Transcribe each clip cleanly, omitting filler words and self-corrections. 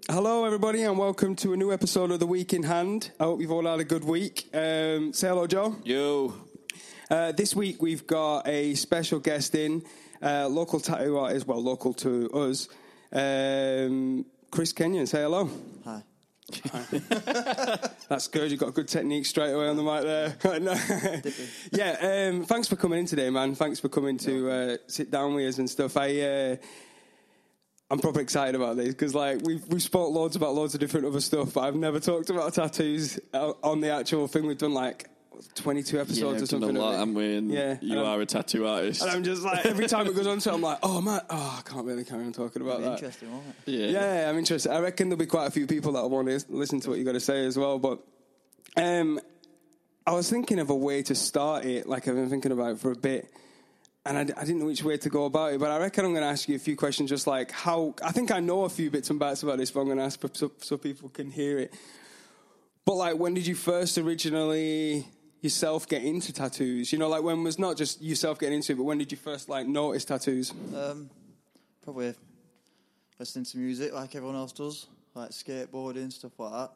Hello, everybody, and welcome to a new episode of The Week in Hand. I hope you've all had a good week. Say hello, Joe. Yo. This week we've got a special guest in, local tattoo artist, well, local to us, Chris Kenyon. Say hello. Hi. That's good. You've got a good technique straight away on the mic there. Yeah, thanks for coming in today, man. Thanks for coming to sit down with us and stuff. I'm proper excited about this because, like, we've spoke loads about loads of different other stuff, but I've never talked about tattoos on the actual thing. We've done like 22 episodes or something. A lot, haven't we? And you are a tattoo artist. And I'm just like, every time it goes on to it, I'm like, oh man, I can't really carry on talking about that. Interesting, won't it? Yeah, I'm interested. I reckon there'll be quite a few people that want to listen to what you got to say as well. But I was thinking of a way to start it. Like, I've been thinking about it for a bit. And I didn't know which way to go about it, but I reckon I'm going to ask you a few questions, just like how... I think I know a few bits and bats about this, but I'm going to ask so people can hear it. But, like, when did you first originally yourself get into tattoos? You know, like, when was not just yourself getting into it, but when did you first, like, notice tattoos? Probably listening to music like everyone else does, like skateboarding, stuff like that.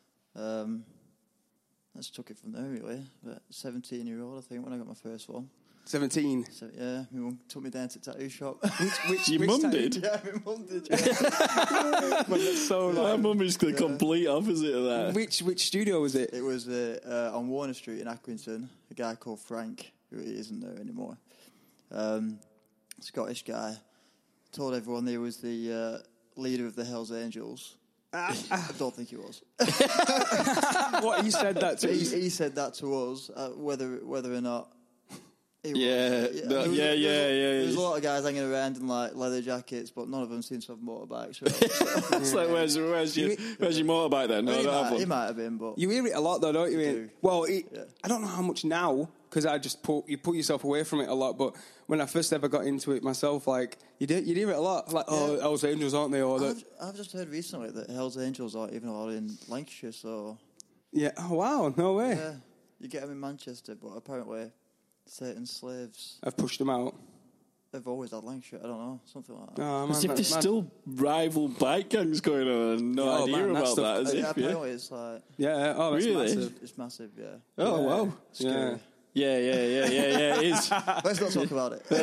I just took it from there, really. But 17-year-old, I think, when I got my first one. 17. So, yeah, my mum took me down to the tattoo shop. Your mum did? Yeah, my mum did, yeah. But that's so, like, my mum is the complete opposite of that. Which studio was it? It was on Warner Street in Accrington, a guy called Frank, who isn't there anymore. Scottish guy. Told everyone he was the leader of the Hells Angels. I don't think he was. What, he said that to us? He said that to us, whether or not. Yeah. There's a lot of guys hanging around in like leather jackets, but none of them seem to have motorbikes. Really. It's like, where's your motorbike then? No, I don't have one. He might have been, but you hear it a lot though, don't you? do. Well, I don't know how much now because I just put yourself away from it a lot. But when I first ever got into it myself, like you hear it a lot. Like, oh, Hells Angels, aren't they? Or I've just heard recently that Hells Angels aren't even allowed in Lancashire. So yeah, oh wow, no way. Yeah, you get them in Manchester, but apparently certain slaves I've pushed them out. They've always had Lancashire. I don't know, something like that. Oh, As if there's still rival bike gangs going on and no idea about that. As if, apparently it's like... Yeah, oh, that's really? massive. It's massive, yeah. Oh, wow. Scary. Yeah, it is. Let's not talk about it.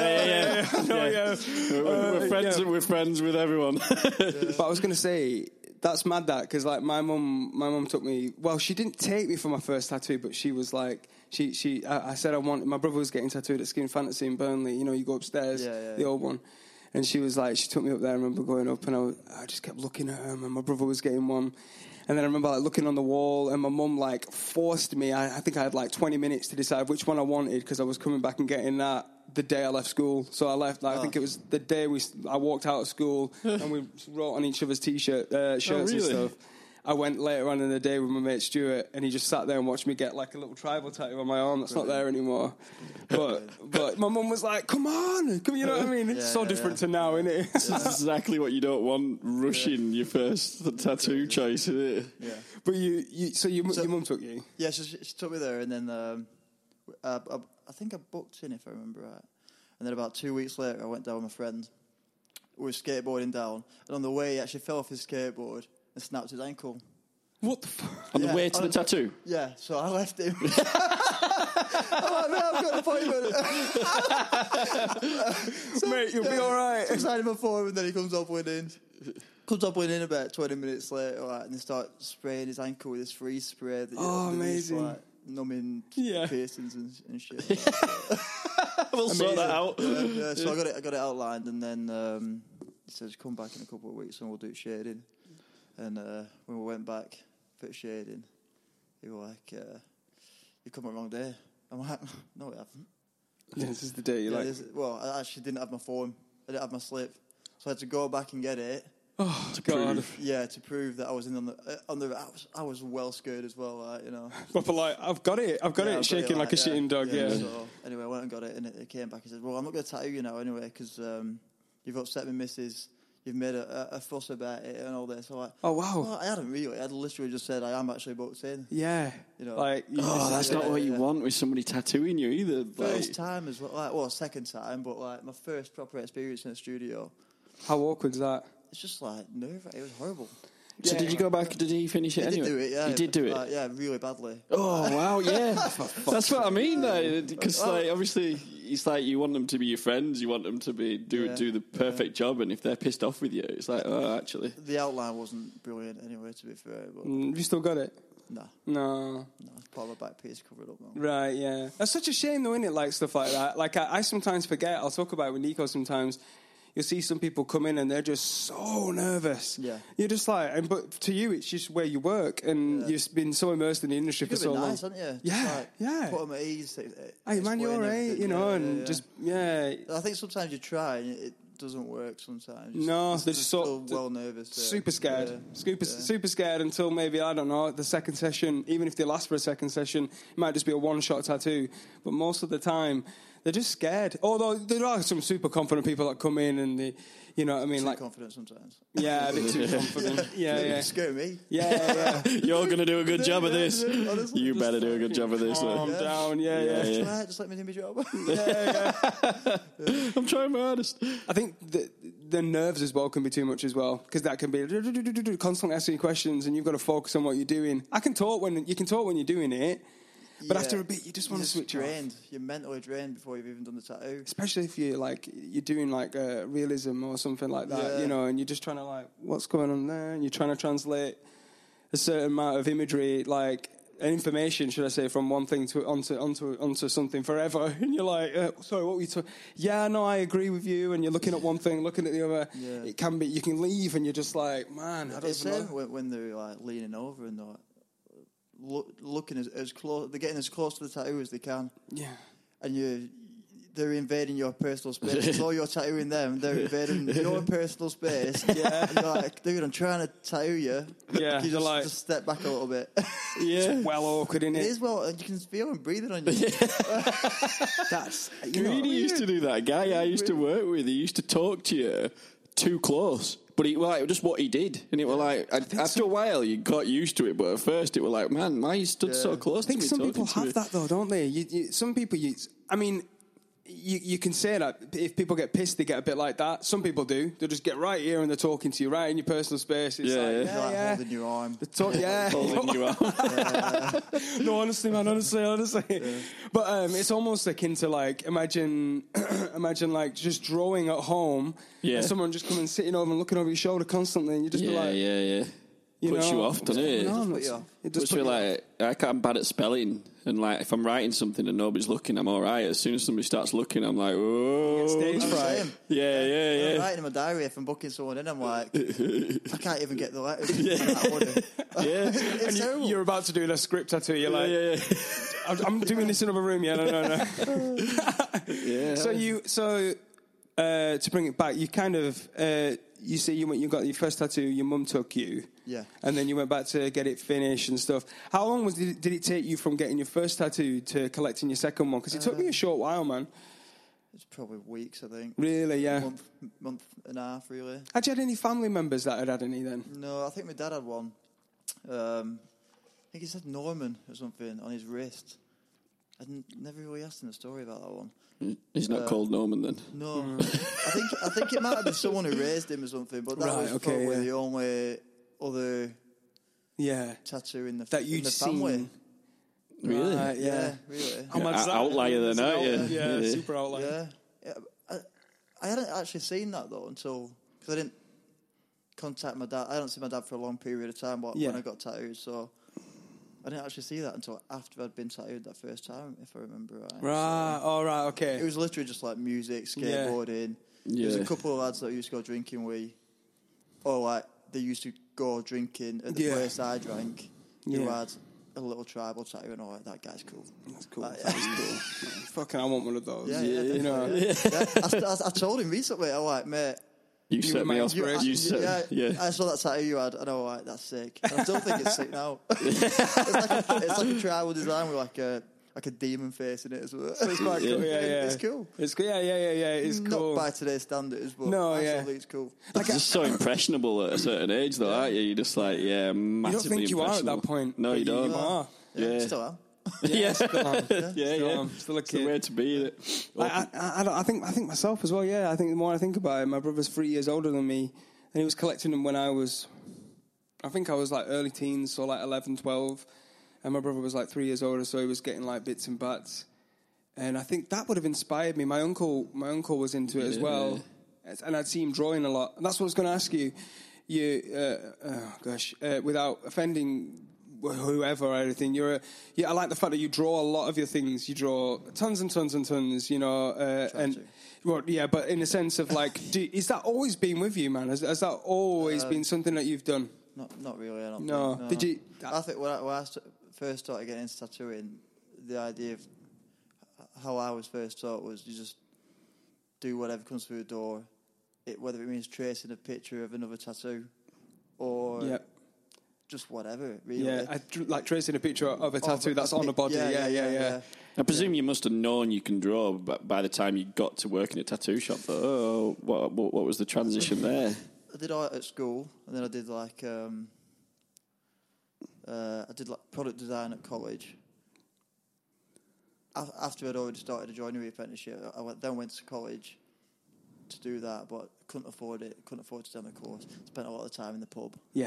We're friends with everyone. But I was going to say, that's mad that, because like my mum took me, well, she didn't take me for my first tattoo, but she was like, I said my brother was getting tattooed at Skin Fantasy in Burnley, you know, you go upstairs, the old one. And she was like, she took me up there. I remember going up and I just kept looking at him, and my brother was getting one. And then I remember like looking on the wall, and my mum like forced me. I think I had like 20 minutes to decide which one I wanted because I was coming back and getting that the day I left school. So I left. I think it was the day I walked out of school, and we wrote on each other's shirts and stuff. I went later on in the day with my mate Stuart, and he just sat there and watched me get like a little tribal tattoo on my arm that's not there anymore. But my mum was like, "Come on, you know what I mean?" It's so different to now, isn't it? This is exactly what you don't want rushing your first tattoo choice, isn't it? Yeah. But your mum took you? Yeah, she took me there, and then I think I booked in, if I remember right. And then about 2 weeks later, I went down with my friend. We were skateboarding down, and on the way, he actually fell off his skateboard and snapped his ankle. What the fuck? On the way to the tattoo? Yeah, so I left him. I'm like, man, I've got an appointment. Mate, you'll be all right. So I signed him for him, and then he comes up winning about 20 minutes later, right, and they start spraying his ankle with this freeze spray. Amazing. Like, numbing piercings and shit. We'll sort that out. Yeah, so I got it outlined, and then he says, come back in a couple of weeks and we'll do shading. And when we went back for shading, he was like, you come on the wrong day. I'm like, no, it haven't. This is the day you like. Well, I actually didn't have my phone. I didn't have my slip. So I had to go back and get it. Oh, God. To prove that I was in on the I was well scared as well, like, you know. Proper like, I've got it, shaking like a shitting dog, yeah. So anyway, I went and got it, and it came back and said, well, I'm not going to tattoo you now anyway, because you've upset me, missus. You've made a fuss about it and all this. So like, oh, wow. Well, I hadn't really. I literally just said, I am actually booked in. Yeah. You know. Like, that's not what you want with somebody tattooing you either. First time as well. Second time, but like my first proper experience in a studio. How awkward is that? It's just like nerve. It was horrible. So did you go back? Did he finish it He anyway? did do it, yeah. He did do it? Yeah, really badly. Oh, wow, yeah. That's what I mean, though. Because, like, obviously, it's like you want them to be your friends. You want them to be do the perfect job. And if they're pissed off with you, it's like, oh, actually. The outline wasn't brilliant anyway, to be fair. But Have you still got it? nah, No. it's part of my back piece covered up now. Right, yeah. That's such a shame, though, isn't it? Like, stuff like that. Like, I sometimes forget. I'll talk about it with Nico sometimes. You'll see some people come in and they're just so nervous. Yeah. You're just like, but to you, it's just where you work, and you've been so immersed in the industry for so long. Nice, haven't you? Yeah, Just, like, yeah. Put them at ease. Hey, man, you're explain right, everything. you know, Yeah, and yeah. just, yeah. I think sometimes you try and it doesn't work sometimes. No, they're just so sort well nervous. super scared. Yeah. Super scared until maybe, I don't know, the second session, even if they last for a second session, it might just be a one-shot tattoo. But most of the time, they're just scared. Although there are some super confident people that come in and they, you know what I mean? Too Like, confident sometimes. yeah, a bit too confident. Yeah. Scare me. Yeah. You're going to do a good job of this. Honestly. You better do a good job of this. Calm man. down. Yeah. Try it, just let me do my job. I'm trying my hardest. I think the nerves as well can be too much as well, because that can be constantly asking you questions and you've got to focus on what you're doing. You can talk when you're doing it, but after a bit you just want to switch drained. off. You're mentally drained before you've even done the tattoo. Especially if you're doing like realism or something like that, you know, and you're just trying to like, what's going on there, and you're trying to translate a certain amount of imagery, like information, should I say, from one thing to onto something forever, and you're like, sorry, what were you talking? Yeah, no, I agree with you, and you're looking at one thing, looking at the other. Yeah. It can be, you can leave, and you're just like, man, I don't It's know. when they're like leaning over and they're like, looking as close, they're getting as close to the tattoo as they can, Yeah. and they're invading your personal space. So you're tattooing them, they're invading your personal space. Yeah, and you're like, dude, I'm trying to tattoo you. Yeah, you you're like, just step back a little bit. Yeah. well awkward, isn't It it? is well, and you can feel them breathing on you. That's Greedy used to do that. A guy I used to work with, he used to talk to you too close. But it was like just what he did. And it was like, after a while, you got used to it. But at first, it was like, man, why you stood so close I think to me? some people talking to have me? that though, don't they? Some people, I mean, you can say that if people get pissed, they get a bit like that. Some people do. They just get right here and they're talking to you right in your personal space. It's Like holding your arm. Holding you out. No, honestly, man, honestly. But it's almost akin to like imagine like just drawing at home. Yeah. And someone just coming sitting over and looking over your shoulder constantly, and you just be like, yeah. Puts you off, doesn't it? It does Puts you like, I'm bad at spelling, and like if I'm writing something and nobody's looking, I'm all right. As soon as somebody starts looking, I'm like, whoa. Stage fright. Same. Yeah. I'm writing in my diary if I'm booking someone in, I'm like, I can't even get the letters. It's terrible. You're about to do a script tattoo. You're like, I'm doing this in another room. Yeah, no. Yeah. So to bring it back, you kind of you say you got your first tattoo. Your mum took you. Yeah. And then you went back to get it finished and stuff. How long did it take you from getting your first tattoo to collecting your second one? Because it took me a short while, man. It's probably weeks, I think. Really, yeah. Month and a half, really. Had you had any family members that had any then? No, I think my dad had one. I think he said Norman or something on his wrist. I never really asked him a story about that one. He's not called Norman then. No, I think it might have been someone who raised him or something. But that was probably the only other tattoo in the that you'd in the family. seen. Really? Yeah, really. Outlier then, aren't you? Yeah, super outlier. Yeah. I hadn't actually seen that though until because I didn't contact my dad. I hadn't seen my dad for a long period of time when I got tattooed, so I didn't actually see that until after I'd been tattooed that first time, if I remember right. Right, all right, okay. It was literally just like music, skateboarding. Yeah. There's a couple of lads that used to go drinking with, or like they used to go drinking at the place I drank. Who had a little tribal tattoo and all that. That guy's cool. That's cool. Like, That's cool. Fucking, I want one of those. Yeah, you know. I told him recently, I'm like, mate, You set me off. I saw that tattoo you had, and I was like, that's sick. And I still think it's sick now. it's like a tribal design with like a demon face in it as well. So it's quite cool. It's cool. It's cool. Yeah. It's cool. Not by today's standards, but absolutely it's cool. You're just so impressionable at a certain age, though, aren't you? You're just like, massively You don't think you are at that point. No, you don't. You are. Yeah. Still am. Still am. Still a It's the kid. way to be. Isn't it? I think myself as well. Yeah, I think the more I think about it, my brother's 3 years older than me, and he was collecting them when I was I think I was like early teens, so like 11, 12. And my brother was like 3 years older, so he was getting like bits and bats. And I think that would have inspired me. My uncle was into it as well. And I'd see him drawing a lot. And that's what I was going to ask you. Without offending whoever or anything, I like the fact that you draw a lot of your things. You draw tons and tons and tons, you know. But in the sense of like, is that always been with you, man? Has that always been something that you've done? Not really. I don't No. think. No. Did you? I think when I first started getting into tattooing, the idea of how I was first taught was you just do whatever comes through the door, whether it means tracing a picture of another tattoo or just whatever, really. Yeah, like tracing a picture of a tattoo that's on a body. Yeah. I presume you must have known you can draw by the time you got to work in a tattoo shop. But what was the transition there? I did art at school, and then I did like product design at college. After I'd already started a joinery apprenticeship, I went to college to do that, but couldn't afford it. Couldn't afford to stay on the course. Spent a lot of time in the pub. Yeah.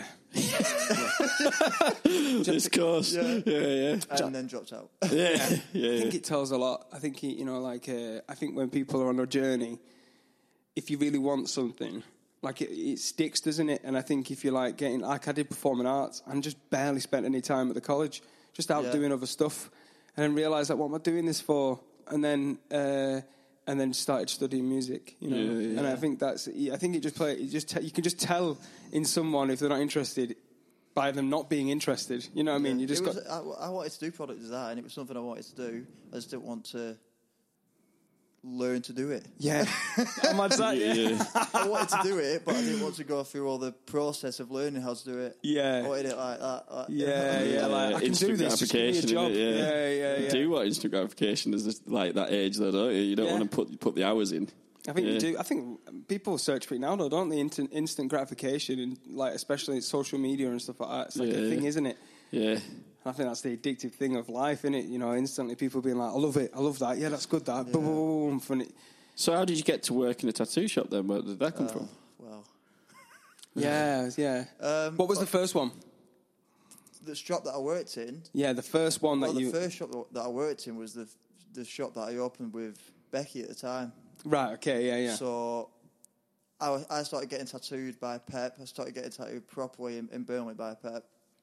This course. Yeah. And then dropped out. Yeah. I think it tells a lot. I think, I think when people are on a journey, if you really want something, like it sticks, doesn't it? And I think if you're like I did performing arts and just barely spent any time at the college, just out doing other stuff, and then realised like, what am I doing this for? And then started studying music, you know. Yeah. And I think you can just tell in someone if they're not interested by them not being interested. You know what I mean? I wanted to do product design. It was something I wanted to do. I just didn't want to learn to do it. Yeah. How much that? Yeah. I wanted to do it, but I didn't want to go through all the process of learning how to do it. Yeah. I wanted it like that. Like, I can do this. Just give me a job. Yeah. Do want instant gratification as like that age, though, don't you? You don't want to put the hours in. I think you do. I think people search for it now, though, don't they? Instant gratification, and like especially social media and stuff like that. It's like a thing, isn't it? Yeah. I think that's the addictive thing of life, isn't it? You know, instantly people being like, I love it, I love that, yeah, that's good, that. Boom, funny. So how did you get to work in a tattoo shop then? Where did that come from? Well. Yeah. What was the first one? The shop that I worked in. Yeah, the first one the first shop that I worked in was the shop that I opened with Becky at the time. Right, okay, yeah. So I started getting tattooed by Pep. I started getting tattooed properly in Burnley by Pep.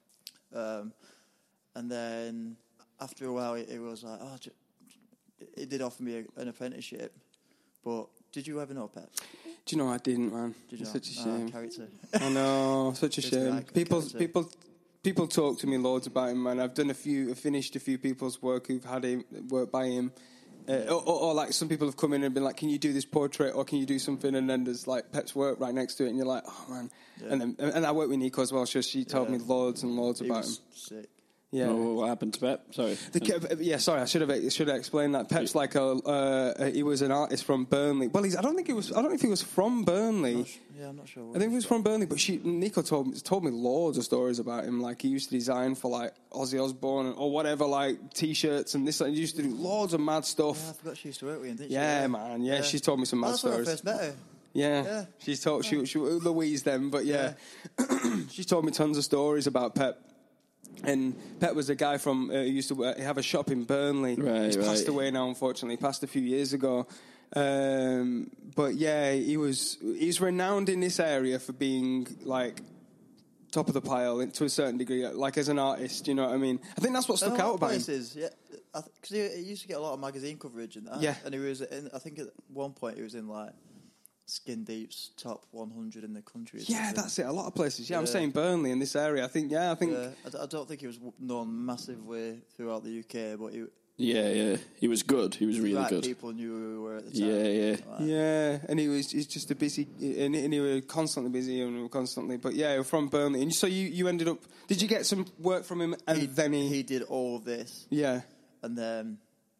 And then after a while, it was like, it did offer me an apprenticeship. But did you ever know Pep? Do you know I didn't, man? Did you Such a shame. Character. I know, such a shame. People talk to me loads about him, man. I've finished a few people's work who've had him work by him. Or like some people have come in and been like, can you do this portrait or can you do something? And then there's like Pep's work right next to it, and you're like, oh man. Yeah. And I work with Nico as well, so she told me loads and loads about him. Sick. Yeah. Oh, what happened to Pep? Sorry. Sorry. I should have explained that. Pep's like he was an artist from Burnley. Well, I don't know if he was from Burnley. I'm not sure. I think he was from Burnley, but Nico told me loads of stories about him. Like he used to design for like Ozzy Osbourne or whatever, like T-shirts and this. He used to do loads of mad stuff. Yeah, I forgot she used to work with him, didn't she? Yeah, man. Yeah, she's told me some mad stories. That's when I first met her. Yeah. She's told she Louise then, but she's told me tons of stories about Pep. And Pep was a guy from who used to have a shop in Burnley. He's passed away now, unfortunately. He passed a few years ago. But yeah, he's renowned in this area for being like top of the pile to a certain degree, like as an artist. You know what I mean? I think that's what stuck out about him. Yeah, because he used to get a lot of magazine coverage and that. Yeah, and he was I think at one point he was in like Skin Deep's top 100 in the country. Yeah, that's it. A lot of places. Yeah, I'm saying Burnley in this area. I think. I don't think he was known massively throughout the UK, but he. Yeah. He was good. He was really good. People knew who we were at the time. Yeah. And he's just a busy, and he was constantly busy and constantly. But yeah, from Burnley. And so you ended up. Did you get some work from him? And then he did all of this. Yeah. And then,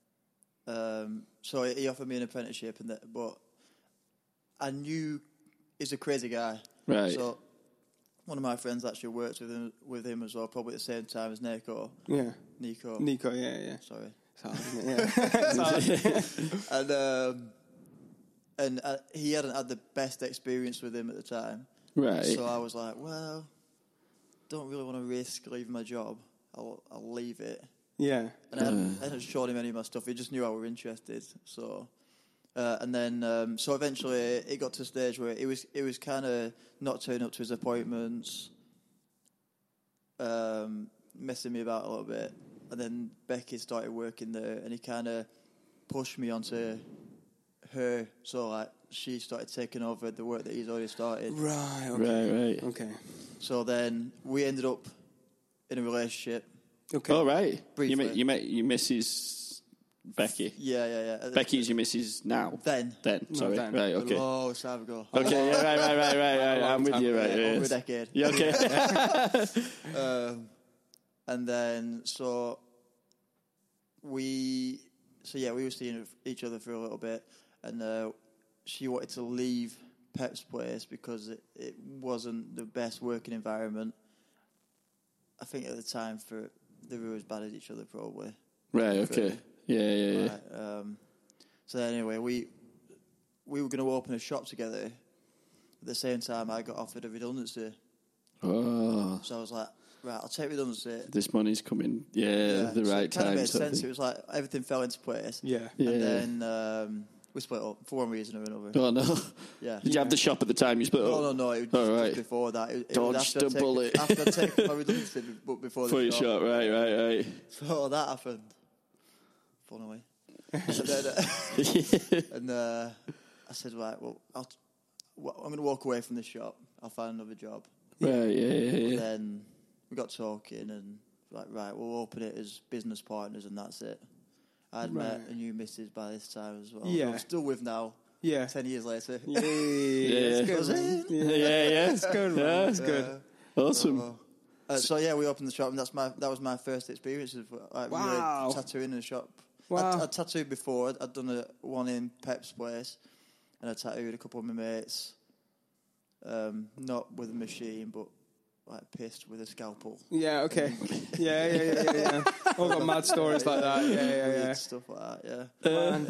so he offered me an apprenticeship, but I knew he's a crazy guy. Right. So one of my friends actually worked with him as well, probably at the same time as Nico. Yeah. Nico, yeah. Sorry. And he hadn't had the best experience with him at the time. Right. So I was like, well, don't really want to risk leaving my job. I'll leave it. Yeah. And I hadn't showed him any of my stuff. He just knew I were interested. So, and then so eventually it got to a stage where it was kind of not turning up to his appointments, messing me about a little bit. And then Becky started working there, and he kind of pushed me onto her. So like she started taking over the work that he's already started. Right. Okay. Right. Okay. So then we ended up in a relationship. Okay. Oh, right. Briefly. You met your Mrs. Becky. Yeah. Becky's your Missus now. Then. Sorry. then. Right. Okay. A long time ago. Okay. Yeah. Right. I'm with you. Right. Over a Yes. decade. Yeah. Okay. And then we were seeing each other for a little bit, and she wanted to leave Pep's place because it wasn't the best working environment. I think at the time they were as bad as each other probably. Right. Okay. Yeah. Right, so anyway, we were going to open a shop together. At the same time, I got offered a redundancy. Oh. So I was like, right, I'll take redundancy. This money's coming. Yeah. The so right it kind time. of made sort of sense. thing. It was like everything fell into place. Yeah. And then we split up for one reason or another. Oh no. Yeah. Did you have the shop at the time you split up? No. It was right. just before that. It Dodged was after the bullet. After I taken my redundancy, but before For the your shop. Right. So that happened. Funnily. and I said, right, well, I'm going to walk away from the shop. I'll find another job. Right. Yeah. Then we got talking and like, right, we'll open it as business partners and that's it. I'd met a new missus by this time as well. Yeah. I'm still with now. Yeah. 10 years later. Yeah. Yeah. That's good, man. Yeah. That's good, man. That's good. Awesome. So we opened the shop, and that was my first experience of Wow. really tattooing in a shop. Wow. I'd tattooed before. I'd done one in Pep's place, and I tattooed a couple of my mates. Not with a machine, but like pissed with a scalpel. Yeah. Okay. Yeah. All got mad stories like that. Yeah. Weird stuff like that. Yeah.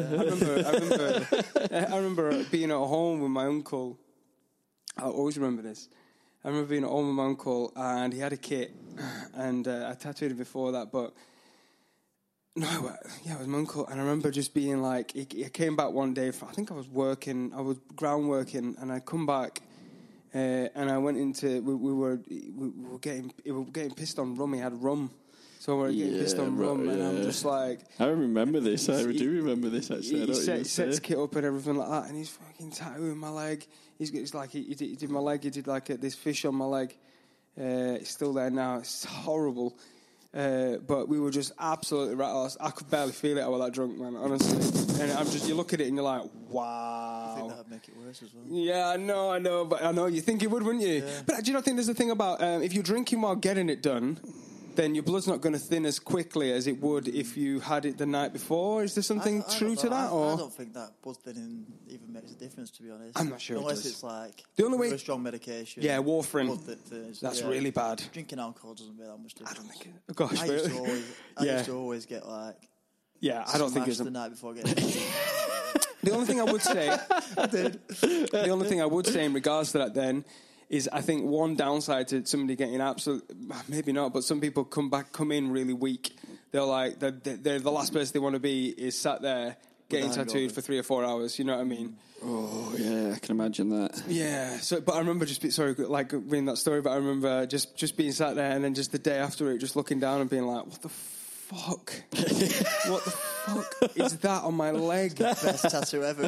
Man, I remember being at home with my uncle. I always remember this. I remember being at home with my uncle, and he had a kit, and I tattooed him before that, but no, it was my uncle, and I remember just being like, he came back one day, I think I was ground working, and I'd come back, and I went into, we were getting pissed on rum. He had rum, so we were getting pissed on rum, and I'm just like, I remember this. I do remember this actually. He sets kit up and everything like that, and he's fucking tattooing my leg. It's like he did my leg. He did like this fish on my leg. It's still there now. It's horrible. But we were just absolutely rattled. I could barely feel it. I was that drunk, man, honestly. And you look at it and you're like, wow. I think that would make it worse as well. Yeah, I know. But I know you think it would, wouldn't you? Yeah. But do you not think there's a thing about if you're drinking while getting it done, then your blood's not going to thin as quickly as it would if you had it the night before? Is there something true to that? I don't think that blood thinning even makes a difference, to be honest. I'm not sure Unless it does. it's like The only way- a strong medication. Yeah, warfarin. blood that thins. That's really bad. Drinking alcohol doesn't make that much difference. I don't think it. Gosh, I used to always get like. Yeah, I don't think it's the night before getting. The only thing I would say, the only thing I would say in regards to that then is I think one downside to somebody getting maybe not, but some people come in really weak. They're like they're the last place they want to be is sat there getting tattooed for 3 or 4 hours. You know what I mean? Oh yeah, I can imagine that. Yeah. So, but I remember reading that story. But I remember just being sat there and then just the day after it, just looking down and being like, what the fuck? What the fuck is that on my leg? Best tattoo ever.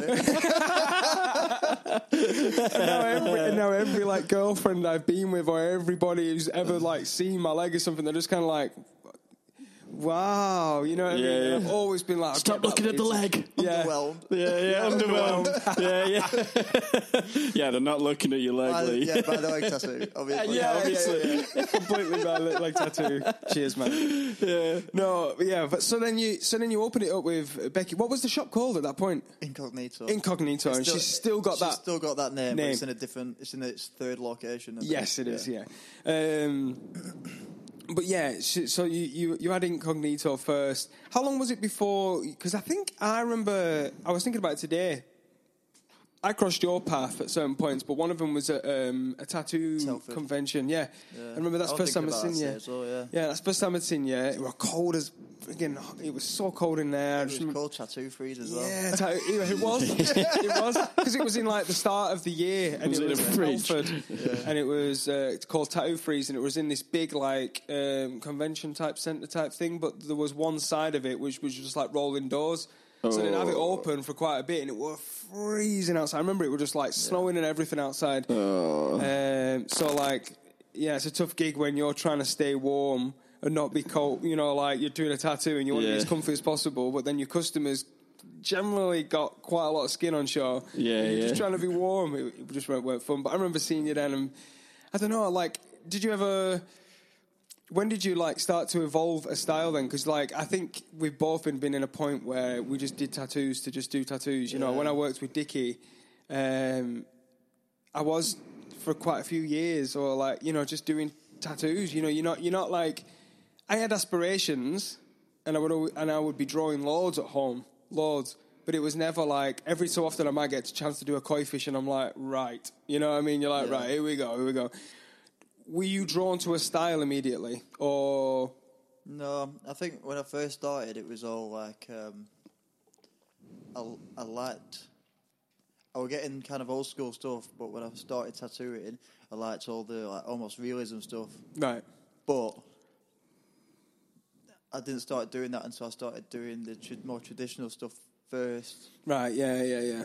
and now every like girlfriend I've been with or everybody who's ever like seen my leg or something, they're just kind of like, wow, you know what I mean? Yeah. I've always been like, Stop looking at the leg. Yeah. Underwhelmed. Yeah, underwhelmed. Yeah, they're not looking at your leg, Lee. Yeah, by the leg tattoo, obviously. Yeah. Completely by leg tattoo. Cheers, man. Yeah. No, yeah, but so then you open it up with Becky. What was the shop called at that point? Incognito. And she's still got that. She's still got that name. But it's in a different. It's in its third location. Yes, it is. Yeah. But yeah, so you had Incognito first. How long was it before? Because I think I remember I was thinking about it today. I crossed your path at certain points, but one of them was at a tattoo Telford. convention. Yeah. I remember that's the first time I'd seen you. Yeah, that's the first time I'd seen you. It was cold as friggin'. It was so cold in there. It was called Tattoo Freeze as well. Yeah, it was. It was because it was in like the start of the year, and it was in Telford, and it was it's called Tattoo Freeze, and it was in this big like convention type centre type thing. But there was one side of it which was just like rolling doors. So they didn't have it open for quite a bit, and it was freezing outside. I remember it was just like snowing and everything outside. So like, yeah, it's a tough gig when you're trying to stay warm and not be cold. You know, like you're doing a tattoo and you want to be as comfy as possible, but then your customers generally got quite a lot of skin on show. You're just trying to be warm. It just weren't fun. But I remember seeing you then, and I don't know, like, did you ever? When did you like start to evolve a style then? Because like I think we've both been in a point where we just did tattoos to just do tattoos. You know, when I worked with Dickie, I was for quite a few years, or like just doing tattoos. You know, you're not like I had aspirations, and I would be drawing loads at home, loads. But it was never like every so often I might get a chance to do a koi fish, and I'm like, right, you know what I mean? You're like, right, here we go. Were you drawn to a style immediately, or...? No, I think when I first started, it was all like... I liked... I was getting kind of old school stuff, but when I started tattooing, I liked all the like almost realism stuff. Right. But I didn't start doing that until I started doing the more traditional stuff first. Right, yeah.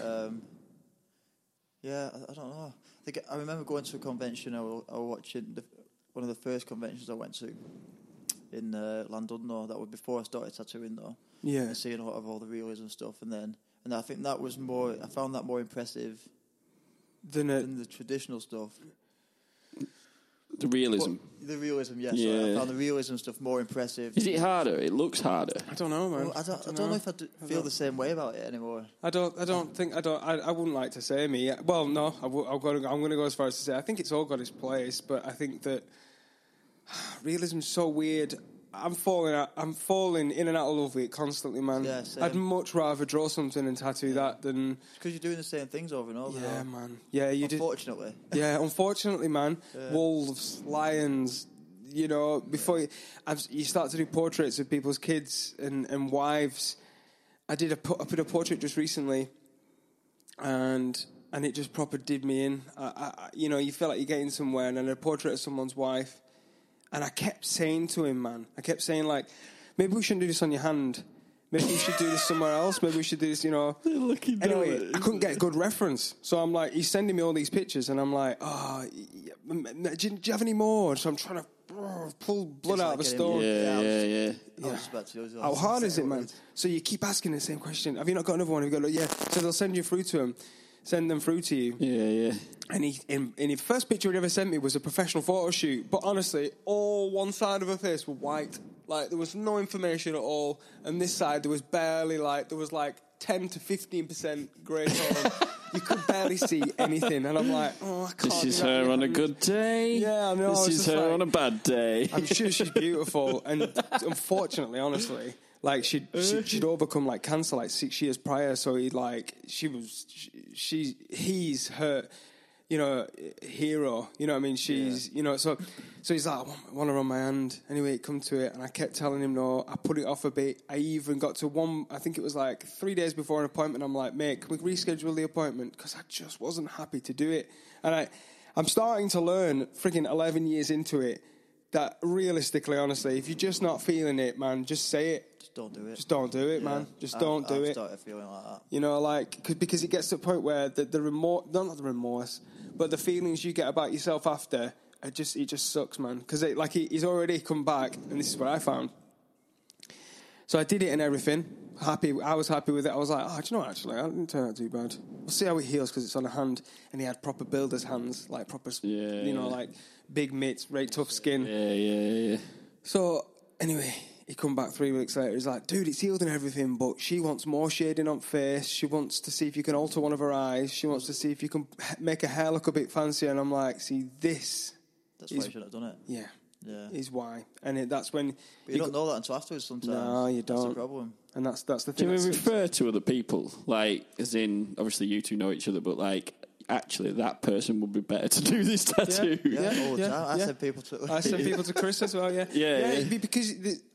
I don't know. I remember going to a convention. I was watching one of the first conventions I went to in Llandudno. That was before I started tattooing, though. Yeah. And seeing a lot of all the realism stuff, and I think that was more. I found that more impressive than the traditional stuff. The realism. The realism, yes. Yeah. So I found the realism stuff more impressive. Is it harder? It looks harder. I don't know, man. Well, I don't know if I feel the same way about it anymore. I wouldn't like to say me. Well, no, I'm going to go as far as to say I think it's all got its place, but I think that realism's so weird. I'm falling in and out of love with it constantly, man. Yeah, same. I'd much rather draw something and tattoo that than... Because you're doing the same things over and over. Yeah, man. Yeah, you Unfortunately. Unfortunately, man. Yeah. Wolves, lions, before you start to do portraits of people's kids and wives. I put a portrait just recently, and it just proper did me in. You feel like you're getting somewhere, and then a portrait of someone's wife. And I kept saying to him, man, like, maybe we shouldn't do this on your hand. Maybe we should do this somewhere else. Maybe we should do this, Anyway, I couldn't get a good reference. So I'm like, he's sending me all these pictures, and I'm like, do you have any more? So I'm trying to pull blood out of a stone. Yeah. How hard is it, man? So you keep asking the same question. Have you not got another one? Have you got, yeah. So they'll send you through to him. Send them through to you. Yeah. And in the first picture he ever sent me was a professional photo shoot. But honestly, all one side of her face was white. Like, there was no information at all. And this side, there was barely, there was 10 to 15% grey tone. You could barely see anything. And I'm like, I can't. This is her on a good day. Yeah, I know. This is her on a bad day. I'm sure she's beautiful. And unfortunately, honestly... she'd overcome cancer 6 years prior, so he's her, hero. You know what I mean? She's, so he's like, I want her on my hand. Anyway, it come to it, and I kept telling him no. I put it off a bit. I even got to one. I think it was 3 days before an appointment. I'm like, mate, can we reschedule the appointment? Because I just wasn't happy to do it, and I'm starting to learn, freaking 11 years into it, that realistically, honestly, if you're just not feeling it, man, just say it. Just don't do it. Just don't do it, man. Just don't do it. I've started feeling like that. Because it gets to the point where the remorse, not the remorse, but the feelings you get about yourself after, it just sucks, man. Because he's already come back, and this is what I found. So I did it and everything. I was happy with it. I was like, do you know what, actually, I didn't turn out too bad. We'll see how it heals because it's on a hand. And he had proper builder's hands, big mitts, very tough skin. Yeah. So, anyway, he come back 3 weeks later. He's like, dude, it's healed and everything, but she wants more shading on face. She wants to see if you can alter one of her eyes. She wants to see if you can make her hair look a bit fancier. And I'm like, see, this... That's why you should have done it. Yeah. Yeah. is why, and that's when But you don't know that until afterwards. Sometimes. No, you That's the don't. problem. and that's the Do thing. you that's- refer to other people, like, as in, obviously you two know each other, but like, actually that person would be better to do this tattoo? Yeah, all the yeah, time. I yeah. send people to. I send people to Chris as well, yeah. Yeah. Because,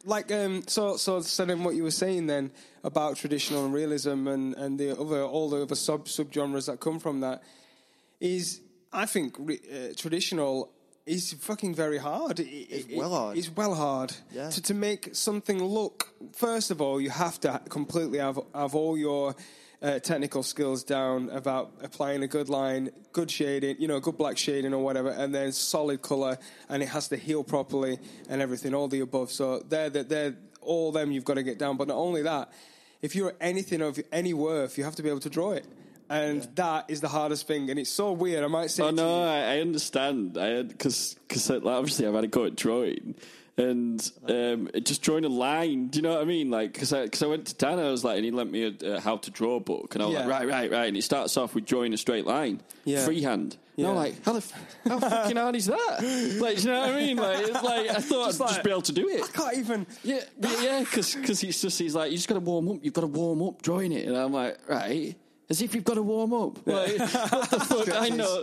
so saying what you were saying then about traditional and realism and all the other subgenres that come from that is, I think, traditional is fucking very hard. It's well hard. It's well hard. Yeah. To make something look, first of all, you have to completely have all your technical skills down about applying a good line, good shading, good black shading or whatever, and then solid colour, and it has to heal properly and everything, all the above. So they're all them you've got to get down. But not only that, if you're anything of any worth, you have to be able to draw it. And that is the hardest thing, and it's so weird. I might say, Oh no, I understand. Because obviously I've had a go at drawing, and just drawing a line. Do you know what I mean? Like, because I went to Dan, I was like, and he lent me a how to draw book, and I was like, right, and it starts off with drawing a straight line, freehand. And I'm like, how fucking hard is that? Like, do you know what I mean? Like, it's like I thought I'd just be able to do it. I can't even. Yeah, because he's like, you just got to warm up. You've got to warm up drawing it, and I'm like, right. As if you've got to warm up. Like, what the fuck? I know.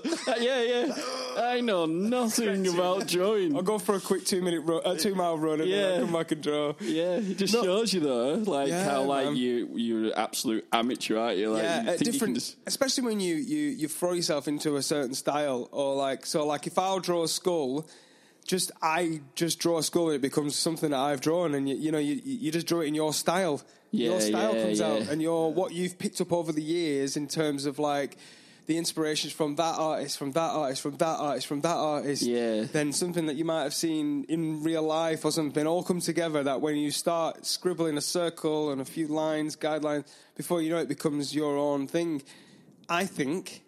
I know nothing about drawing. I'll go for a quick 2 mile run, and then I'll come back and draw. Yeah, it just shows you though, like how like you're an absolute amateur, aren't you? Like, you think you can just... especially when you throw yourself into a certain style, or like if I'll draw a skull. I just draw a skull and it becomes something that I've drawn, and you just draw it in your style. Your style comes out, and what you've picked up over the years in terms of like the inspirations from that artist, from that artist, from that artist, from that artist. Yeah. Then something that you might have seen in real life or something all come together. That when you start scribbling a circle and a few lines, guidelines, before you know it becomes your own thing. I think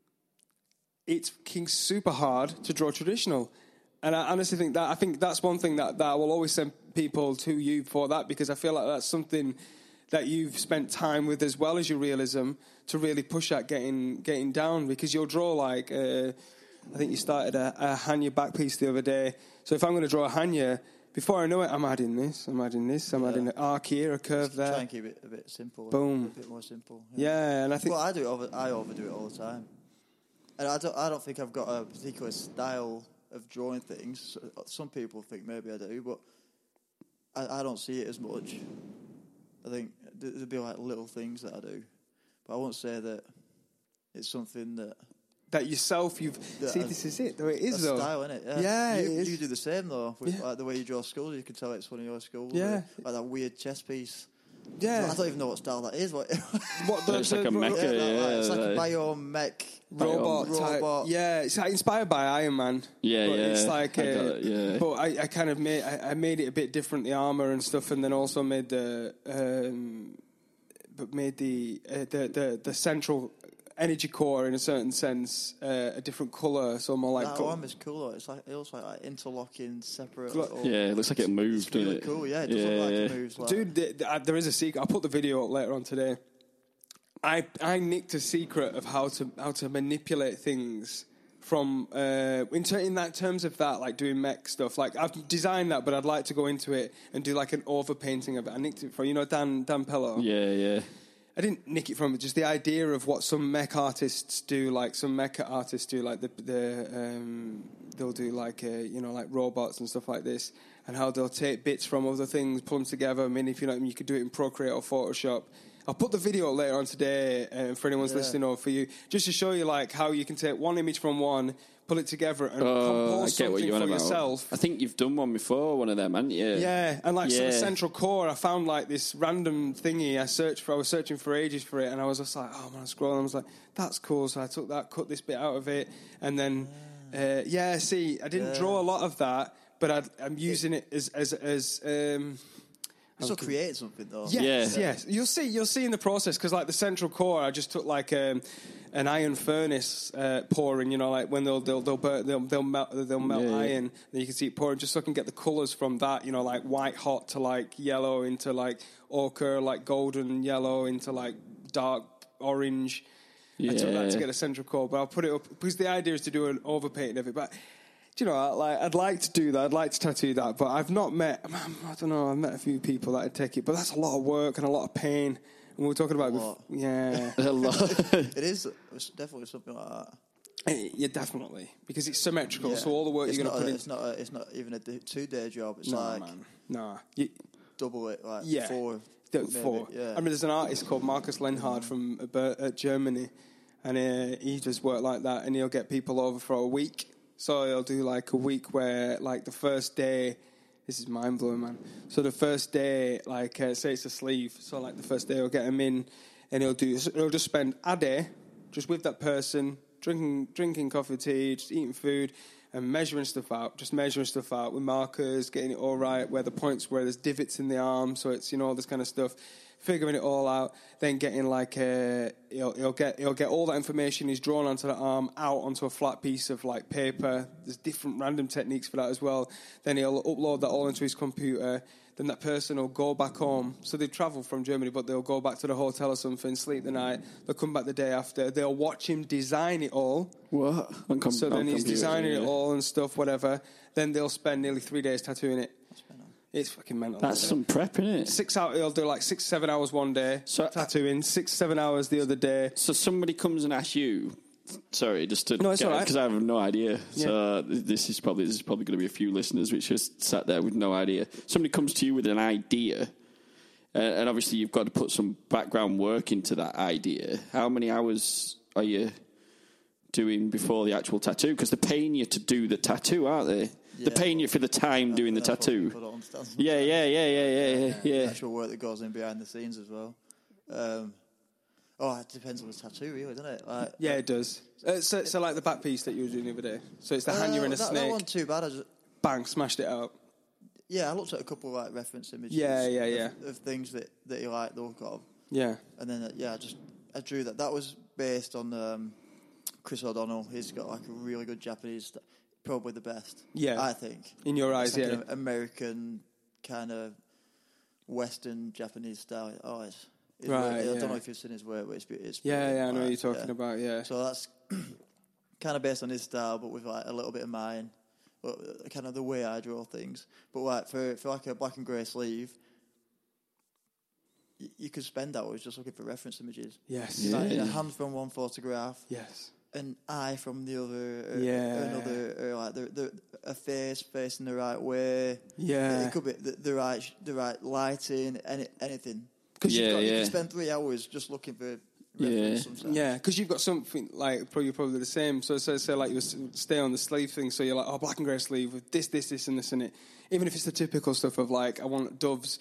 it's super hard to draw traditional. And I honestly think that's one thing that I will always send people to you for that, because I feel like that's something that you've spent time with as well as your realism to really push at getting down, because you'll draw like I think you started a Hanya back piece the other day. So if I'm going to draw a Hanya, before I know it, I'm adding this, I'm adding an arc here, a curve there. Try and keep it a bit simple. Boom. A bit more simple. Yeah, and I think... Well, I overdo it all the time. And I don't think I've got a particular style of drawing things. Some people think maybe I do, but I don't see it as much. I think there'd be like little things that I do, but I won't say that it's something that yourself this is it though. It is though. Style, isn't it? Yeah, it is. You do the same though with like the way you draw skulls. You can tell it's one of your skulls. Yeah, like that weird chest piece. Yeah, I don't even know what style that is. What it's like a mecha. It's like a biomech robot type. Yeah, it's like inspired by Iron Man. Yeah, but it's like, but I kind of made it a bit different, the armor and stuff, and then also made the central energy core in a certain sense a different color, so more like that arm is cool. It's like it looks like interlocking, separate. It looks like it moved. It's really cool. Yeah, it does look like it moves. Like. Dude, there is a secret. I'll put the video up later on today. I nicked a secret of how to manipulate things from in that terms of that, like doing mech stuff. Like I've designed that, but I'd like to go into it and do like an overpainting of it. I nicked it from Dan Pello. Yeah. I didn't nick it from it, just the idea of what some mech artists do, like some mecha artists do, like they'll do like like robots and stuff like this, and how they'll take bits from other things, pull them together. I mean, if you could do it in Procreate or Photoshop. I'll put the video up later on today for anyone's listening, or for you, just to show you like how you can take one image from one, pull it together, and compose something for yourself. I think you've done one before, one of them, haven't you? Yeah, and like so the central core, I found like this random thingy. I was searching for ages for it, and I was just like, oh man, scrolling. I was like, that's cool. So I took that, cut this bit out of it, and then I didn't draw a lot of that, but I'm using it as still create something though. Yes. You'll see in the process, because like the central core, I just took like an iron furnace pouring. Like when they'll melt iron, then you can see it pouring. Just so I can get the colours from that. Like white hot to like yellow into like ochre, like golden yellow into like dark orange. I took that to get a central core, but I'll put it up because the idea is to do an overpainting of it. But do you know, like, I'd like to do that. I'd like to tattoo that, but I've not met. I don't know. I've met a few people that would take it, but that's a lot of work and a lot of pain. And we were talking about it before. Yeah, A lot. It is. It's definitely something like that. Yeah, definitely, because it's symmetrical. Yeah. So all the work It's you're going to not put a- It's not even a 2-day job. It's no, like man, no. double it, like Yeah. 4. Four. Maybe, yeah. I mean, there's an artist called Marcus Lenhard from Germany, and he does work like that, and he'll get people over for a week. So he'll do like a week where, like, the first day, this is mind blowing, man. So the first day, like, say it's a sleeve. So like the first day, he'll get him in, and he'll just spend a day just with that person, drinking coffee, tea, just eating food, and measuring stuff out. Just measuring stuff out with markers, getting it all right, where the points where there's divots in the arm, so it's, you know, all this kind of stuff. Figuring it all out, then getting like he'll get all that information he's drawn onto the arm out onto a flat piece of like paper. There's different random techniques for that as well. Then he'll upload that all into his computer. Then that person will go back home. So they travel from Germany, but they'll go back to the hotel or something, sleep the night. They'll come back the day after. They'll watch him design it all. What? So then he's designing it all and stuff, whatever. Then they'll spend nearly 3 days tattooing it. It's fucking mental. That's some prep, innit? 6 hours. He'll do like 6-7 hours one day, So- tattooing. 6-7 hours the other day. So somebody comes and asks you. Sorry, just to No, it's all right. because I have no idea. So this is probably going to be a few listeners which just sat there with no idea. Somebody comes to you with an idea, and obviously you've got to put some background work into that idea. How many hours are you doing before the actual tattoo? Because they're paying you to do the tattoo, aren't they? Yeah, they're paying you for the time doing the That's what tattoo. people don't understand. Yeah. The actual work that goes in behind the scenes as well. It depends on the tattoo, really, doesn't it? Like, Yeah, it does. So like the back piece that you were doing the other day. So it's the hand you're in a that snake. wasn't too bad. Bang, smashed it out. I looked at a couple of like reference images. Yeah. Of things that you like the look of, Yeah. and then I drew that. That was based on Chris O'Donnell. He's got like a really good Japanese, probably the best. Yeah. I think In your eyes, it's like yeah. an American kind of Western Japanese style. Right, I yeah. don't know if you've seen his work, but it's Yeah, I know what like, you're talking about, yeah. So that's kind of based on his style, but with like a little bit of mine, but kind of the way I draw things. But like for like a black and grey sleeve, you could spend hours just looking for reference images. Yes. Like a hand from one photograph, Yes. an eye from the other, Yeah. another, like a face facing the right way. Yeah. It could be the right lighting, anything. Because Yeah, you yeah. can spend 3 hours just looking for Yeah. reference sometimes. Yeah, because you've got something like probably the same. So say like you stay on the sleeve thing. So you're like, black and grey sleeve with this, and this in it. Even if it's the typical stuff of like, I want doves,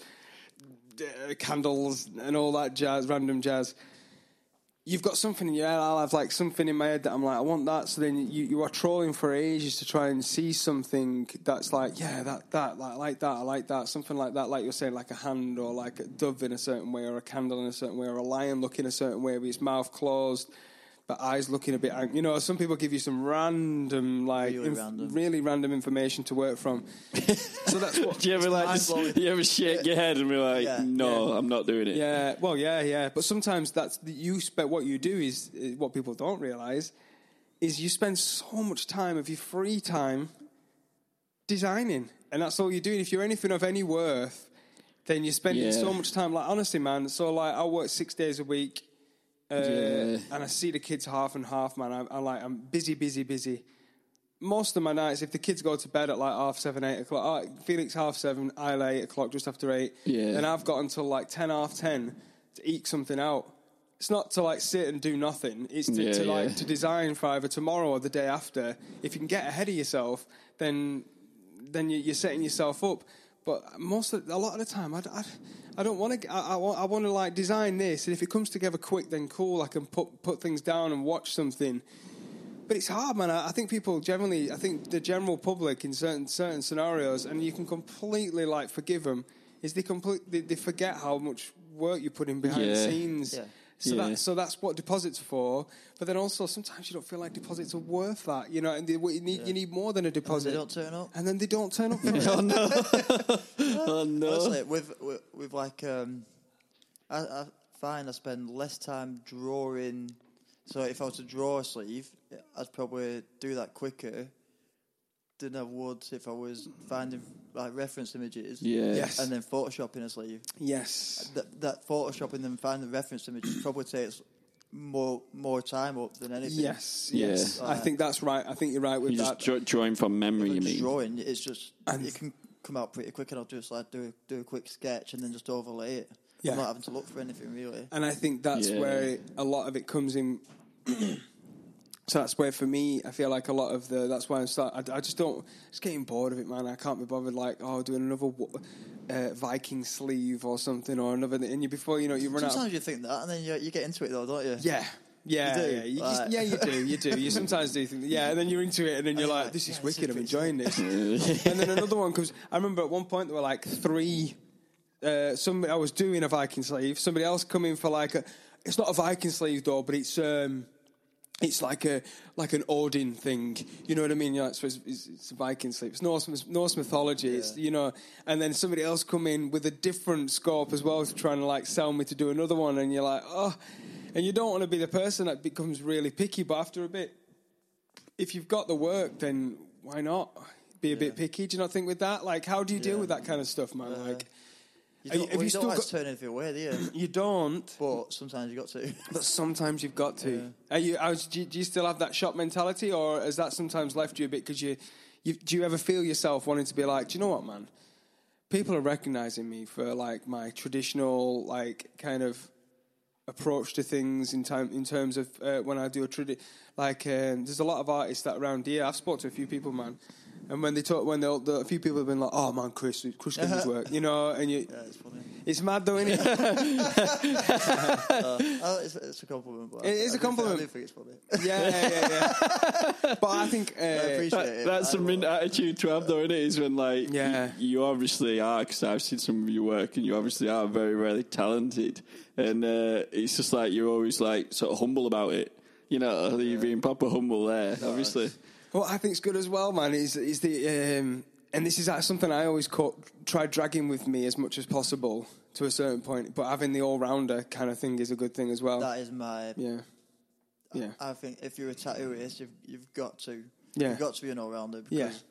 candles, and all that jazz, random jazz. You've got something in your head. I'll have like something in my head that I'm like, I want that. So then you are trolling for ages to try and see something that's like, that, I like that, something like that. Like you're saying, like a hand or like a dove in a certain way, or a candle in a certain way, or a lion looking a certain way with its mouth closed, but eyes looking a bit. Some people give you some random, like really random information to work from. So that's what. Do you ever shake your head and be like, no, I'm not doing it? Yeah, well, yeah. But sometimes what you do is what people don't realise is you spend so much time of your free time designing, and that's all you're doing. If you're anything of any worth, then you're spending so much time. Like honestly, man. So like I work 6 days a week. And I see the kids half and half, man. I'm busy. Most of my nights, if the kids go to bed at like 7:30, 8 o'clock, Felix 7:30, Isla 8 o'clock, just after 8. Yeah. And I've got until like 10, 10 to eke something out. It's not to like sit and do nothing. It's to design for either tomorrow or the day after. If you can get ahead of yourself, then you're setting yourself up. But a lot of the time, I don't want to. I want to like design this, and if it comes together quick, then cool. I can put things down and watch something. But it's hard, man. I think the general public in certain scenarios, and you can completely like forgive them, is they forget how much work you put in behind the scenes. Yeah. So that's what deposits are for. But then also sometimes you don't feel like deposits are worth that. And you need more than a deposit. And they don't turn up. And then they don't turn up. For it. Oh no! Oh no! Honestly, with like, I find I spend less time drawing. So if I was to draw a sleeve, I'd probably do that quicker didn't have words if I was finding like reference images. Yeah. Yes. And then photoshopping a sleeve. Yes. That photoshopping and finding reference images probably takes more time up than anything. Yes. Yeah. Yes. I think that's right. I think you're right with You that. just drawing from memory, you Just mean? drawing, it's just And- it can come out pretty quick, and I'll just like do a quick sketch and then just overlay it. Yeah. I'm not having to look for anything really. And I think that's Yeah. where a lot of it comes in. So that's where, for me, I feel like a lot of that's why I just don't, just getting bored of it, man. I can't be bothered, like, doing another Viking sleeve or something, or another, and before you know, you run out. Sometimes you think that, and then you get into it though, don't you? Yeah. Yeah, You do? yeah, you do. You sometimes do think, yeah, and then you're into it, and then you're like, this is wicked, I'm enjoying this. And then another one comes, I remember at one point there were like 3, I was doing a Viking sleeve, somebody else come in for like it's not a Viking sleeve though, but it's like an Odin thing, you know what I mean? You're like, so it's a Viking sleeve. It's Norse mythology. Yeah. It's, you know, and then somebody else come in with a different scope as well to try and like sell me to do another one, and you're like, and you don't want to be the person that becomes really picky. But after a bit, if you've got the work, then why not be a bit picky? Do you not think with that? Like, how do you deal with that kind of stuff, man? Like. You don't like to turn anything away, do you? You don't. But sometimes you got to. But sometimes you've got to. Yeah. Do you still have that shop mentality, or has that sometimes left you a bit? Because do you ever feel yourself wanting to be like, do you know what, man? People are recognizing me for like my traditional like kind of approach to things in terms of when I do there's a lot of artists that around here. I've spoken to a few people, man. And when they talk, a few people have been like, "Oh man, Chris can his work," you know, and you. Yeah, it's funny. It's mad though, isn't it? It's a compliment. But It is a compliment. I do think it's funny. Yeah. But I think I appreciate it. That's a mint attitude to have, though, isn't it? Is when like you obviously are, because I've seen some of your work, and you obviously are very, very talented, and it's just like you're always like sort of humble about it. You know, you're being proper humble there, obviously. What I think's good as well, man, is the and this is something I always try dragging with me as much as possible to a certain point. But having the all-rounder kind of thing is a good thing as well. That is my yeah. I think if you're a tattooist, you've got to Yeah. you've got to be an all-rounder because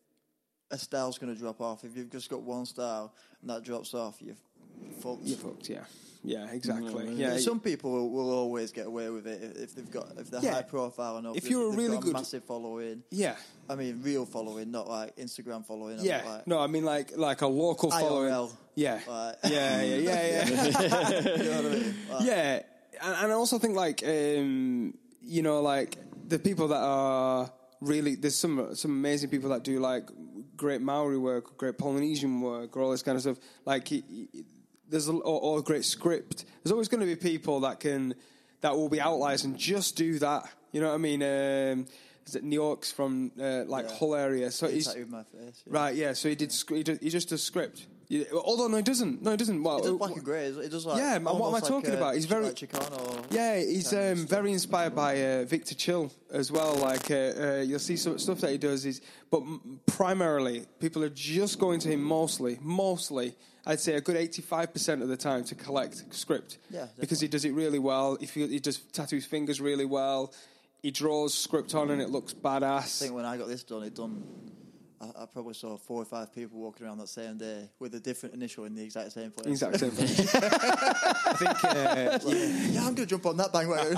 a style's going to drop off. If you've just got one style and that drops off, you're fucked. You're fucked, yeah. Yeah, exactly. Yeah, some people will always get away with it if they're high profile enough. If you're a really good massive following, I mean real following, not like Instagram following. Yeah, like no, I mean like a local following. IRL. Yeah, Like, yeah. you know what I mean? Like, Yeah, and I also think like you know, like the people that are really, there's some amazing people that do like great Maori work, great Polynesian work, or all this kind of stuff. Like there's or great script. There's always going to be people that will be outliers and just do that. You know what I mean? Is it New York's from Hull area? So he's tattooed my face. Yeah. Right, yeah. So he just does script. Although no, he doesn't. Well, It does black and grey. It does like yeah. What am I talking about? He's very like Chicano. Yeah, he's very inspired by Victor Chill as well. Like you'll see some stuff that he does but primarily people are just going to him mostly. I'd say a good 85% of the time to collect script. Yeah, because he does it really well. He does tattoo his fingers really well. He draws script on and it looks badass. I think when I got this done, I probably saw 4 or 5 people walking around that same day with a different initial in the exact same place. Exact same place. I think. Yeah, I'm going to jump on that bandwagon.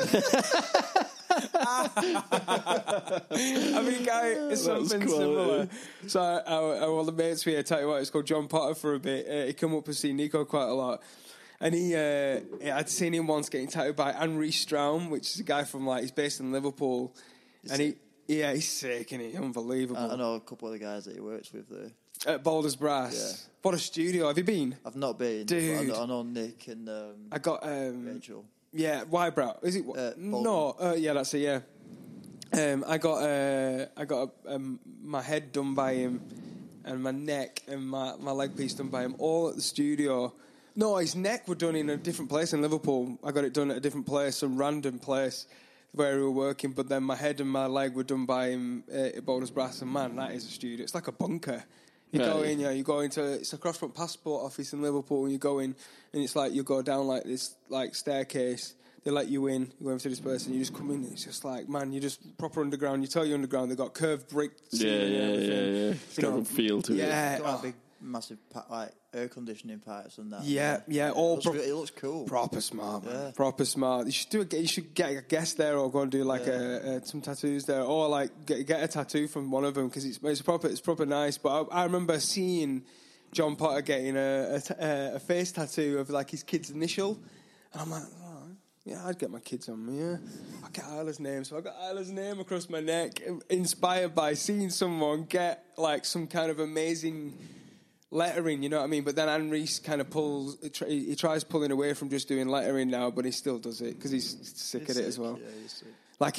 I mean, guy, it's something similar. So, one of the mates we had tattoo artist called John Potter for a bit. He come up and see Nico quite a lot. And I'd seen him once getting tattooed by Henry Straum, which is a guy from, he's based in Liverpool. He's sick, and he's unbelievable. I know a couple of the guys that he works with there. At Boulders Brass. Yeah. What a studio. Have you been? I've not been. Dude. I know Nick and I got Rachel. Yeah, Wybrow. Is it? No. Yeah, that's it, yeah. I got my head done by him, and my neck and my leg piece done by him, all at the studio. No, his neck were done in a different place in Liverpool. I got it done at a different place, some random place where we were working. But then my head and my leg were done by him at Boulders Brass. And man, that is a studio. It's like a bunker. You go into it's across from passport office in Liverpool, and you go in, and it's like you go down like this like staircase they let you in, you go over to this person, you just come in, it's just like, man, you're just proper underground. You tell you're underground, they've got curved brick ceiling and everything. It's got a good feel to it. Yeah. Got big, massive like air conditioning pipes and that. Yeah. It looks cool. Proper smart, man. Yeah. Proper smart. You should get a guest there, or go and do like some tattoos there, or like get a tattoo from one of them, because it's proper nice. But I remember seeing John Potter getting a face tattoo of like his kid's initial, and I'm like, oh, yeah, I'd get my kids on me. Yeah, I get Isla's name, so I got Isla's name across my neck, inspired by seeing someone get like some kind of amazing lettering, you know what I mean? But then Anne Reese kind of he tries pulling away from just doing lettering now, but he still does it because he's sick at it as well. Yeah, he's sick. Like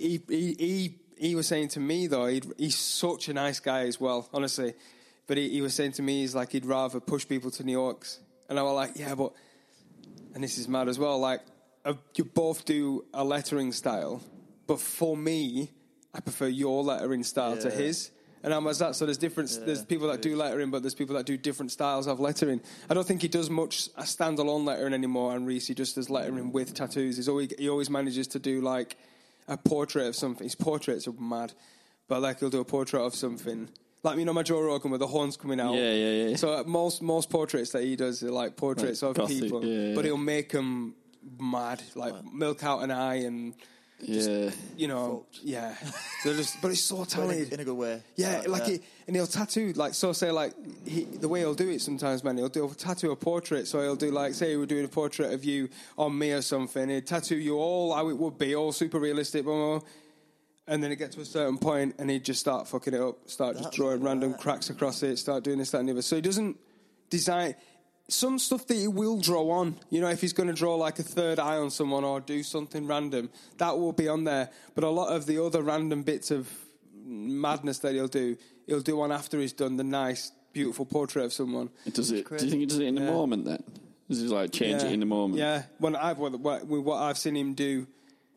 he was saying to me though, he's such a nice guy as well, honestly. But he was saying to me, he's like, he'd rather push people to New York's. And I was like, yeah, but, and this is mad as well, like, you both do a lettering style, but for me, I prefer your lettering style to his. And I'm as that, so there's different, there's people that do lettering, but there's people that do different styles of lettering. I don't think he does much a standalone lettering anymore, and Reese, he just does lettering with tattoos. He always manages to do, like, a portrait of something. His portraits are mad, but, like, he'll do a portrait of something. Like, you know, my Joe Rogan with the horns coming out. Yeah. So most portraits that he does are like portraits of gothic, people, but he'll make them mad, like milk out an eye and just, you know, They're just, but he's so talented in a good way. Yeah, and he'll tattoo like say like the way he'll do it sometimes, man. He'll tattoo a portrait. So he'll do like, say we're doing a portrait of you on me or something. He'd tattoo you all how it would be, all super realistic, blah, blah. And then it gets to a certain point, and he'd just start fucking it up, start just drawing random cracks across it, start doing this, that, and the other. So he doesn't design some stuff that he will draw on. You know, if he's going to draw like a third eye on someone or do something random, that will be on there. But a lot of the other random bits of madness that he'll do on after he's done the nice, beautiful portrait of someone. Do you think he does it in the moment then? Does he like change it in the moment? Yeah. What I've seen him do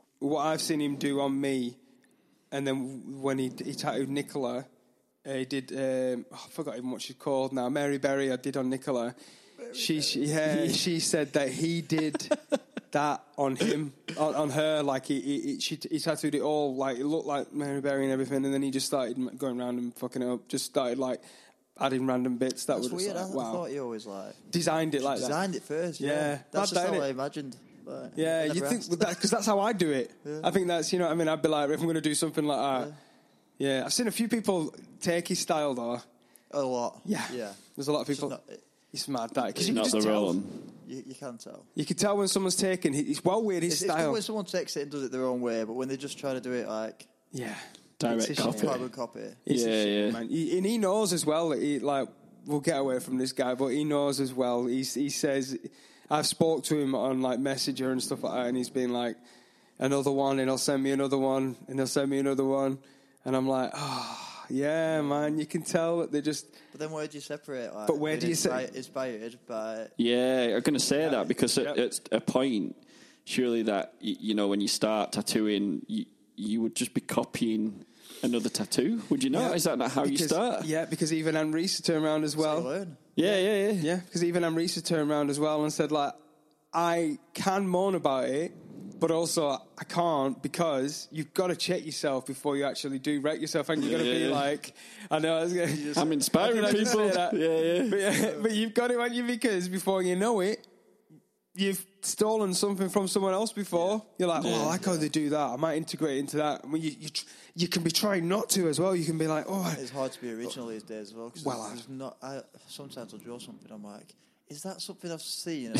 on me. And then when he tattooed Nicola, he did, I forgot even what she's called now, Mary Berry, I did on Nicola. She said that he did that on him, on her, like he tattooed it all, like it looked like Mary Berry and everything, and then he just started going around and fucking it up, just started like adding random bits. That's weird. Like, wow. I thought he always like designed it like that. Designed it first, yeah. That's just how I imagined. Yeah, you think because that's how I do it. Yeah. I think that's, you know what I mean. I'd be like, if I'm going to do something like that, yeah. I've seen a few people take his style though. A lot. Yeah. There's a lot of people. It's mad that because you can not just the tell. own. You can tell. You can tell when someone's taken. It's well weird his style. It's good when someone takes it and does it their own way, but when they just try to do it like direct copy. Carbon copy. Yeah. Man. And he knows as well that he like. We'll get away from this guy, but he knows as well. He says. I've spoke to him on like Messenger and stuff like that, and he's been like, another one, and he'll send me another one, and he'll send me another one, and I'm like, oh, yeah, man, you can tell that they just. But then where do you separate? Like, but where do you say inspired by? Yeah, I'm going to say that because at a point, surely that you know when you start tattooing, you would just be copying another tattoo, would you not? Yeah, is that not how you start? Yeah, because even Anne Reese turned around as well. Yeah, because even Anne Reese turned around as well and said, like, I can moan about it, but also I can't because you've got to check yourself before you actually do wreck yourself, and you've got to be like, I know, I'm inspiring people. But you've got to, haven't you? Because before you know it, you've stolen something from someone else before. You're like, oh, I like how they do that. I might integrate into that. I mean, you can be trying not to as well. You can be like, oh. It's hard to be original these days as well. Sometimes I'll draw something, I'm like, is that something I've seen?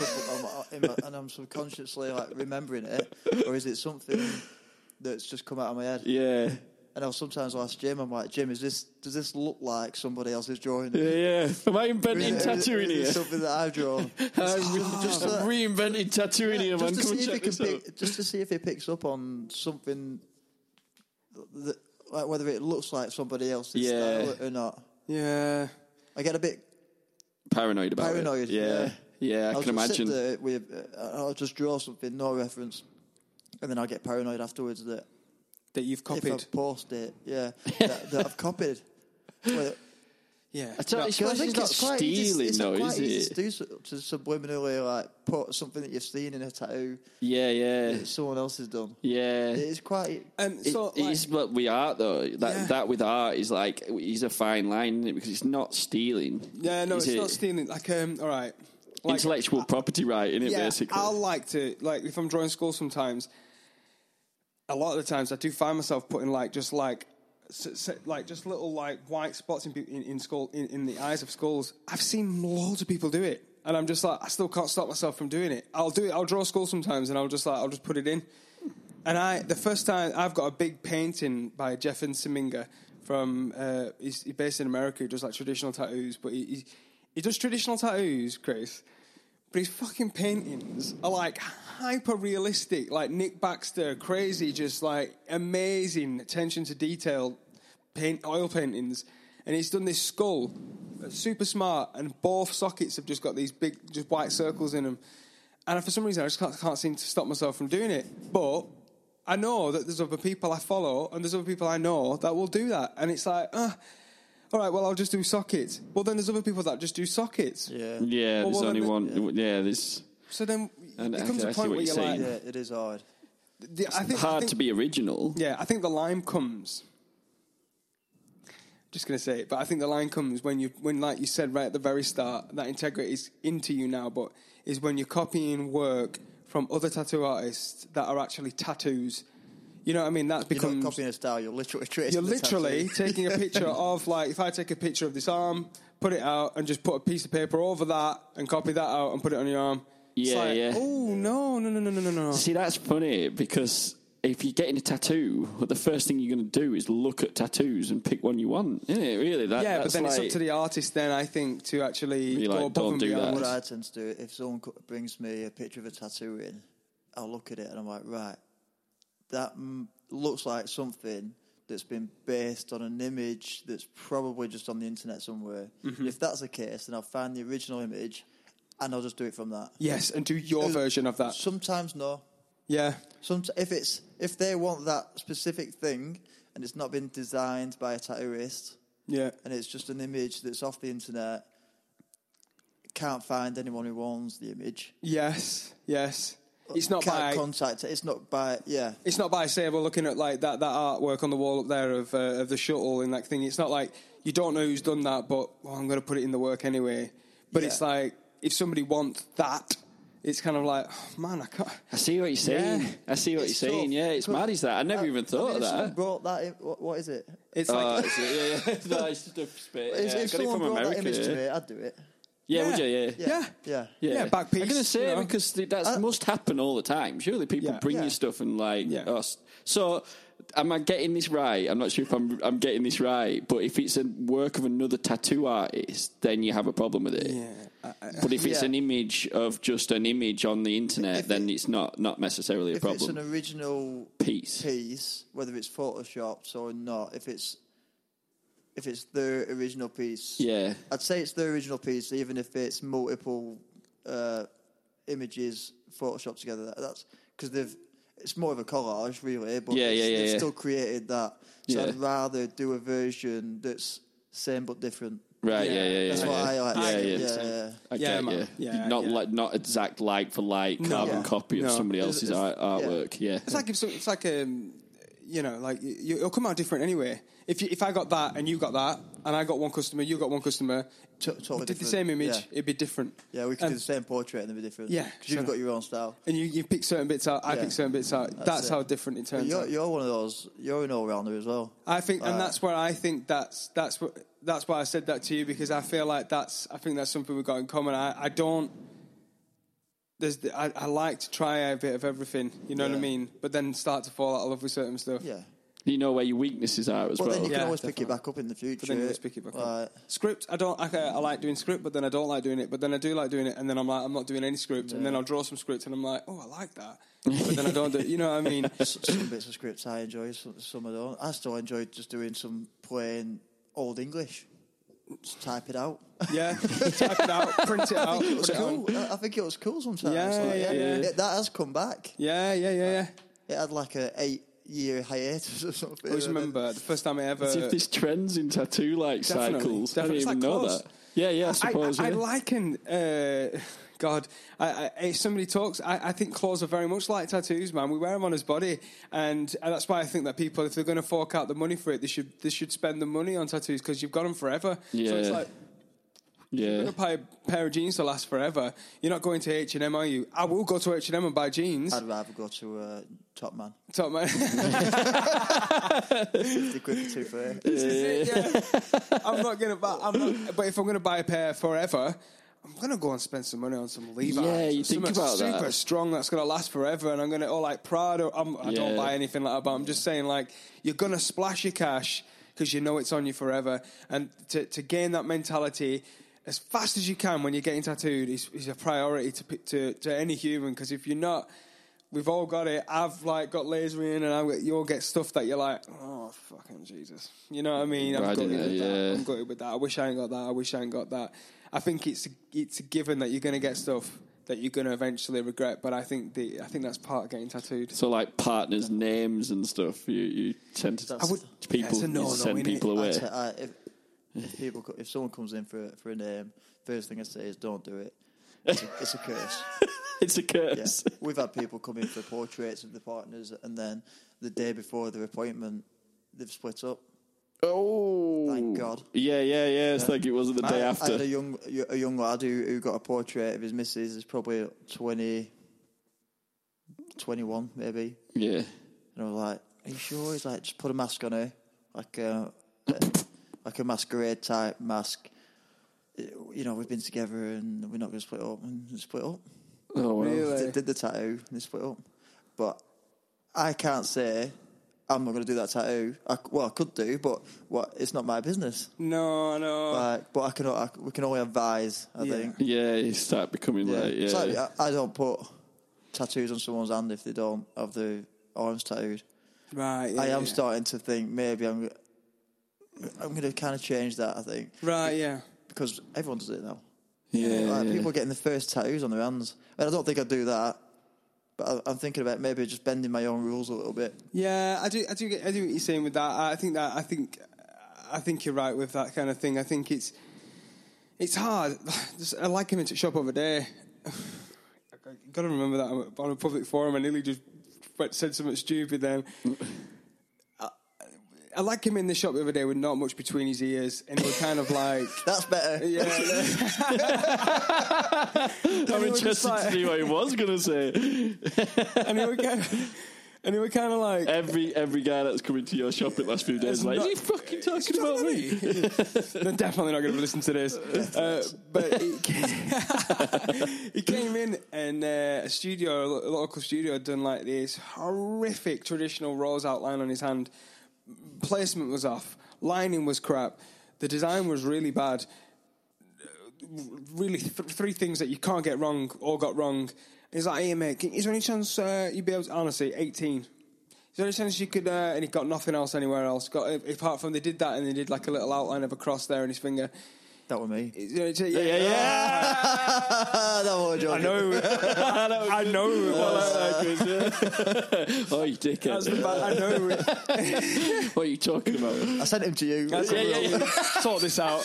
And I'm subconsciously like remembering it, or is it something that's just come out of my head? Yeah. And sometimes I'll ask Jim, I'm like, Jim, does this look like somebody else's drawing? Yeah. Am I inventing tattooing here? It's something that I've drawn. just reinvented tattooing here, man. Just to see if he picks up on something, that, like whether it looks like somebody else's style or not. Yeah. I get a bit paranoid about it. Yeah, I can imagine. I'll just draw something, no reference, and then I'll get paranoid afterwards that you've copied. If I post it, that I've copied. Yeah. I tell you, I it's think not it's quite easy, stealing, it's though, quite is easy it? to do to subliminally like put something that you've seen in a tattoo Yeah. that someone else has done. Yeah. It is quite. And It, so, it like, is, but with art though, that with art is like is a fine line, isn't it? Because it's not stealing. yeah, no, is it's it? not stealing. Like, all right. Like, Intellectual property right, isn't it? yeah, Basically, I'll like to, like, if I'm drawing skulls sometimes, a lot of the times I do find myself putting, like, just little, like, white spots in the eyes of skulls. I've seen loads of people do it. And I'm just like, I still can't stop myself from doing it. I'll do it. I'll draw a skull sometimes, and I'll just put it in. And the first time, I've got a big painting by Jeff Nsiminga from, he's based in America. He does, like, traditional tattoos, but he does traditional tattoos, Chris. But his fucking paintings are, like, hyper-realistic, like Nick Baxter, crazy, just, like, amazing attention to detail oil paintings. And he's done this skull, super smart, and both sockets have just got these big, just white circles in them. And for some reason, I just can't seem to stop myself from doing it. But I know that there's other people I follow, and there's other people I know that will do that. And it's like, all right, well, I'll just do sockets. Well, then there's other people that just do sockets. Yeah. yeah. There's only one. Yeah, there's. So then And it comes I a see point what where you're you're like, saying. Yeah, it is hard. I think Hard to be original. Yeah, I think the line comes. Just going to say it, but I think the line comes when like you said right at the very start, that integrity is into you now, but is when you're copying work from other tattoo artists that are actually tattoos. You know what I mean? That becomes. You're not copying a style. You're literally tracing You're the literally tattoo. taking a picture of, like, if I take a picture of this arm, put it out, and just put a piece of paper over that, and copy that out, and put it on your arm. It's Yeah, like, yeah. Oh, no. See, that's funny because if you're getting a tattoo, well, the first thing you're going to do is look at tattoos and pick one you want, isn't it? Really? Yeah, but that's then like, it's up to the artist then, I think, to actually Be like, go above don't and do that. beyond. What I tend to do, if someone brings me a picture of a tattoo in, I'll look at it and I'm like, right, that looks like something that's been based on an image that's probably just on the internet somewhere. Mm-hmm. If that's the case, then I'll find the original image and I'll just do it from that. Yes, and do your version of that. Sometimes no. Yeah. If they want that specific thing and it's not been designed by a tattooist, Yeah. and it's just an image that's off the internet, can't find anyone who owns the image. Yes. It's not Can't by contact it. It's not by It's not by, say, we're looking at, like, that artwork on the wall up there of the shuttle and that thing. It's not like you don't know who's done that, but I'm going to put it in the work anyway. But Yeah. it's like, if somebody wants that, it's kind of like, oh, man, I can't. I see what you're saying. Yeah. I see what It's you're saying. tough. Yeah, it's mad, is that? I never even thought of Someone that. brought that in, what is it? It's Oh, like, is it? Yeah. No, it's just a spit. If Yeah, I got it someone from brought America. that image to yeah. me, I'd do it. Yeah, would you? Yeah. Yeah, back piece, I'm going to say you know. because that must happen all the time. Surely people Yeah. bring Yeah. you stuff and like. Yeah. us. So, am I getting this right? I'm not sure if I'm getting this right. But if it's a work of another tattoo artist, then you have a problem with it. yeah. But if it's Yeah. an image of just an image on the internet, If then it's not necessarily a If it's problem. an original Piece. whether it's photoshopped or not, if it's the original piece, Yeah. I'd say it's the original piece, even if it's multiple images photoshopped together. That's because it's more of a collage, really. But they've still created that. So Yeah. I'd rather do a version that's same but different. Right, yeah. That's what I like. Yeah. Yeah. I Yeah, get man. you. Yeah, not yeah. not exact like for like carbon Yeah. copy of No. somebody else's artwork. Yeah. It's like you know, like it'll come out different anyway. If I got that and you got that, and I got one customer, you got one customer, Totally we did the different. same image, Yeah. it'd be different. Yeah, we could do And- the same portrait and it'd be different. Yeah, because you've sure. got your own style. And you pick certain bits out, I Yeah. pick certain bits out. That's it. how different it But turns out. you're one of those. You're an all-rounder as well. I think, and that's where I think that's why I said that to you, because I feel like I think that's something we've got in common. I like to try a bit of everything, you know what I Yeah. mean? But then start to fall out of love with certain stuff. Yeah. You know where your weaknesses are as But well. then you can Yeah, always pick it definitely. back up in the future. But then you just pick it back Like, up. Script, I like doing script, but then I don't like doing it. But then I do like doing it, and then I'm like, I'm not doing any script. And then I'll draw some script, and I'm like, oh, I like that. But then I don't do it. You know what I mean? Some bits of scripts I enjoy, some I don't. I still enjoy just doing some plain Old English. Just type it out. Yeah, type it out, print it out, It was put it on. cool. I think it was cool sometimes. Yeah, Like, yeah. That has come back. Yeah. It had like a 8 year hiatus or something. I always remember the first time I ever. As if there's trends in tattoo cycles. I didn't even know that. Yeah, I suppose. I liken. God, if somebody talks, I think claws are very much like tattoos, man. We wear them on his body, and that's why I think that people, if they're going to fork out the money for it, they should spend the money on tattoos because you've got them forever. Yeah. So it's like, yeah, you're going to buy a pair of jeans to last forever. You're not going to H&M, are you? I will go to H&M and buy jeans. I'd rather go to Top Man. Top Man. 50 quid for 2 pair. Yeah. I'm not going to buy. But if I'm going to buy a pair forever, I'm going to go and spend some money on some Levi's. Yeah, you think about that. Super strong that's going to last forever, and I'm going to, like Prada. I don't buy anything like that, but I'm just saying, like, you're going to splash your cash because you know it's on you forever. And to gain that mentality as fast as you can when you're getting tattooed is a priority to any human, because if you're not, we've all got it. I've like got lasering, and you'll get stuff that you're like, oh fucking Jesus, you know what I mean? I'm gutted with that. I wish I ain't got that. I think it's a given that you're going to get stuff that you're going to eventually regret, but I think that's part of getting tattooed. So like partners' names and stuff, you tend to send people away. If someone comes in for a name, first thing I say is don't do it. It's a curse. It's a curse. Yeah. We've had people come in for portraits of the partners, and then the day before their appointment, they've split up. Oh, thank God. Yeah. It's like it wasn't the day after. I had a young lad who got a portrait of his missus. Is probably 20, 21 maybe. Yeah. And I was like, "Are you sure?" He's like, "Just put a mask on her, like a masquerade type mask. You know, we've been together and we're not going to split up." And they split up. Oh, wow. Really? Did the tattoo and they split up. But I can't say I'm not going to do that tattoo. I could do, but it's not my business. No. But we can only advise, I think. Yeah, you start becoming It's like, I don't put tattoos on someone's hand if they don't have the arms tattooed. Right. I am starting to think maybe I'm going to kind of change that, I think. Right, yeah. Because everyone does it now. Yeah. People are getting the first tattoos on their hands. And I don't think I'd do that. But I'm thinking about maybe just bending my own rules a little bit. Yeah, I do get what you're saying with that. I think you're right with that kind of thing. I think it's hard. I like him into shop over there. I've got to remember that I'm on a public forum. I nearly just said something stupid then. I like him in the shop the other day with not much between his ears, and he was kind of like... That's better. Yeah. I'm interested to see what he was going to say. And he was kind of like... Every guy that's come into your shop in the last few days is like, is he fucking talking about me? They're definitely not going to listen to this. But he came in and a local studio had done like this horrific traditional rose outline on his hand. Placement was off. Lining was crap. The design was really bad. Really, three things that you can't get wrong all got wrong. He's like, "Hey mate, is there any chance you'd be able to..." Honestly, 18. Is there any chance you could... and he got nothing else anywhere else. Apart from they did that, and they did like a little outline of a cross there in his finger. That was me. Yeah. That was John. I know. Oh, you dickhead. I know. What are you talking about? I sent him to you. Sort this out.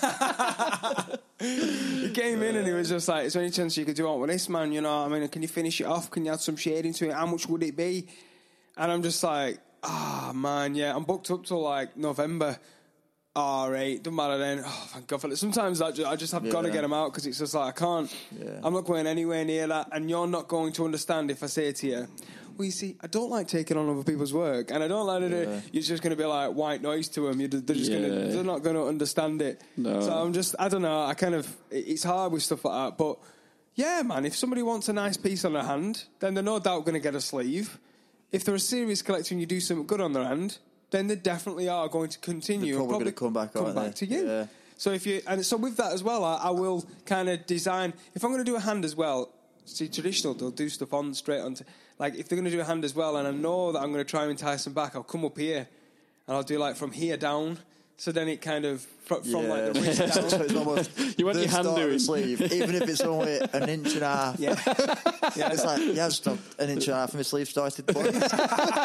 He came in and he was just like, "Is there any chance you could do it with this, man? You know, I mean, can you finish it off? Can you add some shading to it? How much would it be?" And I'm just like, man, yeah, I'm booked up till like November. Right, doesn't matter then. Oh, thank God for it. Sometimes I just have got to get them out because it's just like I can't. Yeah. I'm not going anywhere near that, and you're not going to understand if I say to you, "Well, you see, I don't like taking on other people's work, and I don't like it." You're just going to be like white noise to them. They're not going to understand it. No. So I don't know. It's hard with stuff like that. But yeah, man, if somebody wants a nice piece on their hand, then they're no doubt going to get a sleeve. If they're a serious collector and you do something good on their hand, then they definitely are going to continue. They're probably going to come back to you. Yeah. So with that as well, I will kind of design. If I'm going to do a hand as well, see, traditional they'll do stuff on straight onto. Like if they're going to do a hand as well, and I know that I'm going to try and entice them back, I'll come up here, and I'll do like from here down. So then it kind of from like the waist down. So it's almost You want the your hand start of doing. the sleeve, even if it's only an inch and a half. Yeah. It's like, yeah, just an inch and a half and my sleeve started playing. Yeah,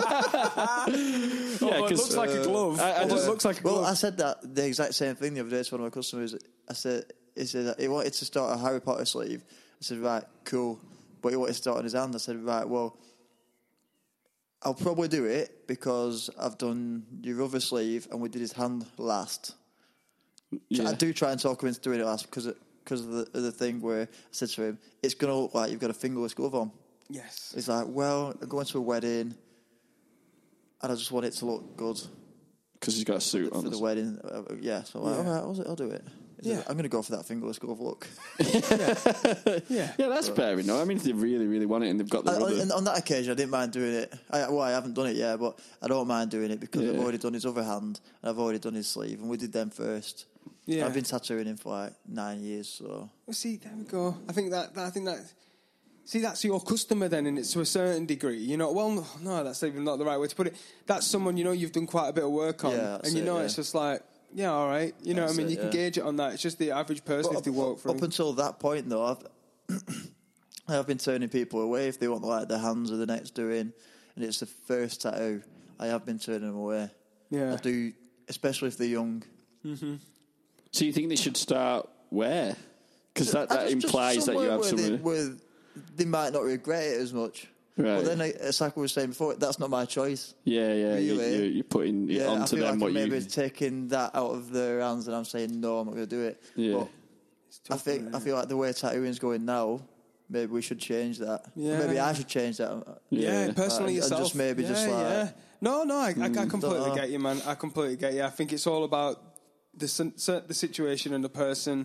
It 'cause, looks like a glove. It looks like a glove. Well, I said that the exact same thing the other day to one of my customers. I said, he said that he wanted to start a Harry Potter sleeve. I said, right, cool. But he wanted to start on his hand. I said, right, well, I'll probably do it because I've done your other sleeve and we did his hand last. Yeah. I do try and talk him into doing it last because of the thing where I said to him, it's going to look like you've got a fingerless glove on. Yes. He's like, well, I'm going to a wedding and I just want it to look good Because he's got a suit on. for the wedding. Yeah, so I'm like, Yeah. all right, I'll do it. He Yeah. said, I'm going to go for that fingerless glove look. Yeah. Yeah, that's fair enough. I mean, if they really, really want it and they've got the rubber. And on that occasion, I didn't mind doing it. I haven't done it yet, but I don't mind doing it because I've Yeah. already done his other hand and I've already done his sleeve, and we did them first. Yeah. I've been tattooing him for like 9 years, so Well, see, there we go. I think that. See, that's your customer then, and it's to a certain degree. You know, well, no, that's even not the right way to put it. That's someone you've done quite a bit of work on, Yeah, that's and it, it's just like, yeah, all right. You know, what I That's mean, it, you can yeah. gauge it on that. It's just the average person if they walk through. Up until that point, though, I've been turning people away if they want like their hands or the next doing, and it's the first tattoo. I have been turning them away. Yeah. I do, especially if they're young. So you think they should start where? Because that Just implies that you somewhere have where something. where they might not regret it as much. Right. But then, it's like I was saying before, that's not my choice. Yeah, yeah. Really? You're putting it Yeah, I onto feel them like what I'm maybe you. taking that out of their hands, and I'm saying no, I'm not going to do it. Yeah. But I feel like the way tattooing's going now, maybe we should change that. Yeah. Maybe I should change that. Yeah, personally And yourself. just maybe yeah, just like- yeah. No, I completely Dunno. get you, man. I completely get you. I think it's all about the situation and the person.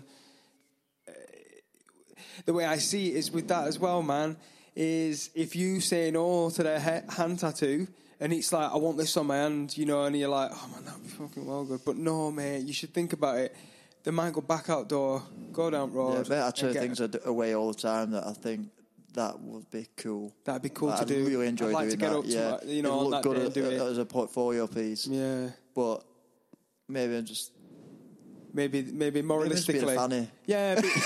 The way I see it is with that as well, man, is if you say no to their hand tattoo and it's like, I want this on my hand, you know, and you're like, oh, man, that'd be fucking well good. But no, mate, you should think about it. They might go back outdoor, go down road. Yeah, I and turn get- things away all the time that I think that would be cool. That'd be cool to I'd do. really enjoy I'd like doing to get that. up yeah. to, you know, It'd on look that good day and do it. as a portfolio piece. Yeah. But maybe I'm just Maybe maybe I'm just moralistically. being funny. Yeah, but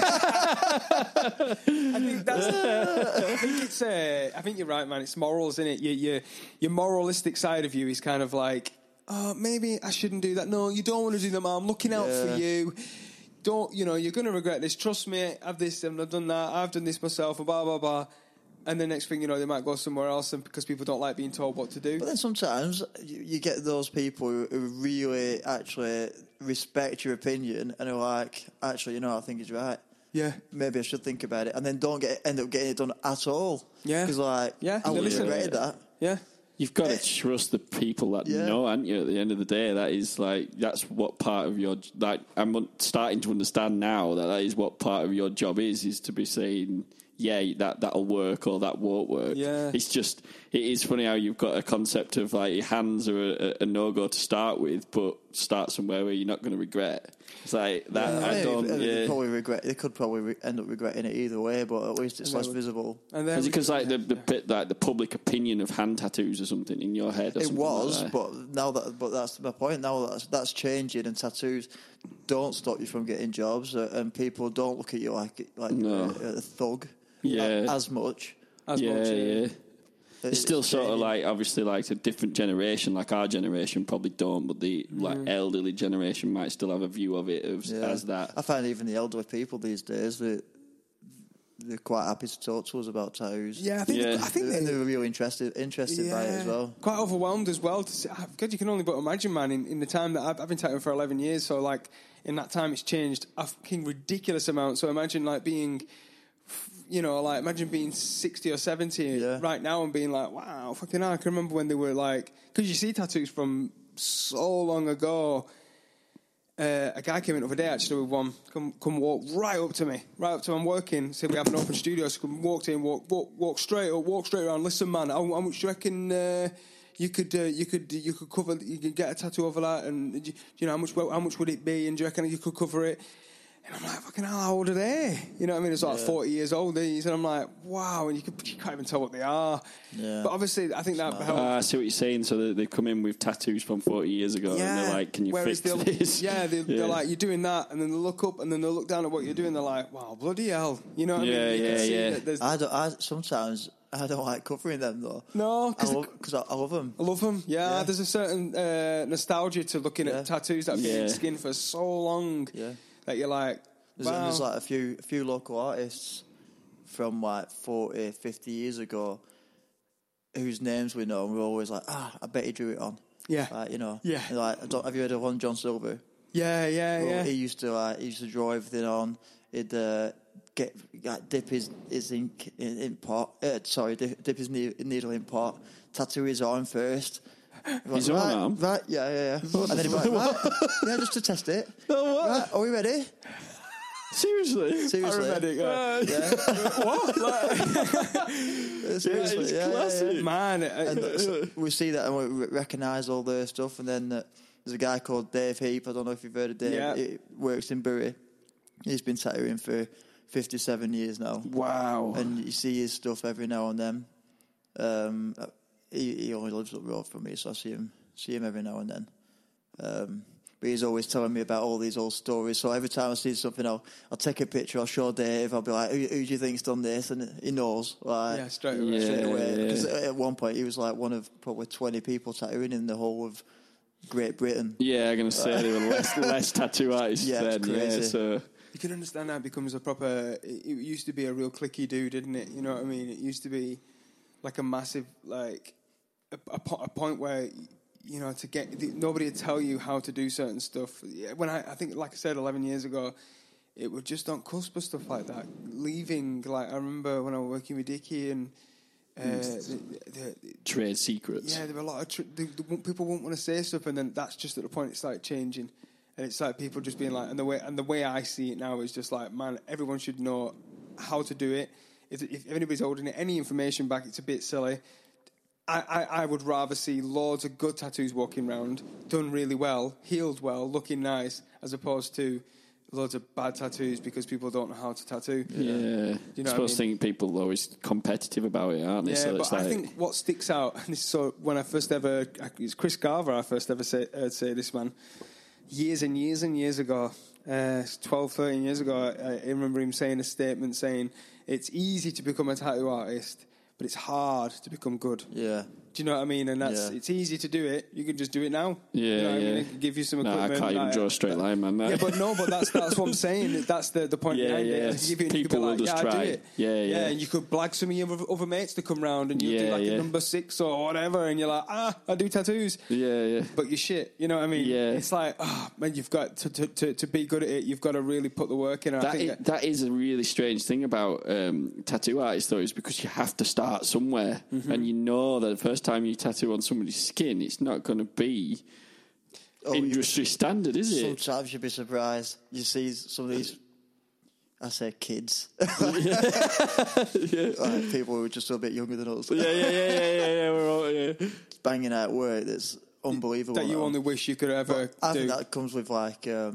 I think that's. I think it's. I think you're right, man. It's morals, isn't it? Your moralistic side of you is kind of like, oh, maybe I shouldn't do that. No, you don't want to do that, man. I'm looking out for you. Don't, you're going to regret this. Trust me. I've this and I've done that. I've done this myself. And blah blah blah. And the next thing you know, they might go somewhere else, and because people don't like being told what to do. But then sometimes you get those people who really actually respect your opinion and are like, actually, I think he's right. Yeah. Maybe I should think about it, and then don't end up getting it done at all. Yeah. Because I they would listen. regretted that. Yeah. You've got to trust the people that know, haven't you? At the end of the day, that is that's what part of your I'm starting to understand now that is what part of your job is to be saying, yeah, that'll work or that won't work. Yeah. It is funny how you've got a concept of like your hands are a no-go to start with, but start somewhere where you're not going to regret. It's like that. I don't. They probably regret. They could probably end up regretting it either way, but at least it's less visible. And then Is it because the public opinion of hand tattoos or something in your head? Or It something was, like that? but that's my point. Now that's changing, and tattoos don't stop you from getting jobs, and people don't look at you like a thug. Yeah. As much. Yeah. It's still sort of like, obviously, like a different generation, like our generation probably don't, but the elderly generation might still have a view of it as that. I find even the elderly people these days, they're quite happy to talk to us about tattoos. Yeah, I think they're really interested by it as well. Quite overwhelmed as well. God, you can only but imagine, man, in the time that I've been tattooing for 11 years, so like in that time it's changed a fucking ridiculous amount. So imagine like being... imagine being 60 or 70 right now and being like, wow, fucking hell. I can remember when they were like, because you see tattoos from so long ago. A guy came in the other day actually with one, come walk right up to me. I'm working, said we have an open studio, so walked in, walk straight around. Listen, man, how much do you reckon you could cover, you could get a tattoo over that, and how much would it be, and do you reckon you could cover it? And I'm like, fucking hell, how old are they? You know what I mean? It's like 40 years old, these. And I'm like, wow. And you can't even tell what they are. Yeah. But obviously, I think that helps. I see what you're saying. So they come in with tattoos from 40 years ago, and they're like, "Can you fix this?" Yeah, they're like, "You're doing that," and then they look up, and then they look down at what you're doing. They're like, "Wow, bloody hell!" You know what I mean? You can see that there's- Sometimes I don't like covering them though. No, because I love them. I love them. Yeah, there's a certain nostalgia to looking at tattoos that have been in skin for so long that you're like, wow. There's like a few local artists from like 40, 50 years ago whose names we know, and we're always like, I bet he drew it on. Yeah. Like, you know. Yeah. Like, have you heard of Long John Silver? Yeah. He used to draw everything on. He'd dip his ink in pot. Dip his needle in pot. Tattoo his arm first. His own arm? Right, yeah. And then he'd be like, right, yeah, just to test it. Right, are we ready? Seriously? Paramedic, What? Seriously, classic. Man. And we see that and we recognise all the stuff. And then there's a guy called Dave Heap. I don't know if you've heard of Dave. Yeah. He works in Bury. He's been tattooing for 57 years now. Wow. And you see his stuff every now and then. He only lives up the road from me, so I see him every now and then. But he's always telling me about all these old stories. So every time I see something, I'll take a picture. I'll show Dave. I'll be like, "Who do you think's done this?" And he knows. Like, straight away. Because at one point he was like one of probably 20 people tattooing in the whole of Great Britain. Yeah, I'm going to say there were less tattoo artists then. Crazy. Yeah, so you can understand how it becomes a proper. It used to be a real cliquey dude, didn't it? You know what I mean? It used to be like a massive, like a point where, you know, to get nobody would tell you how to do certain stuff. When I think, like I said, 11 years ago, it was just on cusp of stuff like that. Leaving, like I remember when I was working with Dickie and the trade secrets. Yeah, there were a lot of people won't want to say stuff, and then that's just at the point it started changing, and it's like people just being like, and the way I see it now is just like, man, everyone should know how to do it. If anybody's holding any information back, it's a bit silly. I would rather see loads of good tattoos walking around, done really well, healed well, looking nice, as opposed to loads of bad tattoos because people don't know how to tattoo. Yeah. You know I suppose think people are always competitive about it, aren't they? Yeah, so but it's like, I think what sticks out, and this is so when I first ever, it's Chris Garver I first ever heard say this, man, years and years and years ago, 12, 13 years ago, I remember him saying a statement saying, it's easy to become a tattoo artist, but it's hard to become good. Yeah. Do you know what I mean? And it's easy to do it. You can just do it now. Yeah, you know what I mean? It can give you some equipment. I can't even draw a straight line, man. Yeah, but that's what I'm saying. That's the point behind it. People will just try. Do it. Yeah. And you could blag some of your other mates to come round and you do like a number 6 or whatever, and you're like, I do tattoos. Yeah. But you're shit. You know what I mean? Yeah. It's like, man, you've got to be good at it. You've got to really put the work in. That is a really strange thing about tattoo artists, though, is because you have to start somewhere, and you know that the first time you tattoo on somebody's skin, it's not going to be industry standard, is it? Sometimes you'd be surprised. You see some of these, I say kids, like people who are just a bit younger than us. Yeah. We're all, banging out work that's unbelievable. That you only wish you could ever do. I think that comes with like, it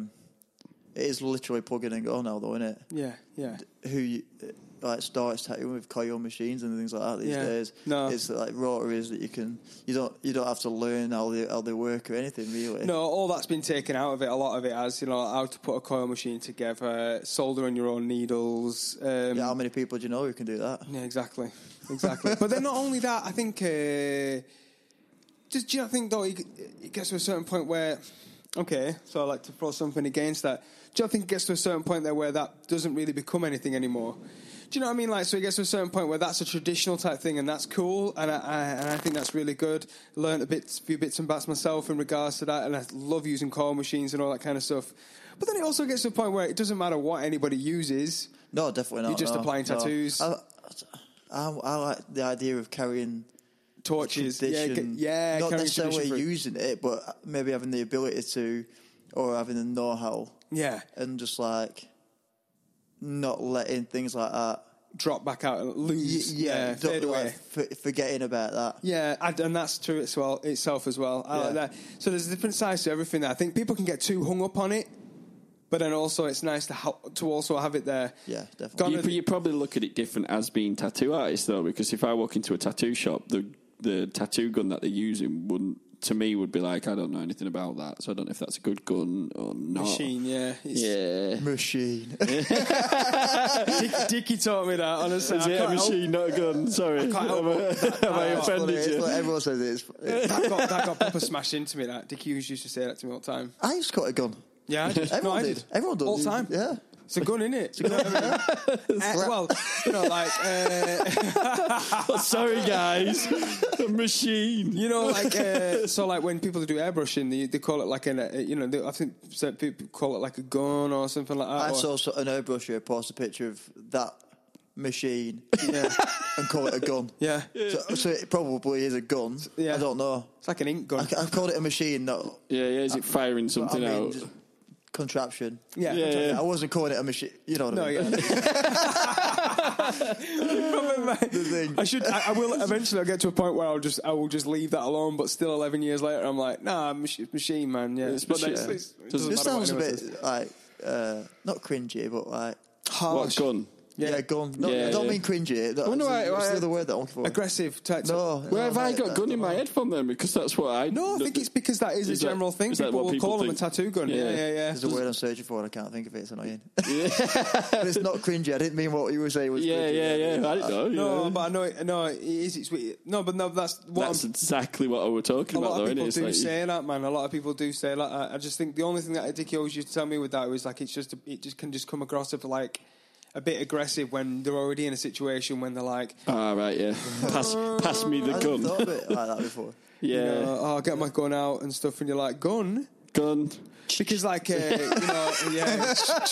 is literally plug in and go now, though, isn't it? Yeah. Who you, like starts tattooing with coil machines and things like that these days. No, it's like rotaries that you don't have to learn how they work or anything really. No, all that's been taken out of it. A lot of it has, you know, how to put a coil machine together, soldering your own needles. How many people do you know who can do that? Yeah, exactly. But then not only that, I think. Do you not think though it gets to a certain point where, okay, so I like to throw something against that. Do you not think it gets to a certain point there where that doesn't really become anything anymore? Do you know what I mean? Like, so it gets to a certain point where that's a traditional type thing, and that's cool, and I think that's really good. Learned a few bits and bats myself in regards to that, and I love using coil machines and all that kind of stuff. But then it also gets to a point where it doesn't matter what anybody uses. No, definitely not. You're just applying tattoos. I like the idea of carrying torches. Yeah, not necessarily using it, but maybe having the ability to, or having the know-how. Yeah, and just like not letting things like that drop back out and lose. Fade away. Forgetting about that. Yeah, and that's true itself as well. I like that. So there's a different sides to everything. I think people can get too hung up on it. but then also it's nice to also have it there. Yeah, definitely. You probably look at it different as being tattoo artists, though, because if I walk into a tattoo shop, the tattoo gun that they're using would be like, I don't know anything about that, so I don't know if that's a good gun or not. Machine, yeah. Machine. Dickie taught me that, honestly. Is it a machine, not a gun? Sorry. Have I offended you? Everyone says it. That got proper smashed into me, that. Dickie used to say that to me all the time. I used to cut a gun. Yeah, I did. Everyone I did. Everyone does. All the time. Yeah. It's a gun, innit? Well, you know, like... Sorry, guys. A machine. You know, like... so, like, when people do airbrushing, they call it like I think certain people call it like a gun or something like that. I saw an airbrush post a picture of that machine and call it a gun. Yeah. So it probably is a gun. Yeah. I don't know. It's like an ink gun. I've called it a machine. No. Yeah, is it firing something out? Just contraption. Yeah. I wasn't calling it a machine. You know what I mean? I will eventually. I'll get to a point where I will just leave that alone. But still, 11 years later, I'm like, nah, machine, man. Yeah, It's machine. It This sounds a bit like not cringy, but like harsh. What gun? Yeah, gun. No, Yeah, I don't yeah. mean cringy. wonder why- What's why- the other word that I'm looking for? Aggressive. No. Where have I got that- gun in my head from then? Because that's what I... No, I think it's because that is a general thing. is that People what will people call them a think? tattoo gun. Yeah. There's a word I'm searching for and I can't think of it. It's annoying. But it's not cringy. I didn't mean what you were saying was Yeah, cringy. I don't know. No, yeah. but I know it. No, it is. It's weird. No, but no, that's what That's exactly what I was talking a about, lot though, of isn't people it? It's do like say that, man. A lot of people do say that. I just think the only thing that Dickie always used to tell me with that was like it just can come across as like a bit aggressive when they're already in a situation when they're like, right, yeah. Pass me the I gun. thought of it like that before. Yeah. you know, I'll get my gun out and stuff, and you're like, gun? Gun. Because like, yeah.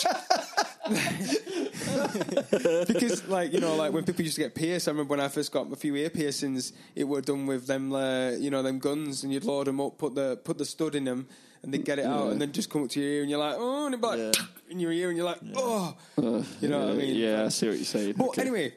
Because like, like when people used to get pierced, I remember when I first got a few ear piercings, it were done with them, them guns, and you'd load them up, put the stud in them, and they'd get it out, and then just come up to your ear, and you're like, oh, and it'd be like in your ear, and you're like, oh, you know what I mean? Yeah, I see what you're saying. But Okay. anyway,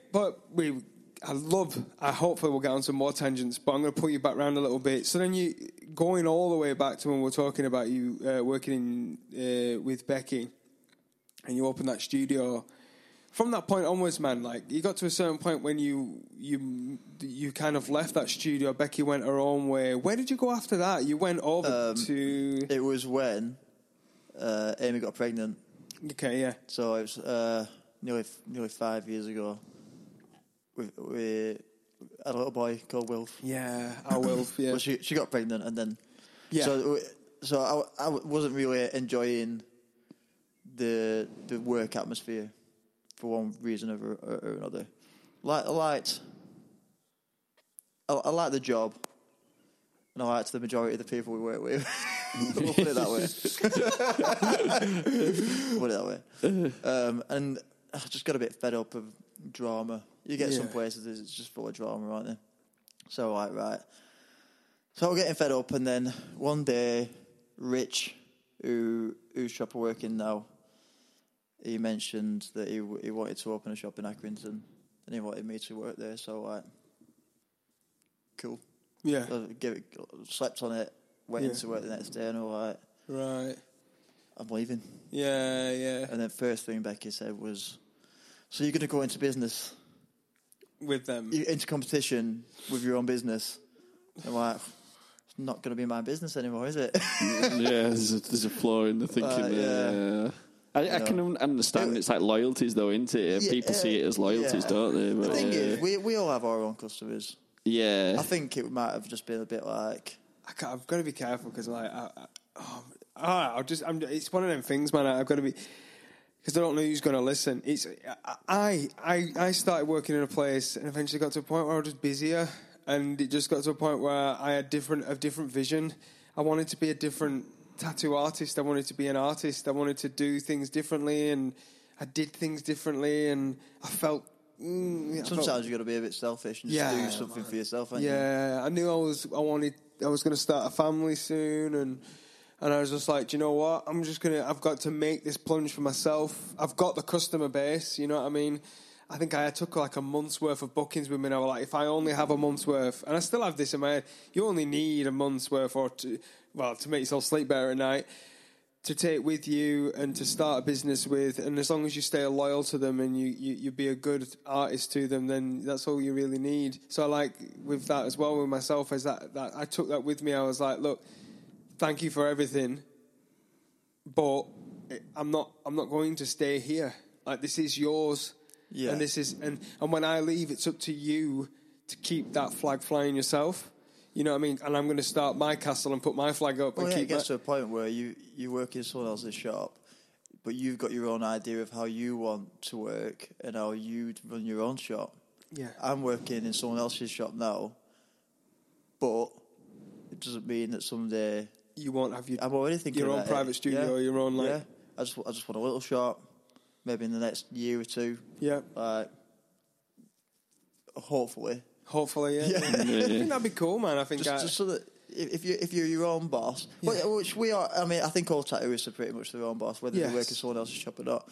I hopefully we'll get on some more tangents, but I'm going to pull you back round a little bit. So then you, going all the way back to when we were talking about you working with Becky, and you opened that studio. From that point onwards, man, like you got to a certain point when you kind of left that studio. Becky went her own way. Where did you go after that? You went over to... It was when Amy got pregnant. Okay, yeah. So it was nearly 5 years ago. We had a little boy called Wilf. Yeah, our Wilf, yeah. Well, she got pregnant, and then Yeah. So I wasn't really enjoying the work atmosphere for one reason or another. I liked the job, and I liked the majority of the people we work with. We'll put it that way. And I just got a bit fed up of drama. You get some places it's just full of drama, aren't they? So right. So I'm getting fed up, and then one day, Rich, whose shop I work in now, he mentioned that he wanted to open a shop in Accrington, and he wanted me to work there. So cool. Yeah. So slept on it, went into work the next day, and all right. Right. I'm leaving. Yeah. And then first thing Becky said was, "So you're going to go into business, With them. into competition with your own business?" I'm like, "It's not going to be my business anymore, is it?" Yeah, there's a flaw in the thinking there. yeah. I can understand it's like loyalties, though, isn't it? Yeah, People see it as loyalties, don't they? But, The thing is, we all have our own customers. yeah. I think it might have just been a bit like... I've got to be careful because it's one of them things, man. I've got to be, because I don't know who's going to listen. I started working in a place and eventually got to a point where I was just busier, and it just got to a point where I had a different vision. I wanted to be a different tattoo artist. I wanted to be an artist. I wanted to do things differently, and I did things differently, and I felt. Sometimes you got to be a bit selfish and just do something for yourself. Yeah, I knew I was going to start a family soon, and I was just like, do you know what? I've got to make this plunge for myself. I've got the customer base, you know what I mean? I think I took like a month's worth of bookings with me, and I was like, if I only have a month's worth, and I still have this in my head, you only need a month's worth to make yourself sleep better at night. to take with you and to start a business with, and as long as you stay loyal to them and you be a good artist to them, then that's all you really need. So I like with that as well with myself, is that I took that with me. I was like, look, thank you for everything, but I'm not going to stay here. Like, this is yours. Yeah. And this is and when I leave, it's up to you to keep that flag flying yourself. You know what I mean? And I'm going to start my castle and put my flag up and It keep gets that. to a point where you work in someone else's shop, but you've got your own idea of how you want to work and how you'd run your own shop. Yeah. I'm working in someone else's shop now, but it doesn't mean that someday You won't have I'm already thinking your own about private it. studio, Yeah. your own like. Yeah, I just want a little shop, maybe in the next year or two. Yeah. Hopefully. Hopefully, yeah. Yeah. I think that'd be cool, man. I think Just so that if you're your own boss, which we are. I mean, I think all tattooists are pretty much their own boss, whether they work in someone else's shop or not.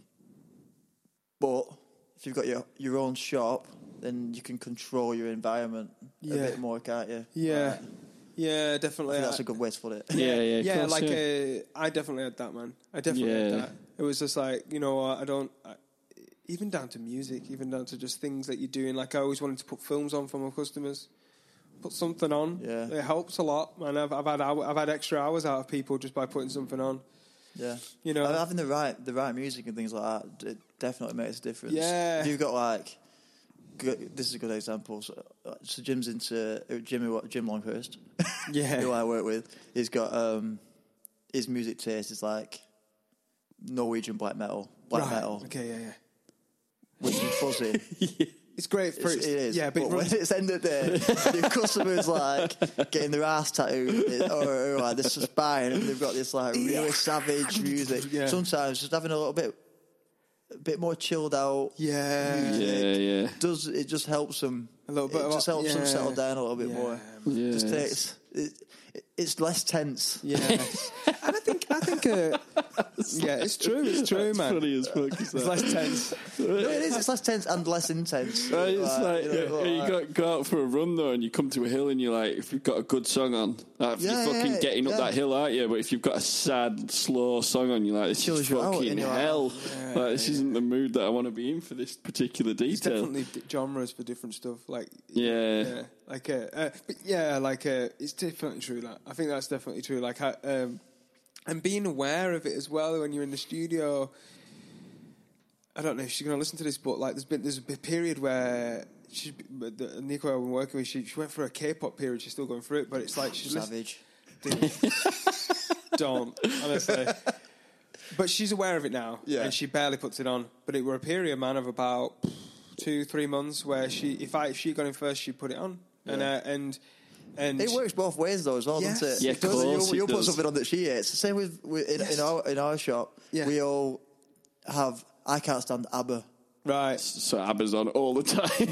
But if you've got your own shop, then you can control your environment a bit more, can't you? Yeah. Like, Yeah, definitely. I think that's a good way to put it. Yeah, Yeah, of course, like I definitely had that, man. I definitely had that. It was just like, you know, even down to music, even down to just things that you're doing. Like, I always wanted to put films on for my customers. Put something on. Yeah. It helps a lot, man. I've had extra hours out of people just by putting something on. Yeah, You know, having the right music and things like that, it definitely makes a difference. Yeah. If you've got like, this is a good example. So Jim's into Jim Longhurst. Yeah. Who I work with. He's got his music taste is like Norwegian black metal, Okay, yeah. which is buzzing. It's great for It is. Yeah, but when it's end of the day, your customer's like getting their ass tattooed or like this spine, and they've got this like really savage music. Yeah. Sometimes just having a bit more chilled out. Yeah. Yeah. It just helps them. A little bit It of just helps them yeah. settle down a little bit more. Yeah. Just takes it's less tense. Yeah. And I think yeah, it's true, man. Funny as fuck. It's less tense. No, it is. It's less tense and less intense. It's like, you know, go out for a run though, and you come to a hill, and you're like, if you've got a good song on, you're fucking getting up that hill, aren't you? But if you've got a sad, slow song on, you're like, this is fucking hell. This isn't the mood that I want to be in for this particular There's detail. definitely genres for different stuff. Like Yeah. it's definitely true. That I think that's definitely true. Like, and being aware of it as well when you're in the studio. I don't know if she's going to listen to this, but like, there's a period where Nico I've been working with. She went through a K-pop period. She's still going through it, but it's like she's savage. Don't honestly. But she's aware of it now, Yeah. and she barely puts it on. But it were a period, man, of about 2-3 months where if she got in first, she put it on, and It works both ways though, as well, Yes. doesn't it? Yeah, Because course you'll it put does. something on that she hates. Same with in our shop. Yeah. We all have. I can't stand ABBA. right. So ABBA's on all the time.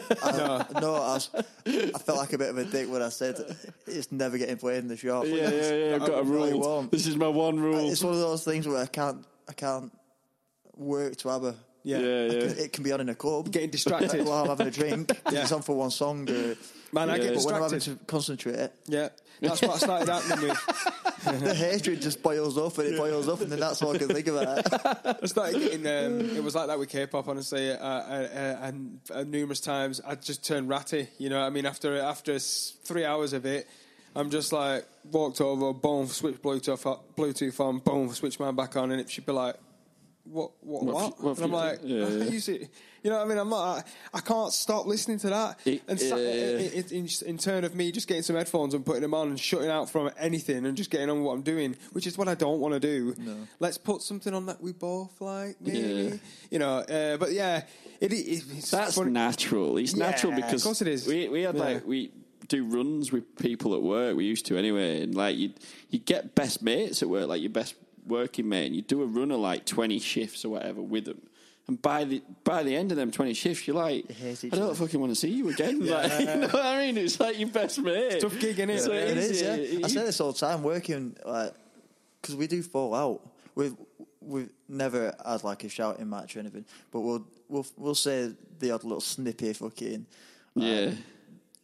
I felt like a bit of a dick when I said it's never getting played in the shop. Yeah. I've got a I really rule. won't. This is my one rule. It's one of those things where I can't work to ABBA. Yeah. It can be on in a club. Getting distracted. while I'm having a drink. Yeah. It's on for one song. Man, I get But when I'm having distracted. to concentrate, Yeah, that's what I started happening with. the hatred just boils up and it boils up, and then that's all I can think about. I started getting. It was like that with K-pop, honestly, and numerous times I just turned ratty. You know what I mean? After 3 hours of it, I'm just like walked over, boom, switch Bluetooth on, boom, switch mine back on, and she'd be like, What? What And I'm like, yeah. You know what I mean? I'm not. I can't stop listening to that. In turn of me just getting some headphones and putting them on and shutting out from anything and just getting on with what I'm doing, which is what I don't want to do. No. Let's put something on that we both like, maybe. Yeah. You know, but yeah, it's That's funny. natural. It's natural because of course it is. We had we do runs with people at work. We used to anyway, and like you get best mates at work, like your best working mate, and you do a run of like 20 shifts or whatever with them. And by the end of them 20 shifts, you're like, I don't fucking want to see you again. Like, you know what I mean? It's like your best mate. Tough gig, innit? So it is, yeah. I say this all the time, working, like, because we do fall out. We've never had like a shouting match or anything, but we'll say the odd little snippy fucking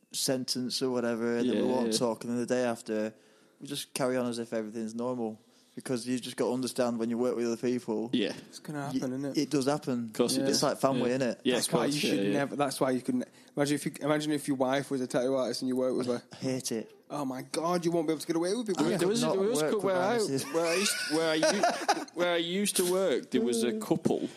sentence or whatever, and then we won't talk, and then the day after, we just carry on as if everything's normal. because you just got to understand when you work with other people. Yeah. It's going to happen, isn't it? It does happen. Of course it does. It's like family, Yeah. innit? Yeah, That's of why course, you should yeah. never. That's why you couldn't. Imagine if your wife was a tattoo artist and you worked with her. I hate it. Oh my God, you won't be able to get away with it. will you? There was not work with where artists. I used to work. There was a couple,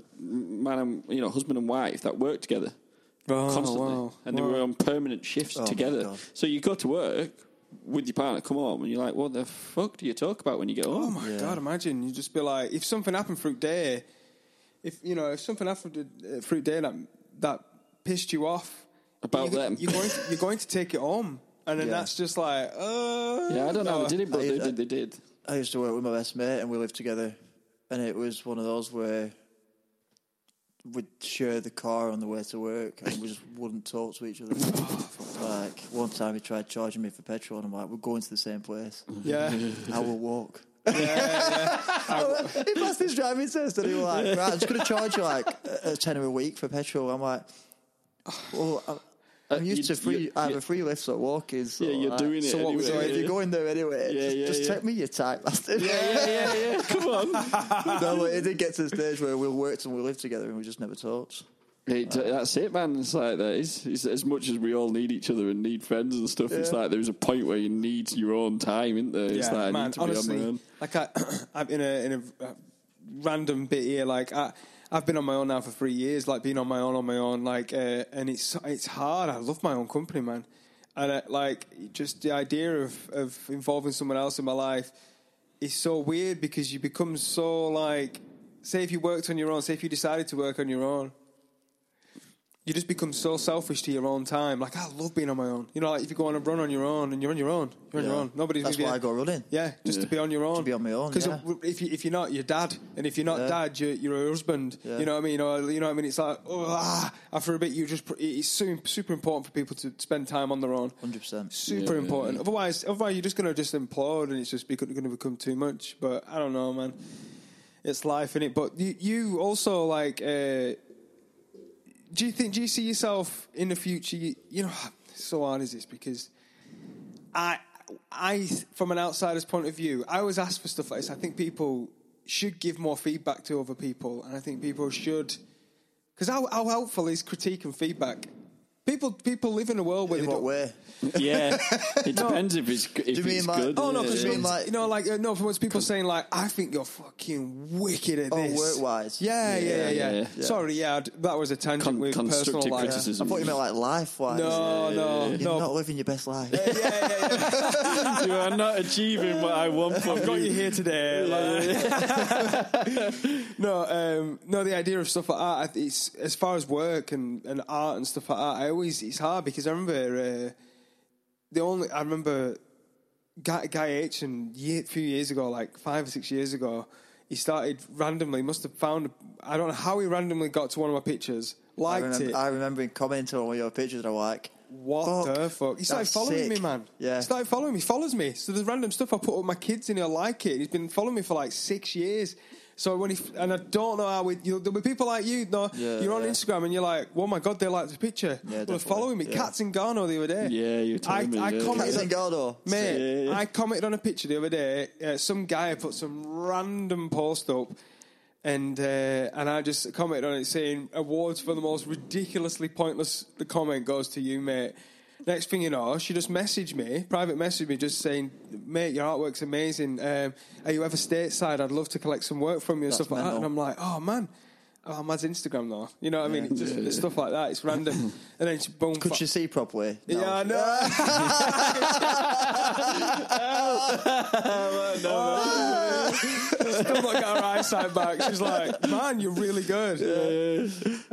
husband and wife, that worked together constantly, wow. and they were on permanent shifts Oh, my together. God. So you go to work with your partner, come home, and you're like, "What the fuck do you talk about when you get home?" Oh my God, imagine you just be like, if something happened through day, if something happened through day that pissed you off About them. you're going to take it home, and then Yeah. that's just like, Yeah, I don't know how they did it, but they did. I used to work with my best mate, and we lived together, and it was one of those where we'd share the car on the way to work, and we just wouldn't talk to each other. Like one time, he tried charging me for petrol, and I'm like, "We're going to the same place. Yeah. I will walk." Yeah. He passed his driving test, and he was like, "Right, I'm just going to charge you like a tenner a week for petrol." I'm like, "Well, I'm used to either free lifts or walking." So, Yeah, you're doing it So what? anyway, So if yeah. you're going there anyway, just take me, you tight bastard. Yeah. Come on. No, but it did get to the stage where we worked and we lived together, and we just never talked. That's it, man. It's like that. It's as much as we all need each other and need friends and stuff. It's like there's a point where you need your own time, isn't there? It's like I need to honestly, be on my own. like I'm in a random bit here. Like I've been on my own now for 3 years. Like being on my own. Like and it's hard. I love my own company, man. And like just the idea of involving someone else in my life is so weird because you become so like, say if you worked on your own, say if you decided to work on your own. You just become so selfish to your own time. Like, I love being on my own. Like if you go on a run on your own and you're on your own. You're on your own. Nobody's That's with why you. I go running. Yeah, just to be on your own. To be on my own, Because yeah. if you're not, you're dad. And if you're not dad, you're a husband. Yeah. You know what I mean? You know what I mean? It's like, after a bit, it's super important for people to spend time on their own. 100%. Super important. Otherwise, you're just going to implode and it's just going to become too much. But I don't know, man. It's life, innit? But you also, like... Do you see yourself in the future? So hard is this because I, from an outsider's point of view, I always ask for stuff like this. I think people should give more feedback to other people, and I think people should, because how helpful is critique and feedback? People live in a world where In they what don't. way? Yeah, it depends if it's you mean it's like- good. Oh no, because You mean like- for once people saying like, I think you're fucking wicked at this. work-wise? Yeah. Sorry, that was a tangent with personal constructive life. criticism. I thought you meant like life-wise. No. You're not living your best life. You are not achieving what I want from I've got you here today. No, the idea of stuff like that, it's, as far as work and art and stuff like that, it's hard because I remember Guy H a few years ago, like 5 or 6 years ago, he started randomly, must have found, I don't know how he randomly got to one of my pictures, liked it. I remember him commenting on one of your pictures, and I'm like, What the fuck? He started That's following sick. me, man. Yeah. He started following me. He follows me. So there's random stuff I put up my kids in. He'll like it. He's been following me for like 6 years. So and I don't know how there'll be people like you. No, you're on Instagram and you're like, oh my God, they like the picture. Yeah, Well, they're definitely. following me. Yeah. Cats in Ghana the other day. Yeah, you were telling me. I yeah. commented- Cats and Gordo. Mate, Yeah. I commented on a picture the other day. Some guy put some random post up, and I just commented on it saying, awards for the most ridiculously pointless. The comment goes to you, mate. Next thing you know, she just messaged me, private messaged me, just saying, mate, your artwork's amazing. Are you ever stateside? I'd love to collect some work from you and That's stuff like that. mental. And I'm like, oh, man. Oh, man's Instagram, though. You know what I mean? It's just stuff like that. It's random. And then she, boom. Could she see properly? No. Yeah, I know. Still not got her eyesight back. She's like, man, you're really good.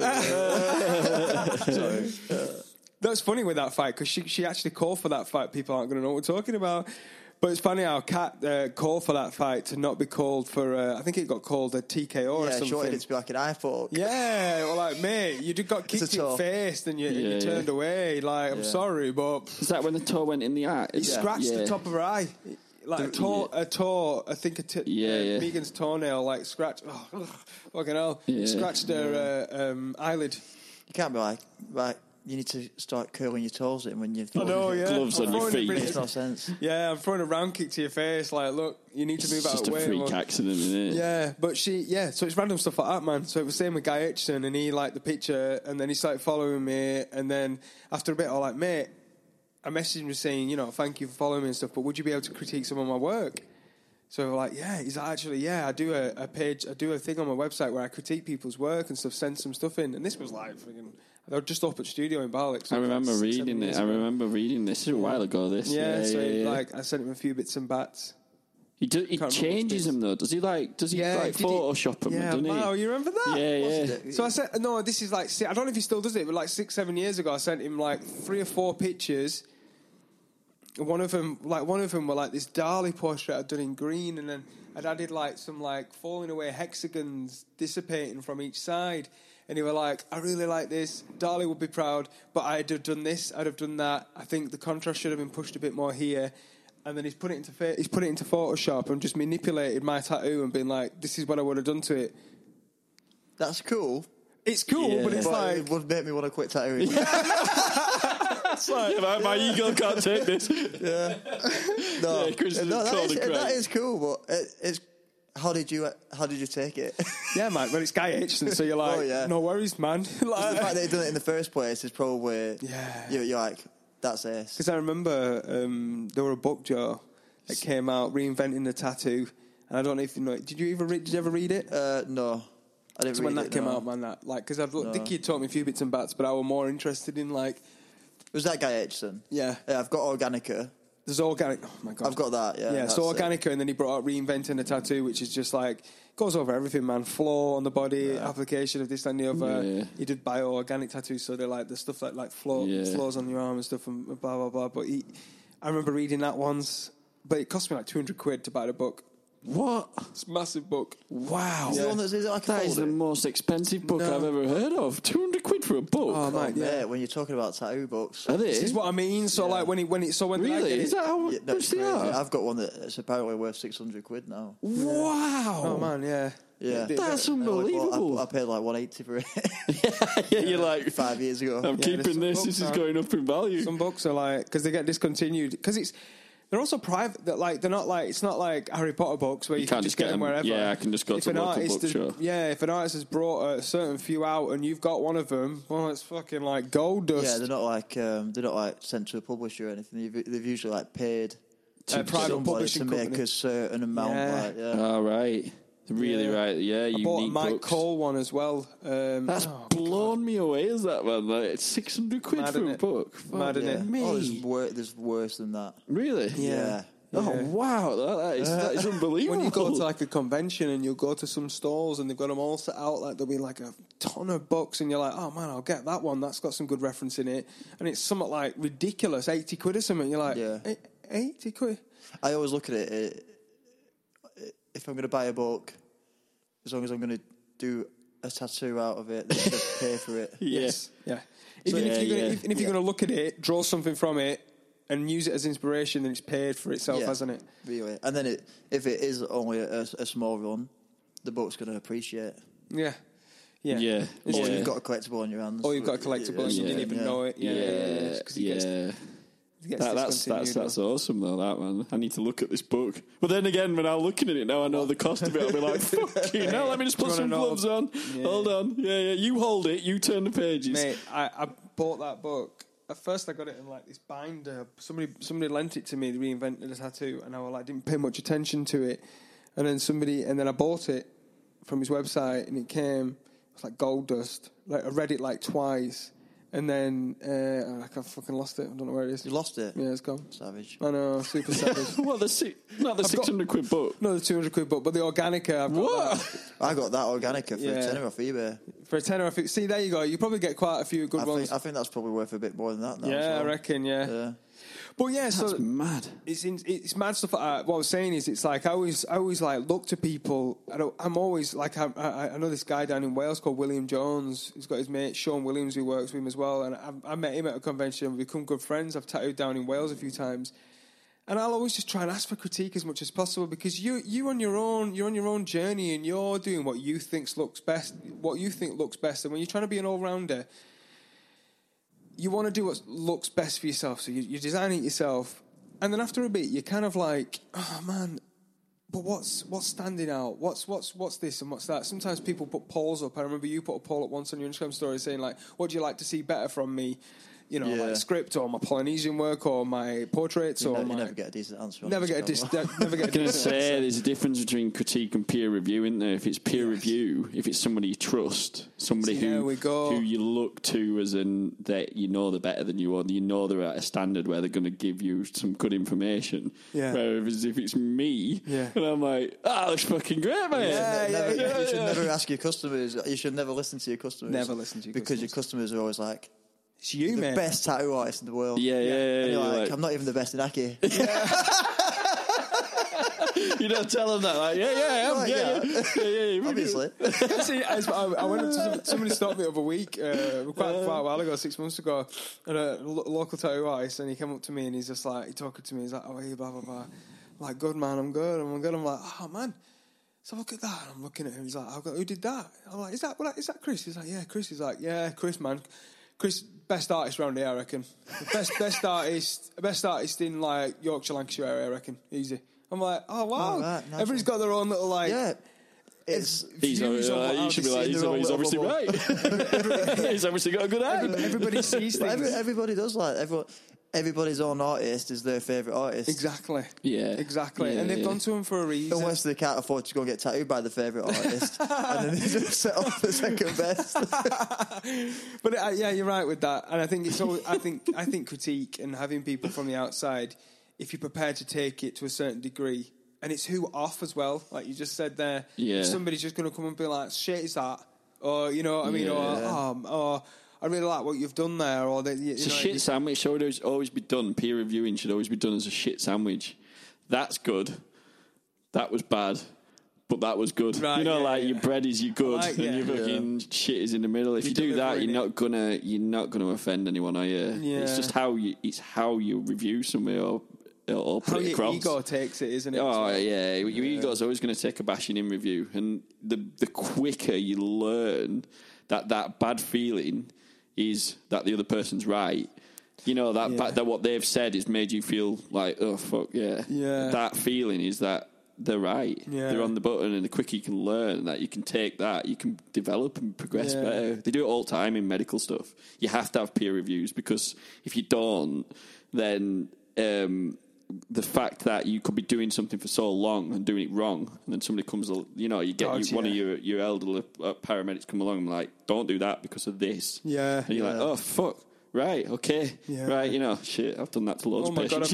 Sorry. That's funny with that fight because she actually called for that fight. People aren't going to know what we're talking about. But it's funny how Kat called for that fight to not be called for, I think it got called a TKO or Yeah, something. she wanted it to be like an iPhone. Yeah, well, like, mate, you just got kicked in the tough. face and you Yeah, turned away. Like, I'm Yeah. sorry, but Is that when the toe went in the eye? he scratched the top of her eye. Like a toe, I think Yeah. Megan's toenail, like scratched. Oh, fucking hell. Yeah. Scratched her eyelid. You can't be like, right, you need to start curling your toes in when you. I know, yeah. Gloves on your feet. Makes no sense. Yeah, I'm throwing a round kick to your face. Like, look, you need to move It's out just of a the way. freak accident, isn't it? Yeah, but so it's random stuff like that, man. So it was same with Guy Aitchison, and he liked the picture, and then he started following me, and then after a bit, I was like, mate, I messaged him saying, thank you for following me and stuff, but would you be able to critique some of my work? So we're like, yeah, he's like, actually, I do a page, I do a thing on my website where I critique people's work and stuff, send some stuff in, and this was like, they were just up at studio in Barlick. So I remember reading it. I remember reading this a while ago. This, like I sent him a few bits and bats. He changes them though. Does he Photoshop them? Yeah, doesn't he? wow, you remember that? Yeah. So I said, no, this is like, I don't know if he still does it, but like 6-7 years ago, I sent him like 3 or 4 pictures. One of them were like this Dali portrait I'd done in green, and then I'd added like some like falling away hexagons dissipating from each side. And he were like, I really like this. Dali would be proud, but I'd have done this, I'd have done that. I think the contrast should have been pushed a bit more here. And then he's put it into Photoshop and just manipulated my tattoo and been like, this is what I would have done to it. That's cool. It's cool, but it's like... It would make me want to quit tattooing. It's like... my ego can't take this. Yeah. No, that is cool, but it's... How did you take it? Yeah, man. Well, it's Guy Aitchison, so you're like, no worries, man. Like, the fact that you've done it in the first place is probably... Yeah. You're like, that's it. Because I remember there were a book, Joe, that came out, Reinventing the Tattoo, and I don't know if you know it. Did you ever read it? No. I didn't read it. When that came out, man, because Dickie had taught me a few bits and bats, but I was more interested in, like... Was that Guy Aitchison? Yeah. Yeah, I've got Organica. There's Organic. Oh my god, I've got that. Yeah. Yeah. So Organica, and then he brought out Reinventing the Tattoo, which is just like goes over everything, man. Flow on the body, application of this and the other. Yeah. He did bio-organic tattoos, so they're like the stuff like flows on your arm and stuff, and blah blah blah. But I remember reading that once, but it cost me like £200 to buy the book. What? It's a massive book. Wow. Yeah. That is the most expensive book I've ever heard of. £200 for a book. Oh, mate, yeah. When you're talking about tattoo books. Are they? This is what I mean. So like when really? Is that how much they are? I've got one that's apparently worth £600 now. Wow. Oh man, yeah. Yeah. That's unbelievable. I paid like $180 for it. Yeah, you're like 5 years ago. I'm keeping this. This is going up in value. Some books are like, because they get discontinued, because they're also private. That like they're not like, it's not like Harry Potter books where you can just get them wherever. Yeah, I can just go to a local bookshop. Yeah, if an artist has brought a certain few out and you've got one of them, well, it's fucking like gold dust. Yeah, they're not like sent to a publisher or anything. They've usually like paid to private publishing to make company. A certain amount. Yeah. All right. Really right, yeah. I bought a Mike Cole one as well. That's blown me away. Is that man? Like, it's £600 for a book. Mad, isn't it? Oh, there's worse than that. Really? Yeah. Oh wow, that is unbelievable. When you go to like a convention and you'll go to some stalls and they've got them all set out, like there'll be like a ton of books, and you're like, oh man, I'll get that one. That's got some good reference in it, and it's something like ridiculous, £80 or something. You're like, yeah. £80. I always look at it. If I'm going to buy a book, as long as I'm going to do a tattoo out of it, then you just pay for it. Yes. Yeah. If you're going to look at it, draw something from it, and use it as inspiration, then it's paid for itself, hasn't it? Really. And then if it is only a small run, the book's going to appreciate. Yeah. Yeah. Yeah. Or you've got a collectible on your hands. Or you've got a collectible and you didn't even know it. Yeah. That's awesome though, that man. I need to look at this book. But then again, when I'm looking at it now, I know the cost of it. I'll be like, fucking hell, let me just put some gloves on. Yeah. Hold on. Yeah. You hold it, you turn the pages. Mate, I bought that book. At first I got it in like this binder. Somebody lent it to me, Reinvented a Tattoo, and I was like, didn't pay much attention to it. And then I bought it from his website, and it was like gold dust. Like I read it like twice. And then I fucking lost it. I don't know where it is. You lost it? Yeah, it's gone. Savage. I know, super savage. Well, not the £600 book. No, the £200 book, but the Organica. I got that Organica for a tenner off eBay. For a tenner off. See, there you go. You probably get quite a few good ones. I think that's probably worth a bit more than that now. Yeah, I reckon. Yeah. But yeah, that's mad. It's mad stuff like that. What I was saying is, it's like I always like look to people. I'm always like I know this guy down in Wales called William Jones. He's got his mate Sean Williams who works with him as well, and I met him at a convention and we've become good friends. I've tattooed down in Wales a few times, and I'll always just try and ask for critique as much as possible, because you're on your own journey and you're doing what you think looks best, and when you're trying to be an all rounder, you want to do what looks best for yourself. So you design it yourself, and then after a bit, you're kind of like, oh man, but what's standing out? What's this and what's that? Sometimes people put polls up. I remember you put a poll up once on your Instagram story saying like, what do you like to see better from me? You know, like script or my Polynesian work or my portraits you or you my... never get a decent answer. Never get a decent answer. There's a difference between critique and peer review, isn't there? If it's peer review, if it's somebody you trust, somebody who you look to as that you know they're better than you, or you know they're at a standard where they're going to give you some good information. Yeah. Whereas if it's me, and I'm like, oh, that's fucking great, mate. You should never ask your customers. You should never listen to your customers. Never listen to your because your customers are always like, it's you, the mate. best tattoo artist in the world. Yeah. And you're like, I'm not even the best in Aki. You don't tell them that, like, yeah. Obviously. See, I went up to somebody stopped me the other week, quite a while ago, 6 months ago, and a local tattoo artist, and he came up to me and he's just like, he talking to me, he's like, oh, hey, blah, blah, blah. I'm like, good, man, I'm good. I'm like, oh, man. So look at that. And I'm looking at him. He's like, who did that? I'm like, is that Chris? He's like, yeah, Chris. He's like, yeah, Chris, man. Chris, best artist around here, I reckon. Best artist in like Yorkshire, Lancashire area, I reckon. Easy. I'm like, oh wow. Right, everybody's got their own little like. Yeah. You should be like, he's obviously right. He's obviously got a good eye. Everybody sees things. Everybody does like everybody's own artist is their favourite artist. Exactly. Yeah. Exactly. Yeah, and they've gone to him for a reason. Unless they can't afford to go and get tattooed by the favourite artist. And then they just set off the second best. But yeah, you're right with that. And I think it's always, I think critique and having people from the outside, if you're prepared to take it to a certain degree, and it's who off as well, like you just said there. Yeah. If somebody's just going to come and be like, shit is that? Or, you know what I mean? Or I really like what you've done there. Or it's a shit sandwich. Should always be done. Peer reviewing should always be done as a shit sandwich. That's good. That was bad. But that was good. Right, your bread is your good, and your fucking shit is in the middle. If you do that, you're not gonna offend anyone, are you? Yeah. It's just how you review somebody or put it across. Your ego takes it, isn't it? Oh yeah, your ego's always going to take a bashing in review, and the quicker you learn that bad feeling is that the other person's right. You know that what they've said has made you feel like, oh fuck yeah. That feeling is that they're right. Yeah. They're on the button, and the quicker you can learn that, you can take that, you can develop and progress better. They do it all the time in medical stuff. You have to have peer reviews, because if you don't, then the fact that you could be doing something for so long and doing it wrong, and then somebody comes, one of your elderly paramedics come along and like, don't do that because of this. Yeah. And you're like, oh fuck. Right, okay, right, shit, I've done that to loads of patients.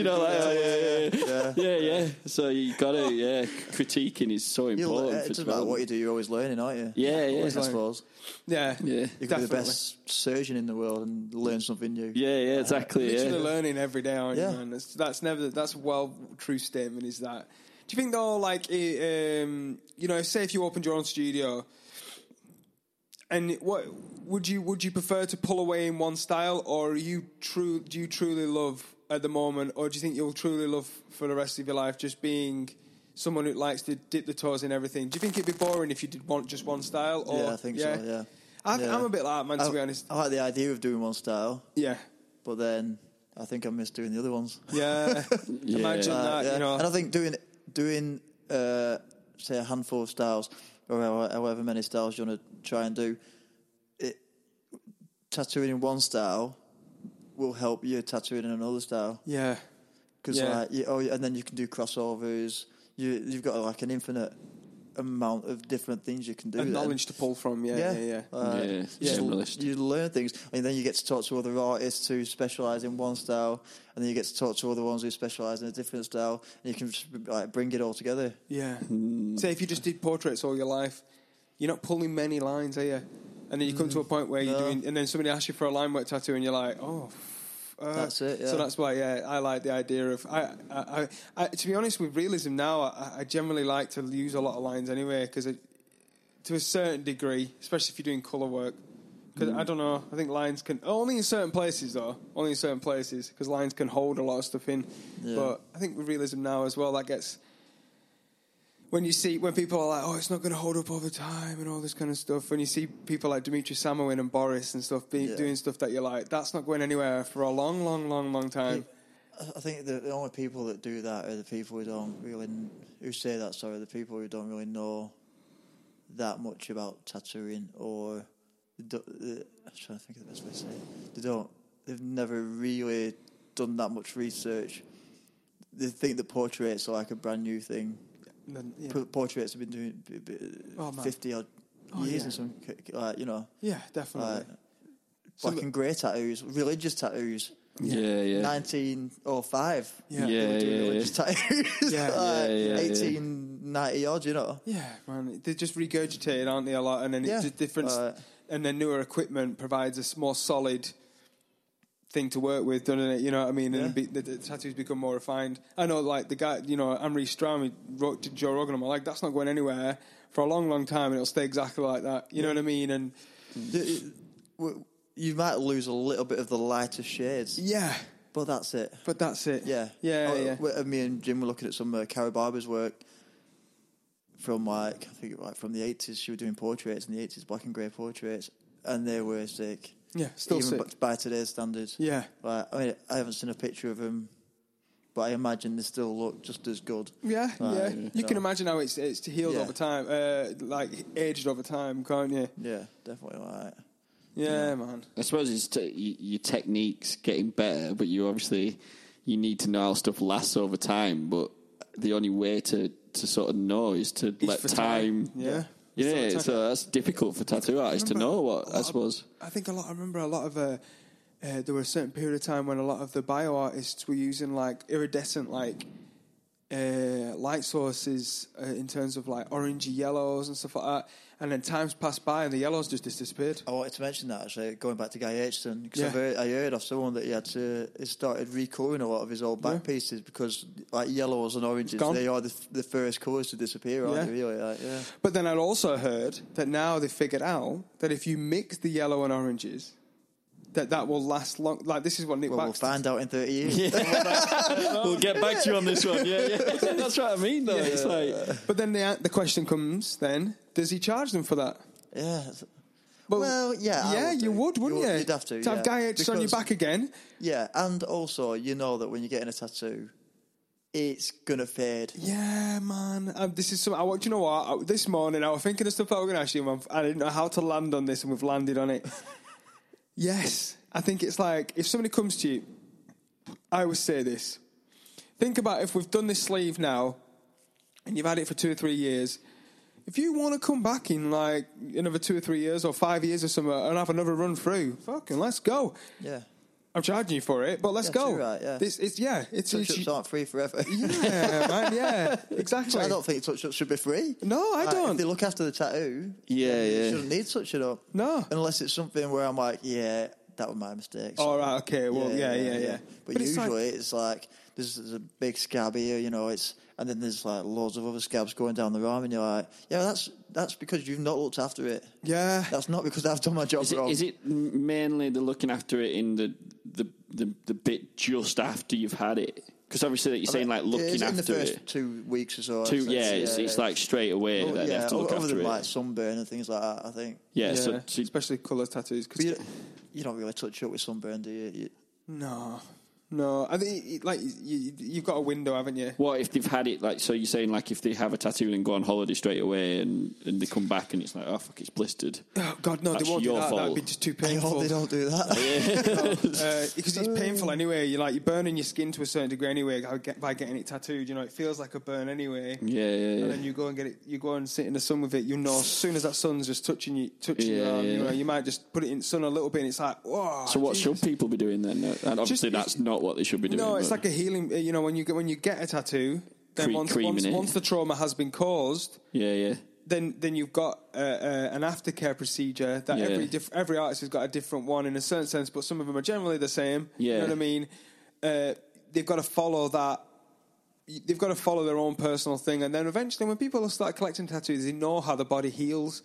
God, So you got to, critiquing is so important. It doesn't matter what you do, you're always learning, aren't you? Yeah, I suppose. Yeah. You can be the best surgeon in the world and learn something new. Yeah, exactly. Literally learning every day, aren't you, man? That's a true statement, is that. Do you think, though, like, say if you opened your own studio, and what would you prefer to pull away in one style, or do you truly love at the moment, or do you think you'll truly love for the rest of your life just being someone who likes to dip the toes in everything? Do you think it'd be boring if you did want just one style? Or, I think so. Yeah, I'm a bit like that, man. To be honest, I like the idea of doing one style. Yeah, but then I think I miss doing the other ones. Yeah, imagine that. Yeah. You know, and I think doing say a handful of styles, or however many styles you want to try and do, tattooing in one style will help you tattooing in another style. Yeah. Because and then you can do crossovers. You've got like an infinite amount of different things you can do. And knowledge to pull from. Yeah. You learn things, and then you get to talk to other artists who specialise in one style, and then you get to talk to other ones who specialise in a different style, and you can just bring it all together. Yeah. Say if you just did portraits all your life, you're not pulling many lines, are you? And then you come to a point where you're doing, and then somebody asks you for a line work tattoo, and you're like, that's it. Yeah. So that's why, I like the idea of. I to be honest, with realism now, I generally like to use a lot of lines anyway, because to a certain degree, especially if you're doing colour work, because I don't know, I think lines can only in certain places, because lines can hold a lot of stuff in. Yeah. But I think with realism now as well, that gets. when people are like, oh, it's not going to hold up over time and all this kind of stuff. When you see people like Dimitri Samoin and Boris and stuff doing stuff that you're like, that's not going anywhere for a long, long, long, long time. I think the only people that do that are the people the people who don't really know that much about tattooing, or I'm trying to think of the best way to say it. They've never really done that much research. They think that portraits are like a brand new thing. Portraits have been doing 50 odd years and some, like, you know. Yeah, definitely. Black and grey tattoos, religious tattoos. Yeah. 1905. Yeah. Religious tattoos. 1890 odd, you know. Yeah, man. They're just regurgitated, aren't they, a lot? And then it's just different. And then newer equipment provides a more solid thing to work with, doesn't it? You know what I mean? And the tattoos become more refined. I know, like, the guy, you know, Anne-Marie Strahm, he wrote to Joe Rogan, I'm like, that's not going anywhere for a long, long time, and it'll stay exactly like that. You know what I mean? And you might lose a little bit of the lighter shades. Yeah. But that's it. Yeah. Me and Jim were looking at some Cara Barber's work from, like, I think, like, from the 80s. She was doing portraits in the 80s, black and grey portraits, and they were sick. Yeah, still even sick. By today's standards. Yeah. Like, I mean, I haven't seen a picture of them, but I imagine they still look just as good. Yeah, like, You can imagine how it's healed over time, like aged over time, can't you? Yeah, definitely. Like, yeah, man. I suppose it's your technique's getting better, but you need to know how stuff lasts over time. But the only way to sort of know is to let time. Yeah. Yeah, so that's difficult for tattoo artists to know what, I suppose. I remember a lot of, there were a certain period of time when a lot of the bio artists were using, like, iridescent, like, light sources in terms of, like, orangey yellows and stuff like that. And then times passed by and the yellows just disappeared. I wanted to mention that, actually, going back to Guy Aitchison, because I heard of someone that he started recolouring a lot of his old back pieces because, like, yellows and oranges, they are the first colours to disappear, aren't they, really? Like, But then I'd also heard that now they've figured out that if you mix the yellow and oranges, that will last long. Like, this is what Nick we'll find out in 30 years. We'll get back to you on this one. Yeah. That's what I mean, though. It's like, but then the question comes then, does he charge them for that? Yeah. Well, yeah, you would, wouldn't you? You'd have to have Guy Aitchison on your back again. Yeah, and also, you know that when you're getting a tattoo, it's gonna fade. Yeah, man. This is something. Do you know what? This morning I was thinking of stuff that I was going to ask you, and I didn't know how to land on this, and we've landed on it. Yes, I think it's like, if somebody comes to you, I always say this. Think about if we've done this sleeve now, and you've had it for 2 or 3 years. If you want to come back in, like, another 2 or 3 years or 5 years or something and have another run through, fucking let's go. Yeah. I'm charging you for it, but let's go. Right, yeah. It's touch-ups aren't free forever. Yeah, man, yeah, exactly. I don't think touch-ups should be free. No, I don't. If they look after the tattoo, you shouldn't need touching up. No. Unless it's something where I'm like, that was my mistake. All right, okay, well, yeah. But usually it's like, there's a big scab here, you know, and then there's like loads of other scabs going down the arm, and you're like, that's because you've not looked after it. Yeah. That's not because I've done my job wrong. Is it mainly the looking after it in the bit just after you've had it? Because obviously that you're saying, like, looking after in the first it. 2 weeks or so. It's like straight away that they have to look other after than it. like sunburn and things like that, I think. Yeah, so especially colour tattoos. But you don't really touch up with sunburn, do you? No, I think, like, you've got a window, haven't you? What if they've had it, like, so you're saying, like, if they have a tattoo and go on holiday straight away and they come back and it's like, oh, fuck, it's blistered. Oh, God, no, That's they won't do your that. fault. That would be just too I painful. hope they don't do that. Because it's painful anyway. You're burning your skin to a certain degree anyway by getting it tattooed. You know, it feels like a burn anyway. Yeah. And then you go and get it. You go and sit in the sun with it. You know, as soon as that sun's just touching your arm, you know, you might just put it in the sun a little bit, and it's like, whoa. So what should people be doing then? And obviously that's not what they should be doing. No, it's like a healing. You know, when you get a tattoo, then once the trauma has been caused, then you've got an aftercare procedure that every artist has got a different one in a certain sense, but some of them are generally the same. Yeah. You know what I mean? They've got to follow that. They've got to follow their own personal thing, and then eventually, when people start collecting tattoos, they know how the body heals.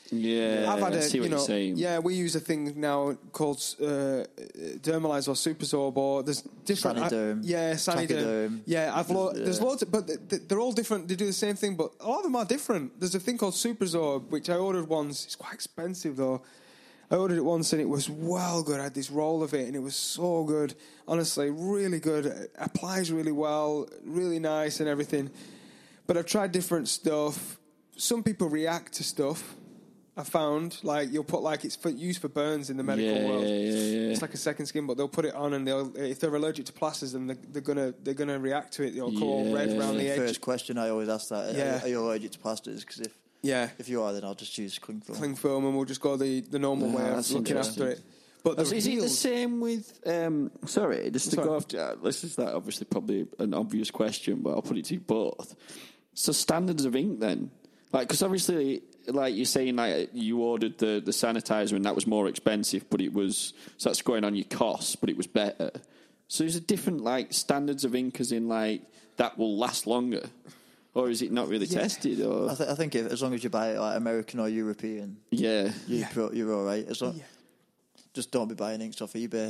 Yeah, I've had I see what you're saying. Yeah, we use a thing now called Dermalize or Supersorb, or there's different. Saniderm. Saniderm. Yeah, there's loads, but they're all different. They do the same thing, but a lot of them are different. There's a thing called Supersorb, which I ordered once. It's quite expensive though. I ordered it once and it was well good. I had this roll of it and it was so good. Honestly, really good. It applies really well, really nice and everything. But I've tried different stuff. Some people react to stuff. I found, like, you'll put, like, it's used for burns in the medical world. Yeah. It's like a second skin, but they'll put it on and if they're allergic to plasters, then they're gonna react to it. They'll go all red around the edge. First question I always ask that: Are you allergic to plasters? Because if you are, then I'll just use cling film. Cling film, and we'll just go the normal way of looking after it. But is it the same with? Sorry, just to go after. This is that obviously probably an obvious question, but I'll put it to you both. So standards of ink then, like, because obviously, like you're saying, like you ordered the sanitizer and that was more expensive, but so that's going on your costs, but it was better. So is it different, like standards of ink, as in like that will last longer? Or is it not really tested? Or I think as long as you buy it like American or European, you're all right. Just don't be buying inks off eBay.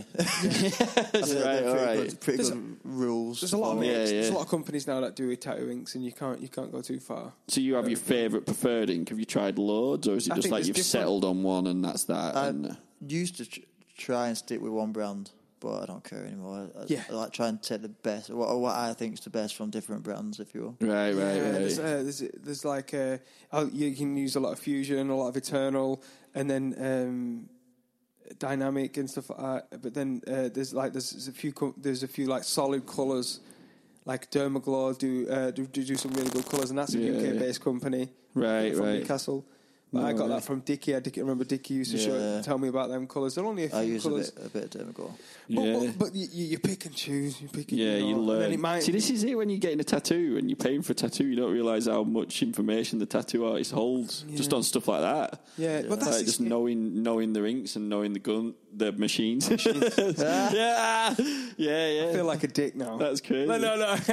Pretty good rules. There's a lot of companies now that do tattoo inks, and you can't go too far. So you have your favourite preferred ink? Have you tried loads, or is it just like you've settled on one and that's that? I used to try and stick with one brand, but I don't care anymore. I like trying to take the best, what I think is the best from different brands, if you will. Right. There's like you can use a lot of Fusion, a lot of Eternal, and then Dynamic and stuff like that. But then there's a few like solid colours, like Dermaglow do some really good colours, and that's a UK based company, from Newcastle. But I got that from Dickie. I remember Dickie used to tell me about them colours. They're only a few colours. I use a bit of Dermaglow. But you pick and choose. You learn. See, this is it when you're getting a tattoo and you're paying for a tattoo, you don't realise how much information the tattoo artist holds just on stuff like that. Yeah, but that's like just knowing the inks and knowing the machines. Yeah. I feel like a dick now. That's crazy. No.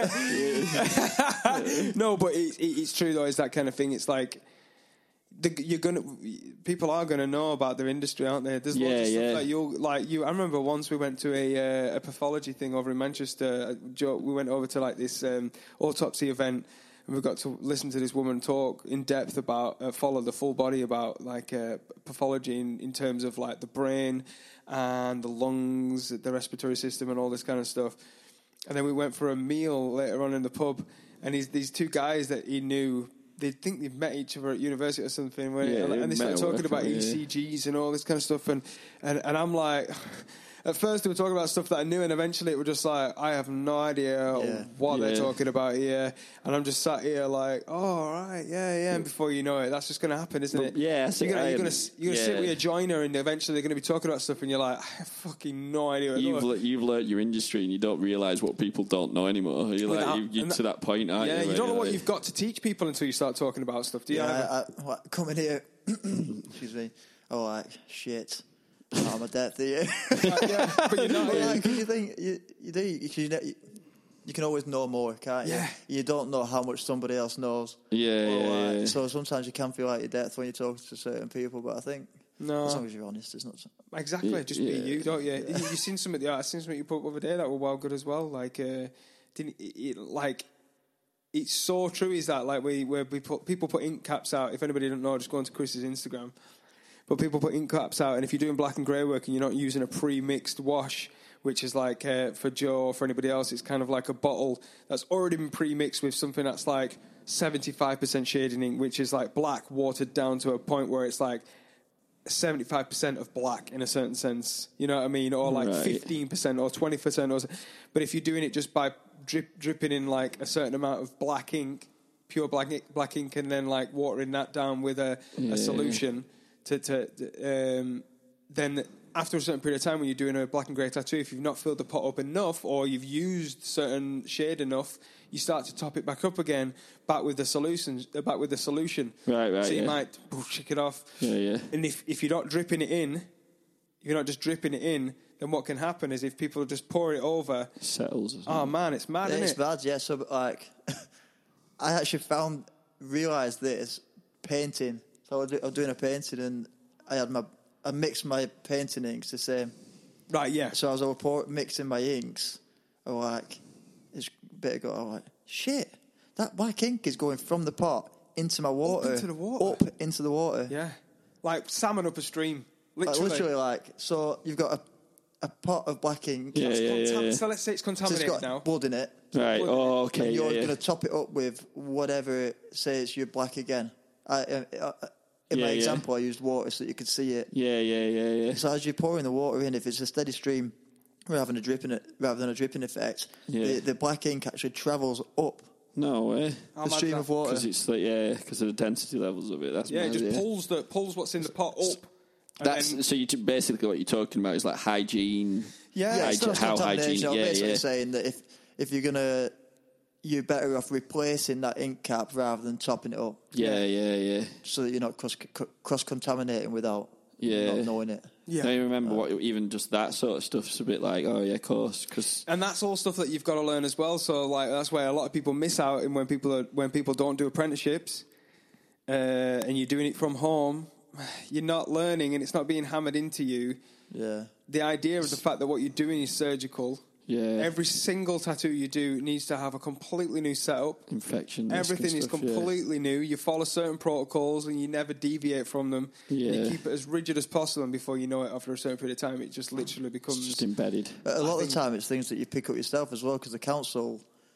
No, but it's true though. It's that kind of thing. It's like people are gonna know about their industry, aren't they? There's lots of stuff that I remember once we went to a pathology thing over in Manchester. We went over to like this autopsy event, and we got to listen to this woman talk in depth about follow the full body about like pathology in terms of like the brain and the lungs, the respiratory system, and all this kind of stuff. And then we went for a meal later on in the pub, and these two guys that he knew. They think they've met each other at university or something, and they started talking about ECGs and all this kind of stuff, and I'm like, at first they were talking about stuff that I knew, and eventually it was just like, I have no idea what they're talking about here, and I'm just sat here like, oh right, and before you know it, that's just going to happen, isn't it? Yeah, you're gonna sit with your joiner, and eventually they're going to be talking about stuff, and you're like, I have fucking no idea. You've learnt your industry, and you don't realise what people don't know anymore. You're to that point, aren't you? Yeah, you don't know what you've got to teach people until you start talking about stuff. Do you? I coming here, excuse me. Oh, like shit. I'm a depth here. But you're not. Because you think you do. You can always know more, can't you? Yeah. You don't know how much somebody else knows. Yeah. So sometimes you can feel like you're depth when you're talking to certain people, but I think as long as you're honest, it's not. Exactly, just be you, don't you? You've seen some of the art. I've seen something you put up the other day that were well good as well. Like, it's so true. Is that like where people put ink caps out? If anybody don't know, just go onto Chris's Instagram. But people put ink caps out, and if you're doing black and grey work and you're not using a pre-mixed wash, which is like for Joe or for anybody else, it's kind of like a bottle that's already been pre-mixed with something that's like 75% shading ink, which is like black watered down to a point where it's like 75% of black in a certain sense, you know what I mean? Or like 15% or 20%. But if you're doing it just by dripping in like a certain amount of black ink, pure black ink, and then like watering that down with a solution... then after a certain period of time when you're doing a black and grey tattoo, if you've not filled the pot up enough or you've used certain shade enough, you start to top it back up again, back with the solution. Right. So you might shake it off. Yeah. And if you're not dripping it in, you're not just dripping it in, then what can happen is if people just pour it over, it settles. Oh man, it's mad, isn't it? It's bad, yeah. So like, I actually realised this painting. So I was doing a painting, and I mixed my painting inks the same. Right, yeah. So as I was mixing my inks, I was like, it's a bit ago, I was like, shit, that black ink is going from the pot into my water. Up into the water. Up into the water. Yeah. Like salmon up a stream. Literally. Like, so you've got a pot of black ink. Yeah. So let's say it's contaminated So it's got now. blood in it. Right. Oh, okay. And you're Yeah. going to top it up with whatever, say it's your black again. In my example, I used water so that you could see it. Yeah. So as you're pouring the water in, if it's a steady stream rather than a dripping effect, the black ink actually travels up No way. the stream of water. Because it's like, because of the density levels of it. That's Yeah, mad, it just pulls what's in the pot up. That's so. Basically what you're talking about is like hygiene. It's not how contamination. hygiene. I'm Yeah, basically saying that if you're better off replacing that ink cap rather than topping it up. Yeah. So that you're not cross contaminating without not knowing it. Yeah. I remember what even just that sort of stuff's a bit like, oh yeah, of course, and that's all stuff that you've got to learn as well. So like that's where a lot of people miss out in when people don't do apprenticeships, and you're doing it from home. You're not learning, and it's not being hammered into you. Yeah. The idea of the fact that what you're doing is surgical. Yeah. Every single tattoo you do needs to have a completely new setup. Infection. Everything is completely new. You follow certain protocols and you never deviate from them. Yeah. You keep it as rigid as possible, and before you know it, after a certain period of time, it just literally becomes... It's just embedded. A lot of the time, it's things that you pick up yourself as well, because the council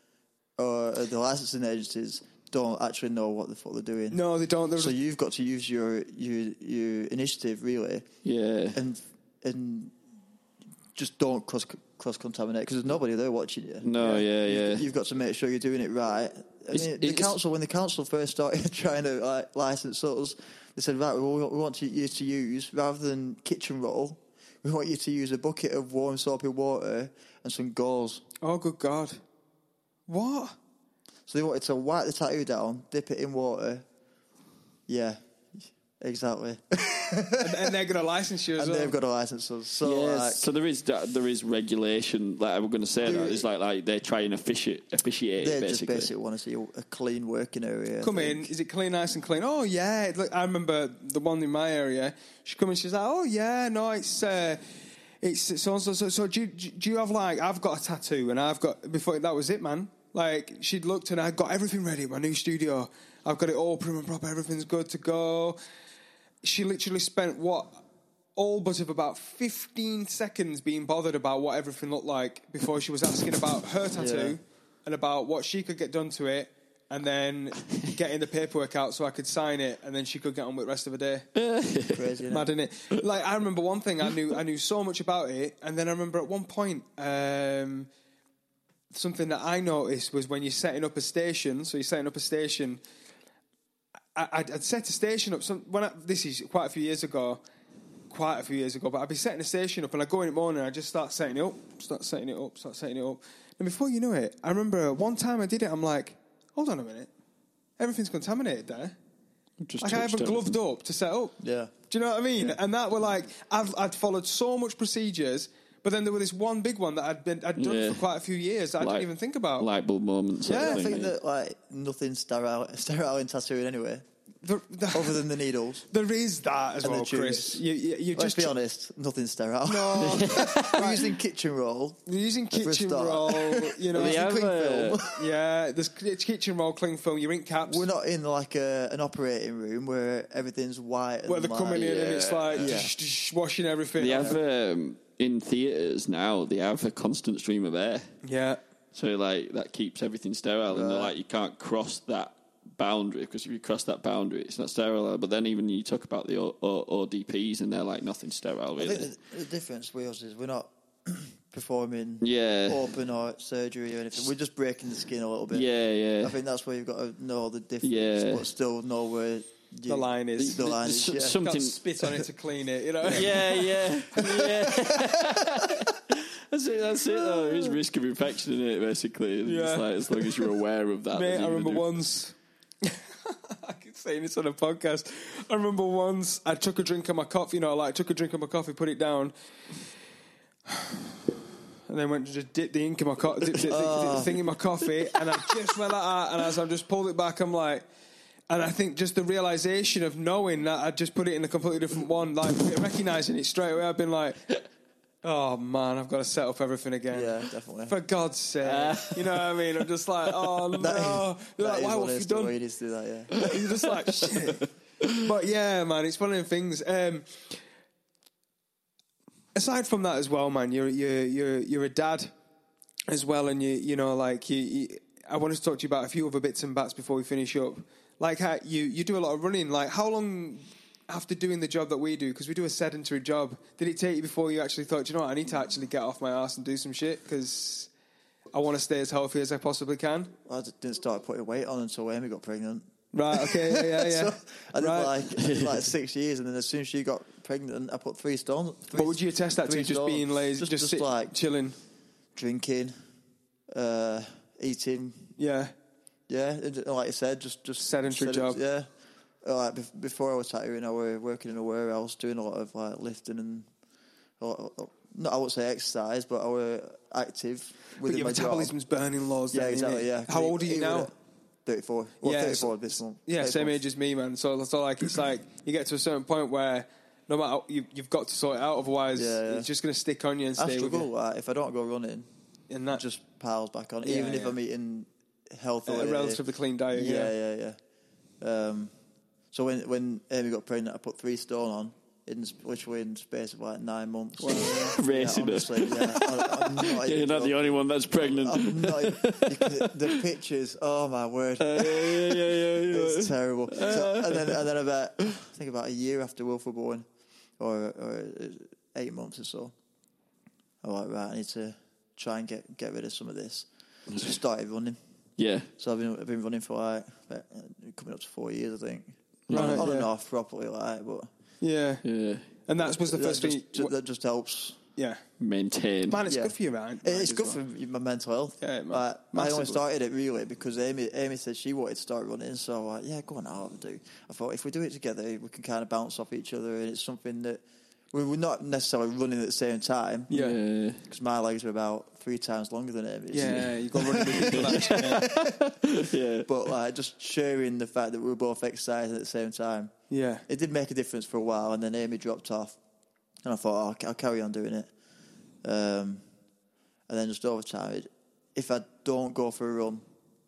or the licensing agencies don't actually know what the fuck they're doing. No, they don't. So you've got to use your initiative, really. Yeah. And just don't cross contaminate, because there's nobody there watching you. No, yeah. You've got to make sure you're doing it right. When the council first started trying to license us, they said, right, we want you to use, rather than kitchen roll, we want you to use a bucket of warm soapy water and some gauze. Oh, good God. What? So they wanted to wipe the tattoo down, dip it in water. Yeah, exactly. and they're going to license you as and well. they've got to license us. So, so there is regulation. Like I'm going to say that it's like they try and officiate it. They just basically want to see a clean working area. Come in, is it clean, nice and clean? Oh yeah, look, I remember the one in my area. She come in, she's like, oh yeah, no, it's so and so. So do you have like? I've got a tattoo, and I've got before that was it, man. Like she'd looked and I'd got everything ready. My new studio, I've got it all prim and proper. Everything's good to go. She literally spent all but of about 15 seconds being bothered about what everything looked like before she was asking about her tattoo and about what she could get done to it, and then getting the paperwork out so I could sign it, and then she could get on with the rest of the day. Crazy, Mad, isn't it? Like I remember one thing, I knew so much about it, and then I remember at one point something that I noticed was when you're setting up a station. So you're setting up a station. I'd set a station up. This is quite a few years ago, but I'd be setting a station up, and I go in the morning, and I just start setting it up. And before you know it, I remember one time I did it. I'm like, hold on a minute, everything's contaminated there. Like I haven't gloved up to set up. Yeah. Do you know what I mean? Yeah. And that were like, I'd followed so much procedures. But then there was this one big one that I'd done for quite a few years that I didn't even think about. Light bulb moments. Yeah, I think that nothing's sterile in tattooing anyway. Other than the needles. There is that as and well, Chris. Let's be honest, nothing's sterile. No. We're using kitchen roll. You're using kitchen roll, you know. Cling film. Yeah, there's kitchen roll, cling film, your ink caps. We're not in like an operating room where everything's white and where they're coming in and it's like washing everything. They have, in theatres now, they have a constant stream of air. Yeah. So like that keeps everything sterile, and they're like, you can't cross that boundary, because if you cross that boundary, it's not sterile. But then even you talk about the ODPs, and they're like, nothing's sterile, really. I think the difference with us is we're not performing open or surgery or anything. We're just breaking the skin a little bit. Yeah. I think that's where you've got to know the difference, but still know where the line is. The line is, something. Got to spit on it to clean it, you know. Yeah. That's it. Though. There is risk of infection in it, basically. It's like, as long as you're aware of that. Mate, I remember once. I keep saying this on a podcast. I remember once I took a drink of my coffee. Took a drink of my coffee, put it down, and then went to just dip the ink in my dip the thing in my coffee, and I just went like that. And as I just pulled it back, I'm like, And I think just the realisation of knowing that I'd just put it in a completely different one, like recognising it straight away, I've been like, oh man, I've got to set up everything again. Yeah, definitely. For God's sake. You know what I mean? I'm just like, oh no. You're like, why, what have you done? You need to do that, yeah. You're just like, shit. But yeah, man, it's one of them things. Aside from that as well, man, you're a dad as well, and you know, like I wanted to talk to you about a few other bits and bats before we finish up. Like how you do a lot of running. Like how long after doing the job that we do, because we do a sedentary job, did it take you before you actually thought, you know what, I need to actually get off my arse and do some shit because I want to stay as healthy as I possibly can? I didn't start putting weight on until Amy got pregnant. Right, okay, yeah. So I did like 6 years, and then as soon as she got pregnant, I put 3 stone. What would you attest that to? Just being lazy, just like chilling, drinking, eating. Yeah, like I said, just sedentary job. Yeah, like before I was tattooing, I was working in a warehouse doing a lot of like lifting and I wouldn't say exercise, but I was active within my job. Your metabolism's burning lows. Yeah, exactly. Yeah. How old are you now? 34. Well, yeah, 34 this month. Yeah, 34. Same age as me, man. So like it's like you get to a certain point where no matter you've got to sort it out, otherwise it's just going to stick on you and stay with you. I struggle if I don't go running, and that just piles back on. Even if I'm eating healthily, a relatively clean diet. Yeah. So when Amy got pregnant, I put 3 stone on. Literally in the space of like 9 months. Wow. Racing it. I'm not you're not the only one that's pregnant. The pictures, oh my word. Yeah. It's terrible. So, and then about a year after Wilf were born, or 8 months or so, I was like, right, I need to try and get rid of some of this. So I started running. Yeah. So I've been running for like coming up to 4 years, I think. Right, on and off properly, but. Yeah. And that was the first thing. That just helps. Yeah. Maintain. Man, it's good for you, man. It's good for my mental health. Yeah, I only started it really because Amy said she wanted to start running, so I was like, yeah, go on, I'll do. I thought if we do it together, we can kind of bounce off each other, and it's something that we're not necessarily running at the same time. Yeah. Because my legs are about 3 times longer than Amy's. Yeah, you've got running with people. Yeah. But just sharing the fact that we were both exercising at the same time. Yeah. It did make a difference for a while, and then Amy dropped off. And I thought, I'll carry on doing it. And then just over time, if I don't go for a run,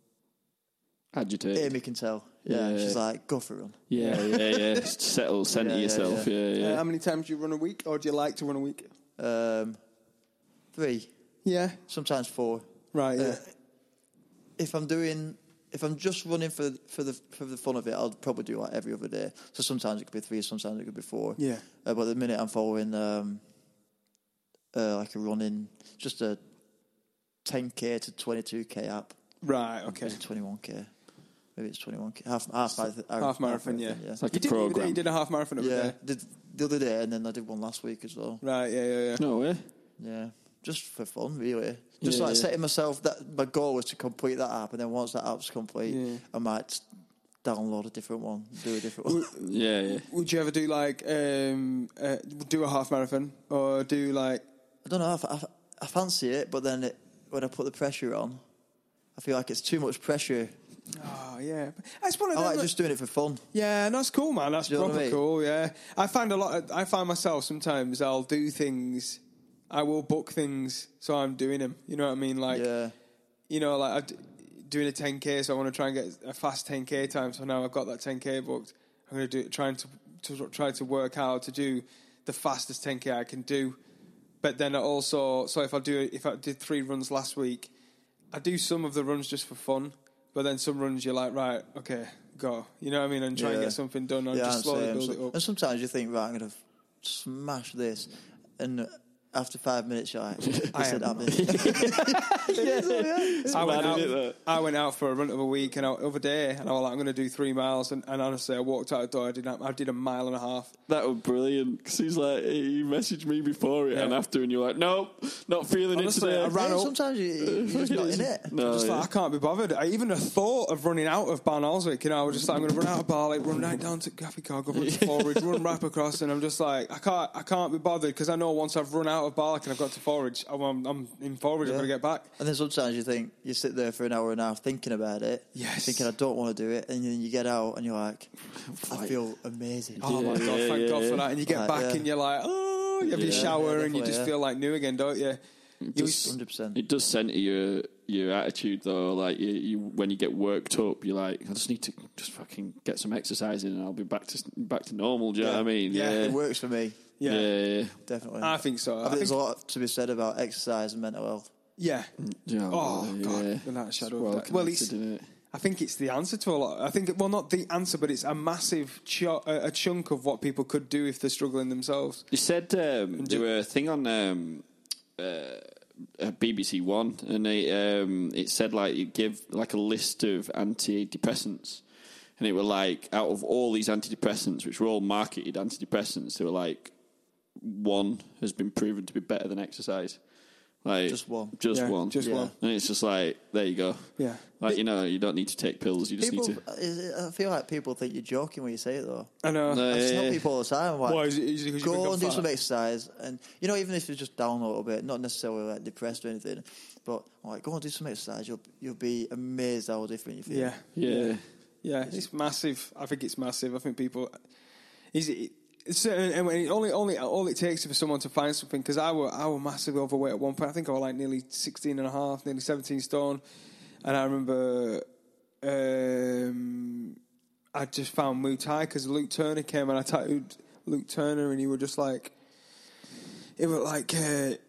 agitate. Amy can tell. Yeah. She's like, go for a run. Yeah. Center yourself. Yeah. How many times do you run a week, or do you like to run a week? 3. Yeah. Sometimes 4. Right. Yeah. If I'm just running for the fun of it, I'll probably do like every other day. So sometimes it could be 3, sometimes it could be 4. Yeah. But at the minute I'm following like a running, just a 10k to 22k app. Right. Okay. Is it 21k? Maybe it's 21k. Half marathon. Yeah. It's like a program. You did a half marathon over there. Did the other day, and then I did one last week as well. Right. Yeah. No way. Yeah. Just for fun, really. Just setting myself that my goal was to complete that app, and then once that app's complete, I might download a different one, do a different one. Yeah. Would you ever do like do a half marathon or do like? I don't know. I fancy it, but then when I put the pressure on, I feel like it's too much pressure. Oh yeah, that's one of them. I like just doing it for fun. Yeah, that's cool, man. That's proper cool. Yeah, I find myself sometimes I'll do things. I will book things, so I'm doing them. You know what I mean? Like, you know, like doing a 10k, so I want to try and get a fast 10k time. So now I've got that 10k booked. I'm going to do try to work out to do the fastest 10k I can do. But then also, so if I did 3 runs last week, I do some of the runs just for fun. But then some runs you're like, right, okay, go. You know what I mean? And try and get something done, or just slowly build it up. And sometimes you think, right, I'm going to smash this, and after 5 minutes, you're like, this ain't happening. I went out for a run of a week and other day, and I was like, I'm going to do 3 miles. And honestly, I walked out the door. I did a mile and a half. That was brilliant because he's like, he messaged me before it and after, and you're like, nope, not feeling honestly, it today. I ran up. Sometimes you're just not in it. No, just like, I can't be bothered. Even the thought of running out of Barnoldswick, I was just like, I'm going to run out of Barley, run right down to Gaffey Car, go to Forward, run right across, and I'm just like, I can't be bothered because I know once I've run out of Bark and I've got to forage, I'm in forage. I've got to get back. And then sometimes you think you sit there for an hour and a half thinking about it, thinking I don't want to do it, and then you get out and you're like, I feel amazing. Oh my God, thank God for that. And you get back and you're like, oh, you have your shower and you just feel like new again, don't you? 100%. It does centre your attitude though. Like you when you get worked up, you're like, I just need to just fucking get some exercise in, and I'll be back to normal. Do you know what I mean? Yeah, it works for me. Yeah, definitely. I think so. I think there's a lot to be said about exercise and mental health. Yeah. Oh God, without a shadow of doubt. Well, it's. I think it's the answer to a lot. I think, well, not the answer, but it's a massive a chunk of what people could do if they're struggling themselves. You said there were a thing on BBC One, and it said like you give like a list of antidepressants, and it were like out of all these antidepressants, which were all marketed antidepressants, they were like one has been proven to be better than exercise. Like just one, one, and it's just like there you go. Yeah, like you don't need to take pills. You just need to. I feel like people think you're joking when you say it, though. I know. I tell people all the time, like, why is it go and do some exercise, and even if you're just down a little bit, not necessarily like depressed or anything, but like go and do some exercise. You'll be amazed how different you feel. Yeah. It's massive. I think it's massive. I think people and all it takes for someone to find something, because I were massively overweight at one point. I think I was like nearly 16 and a half, nearly 17 stone, and I remember I just found Muay Thai because Luke Turner came and I tattooed Luke Turner, and he were just like, it was like, and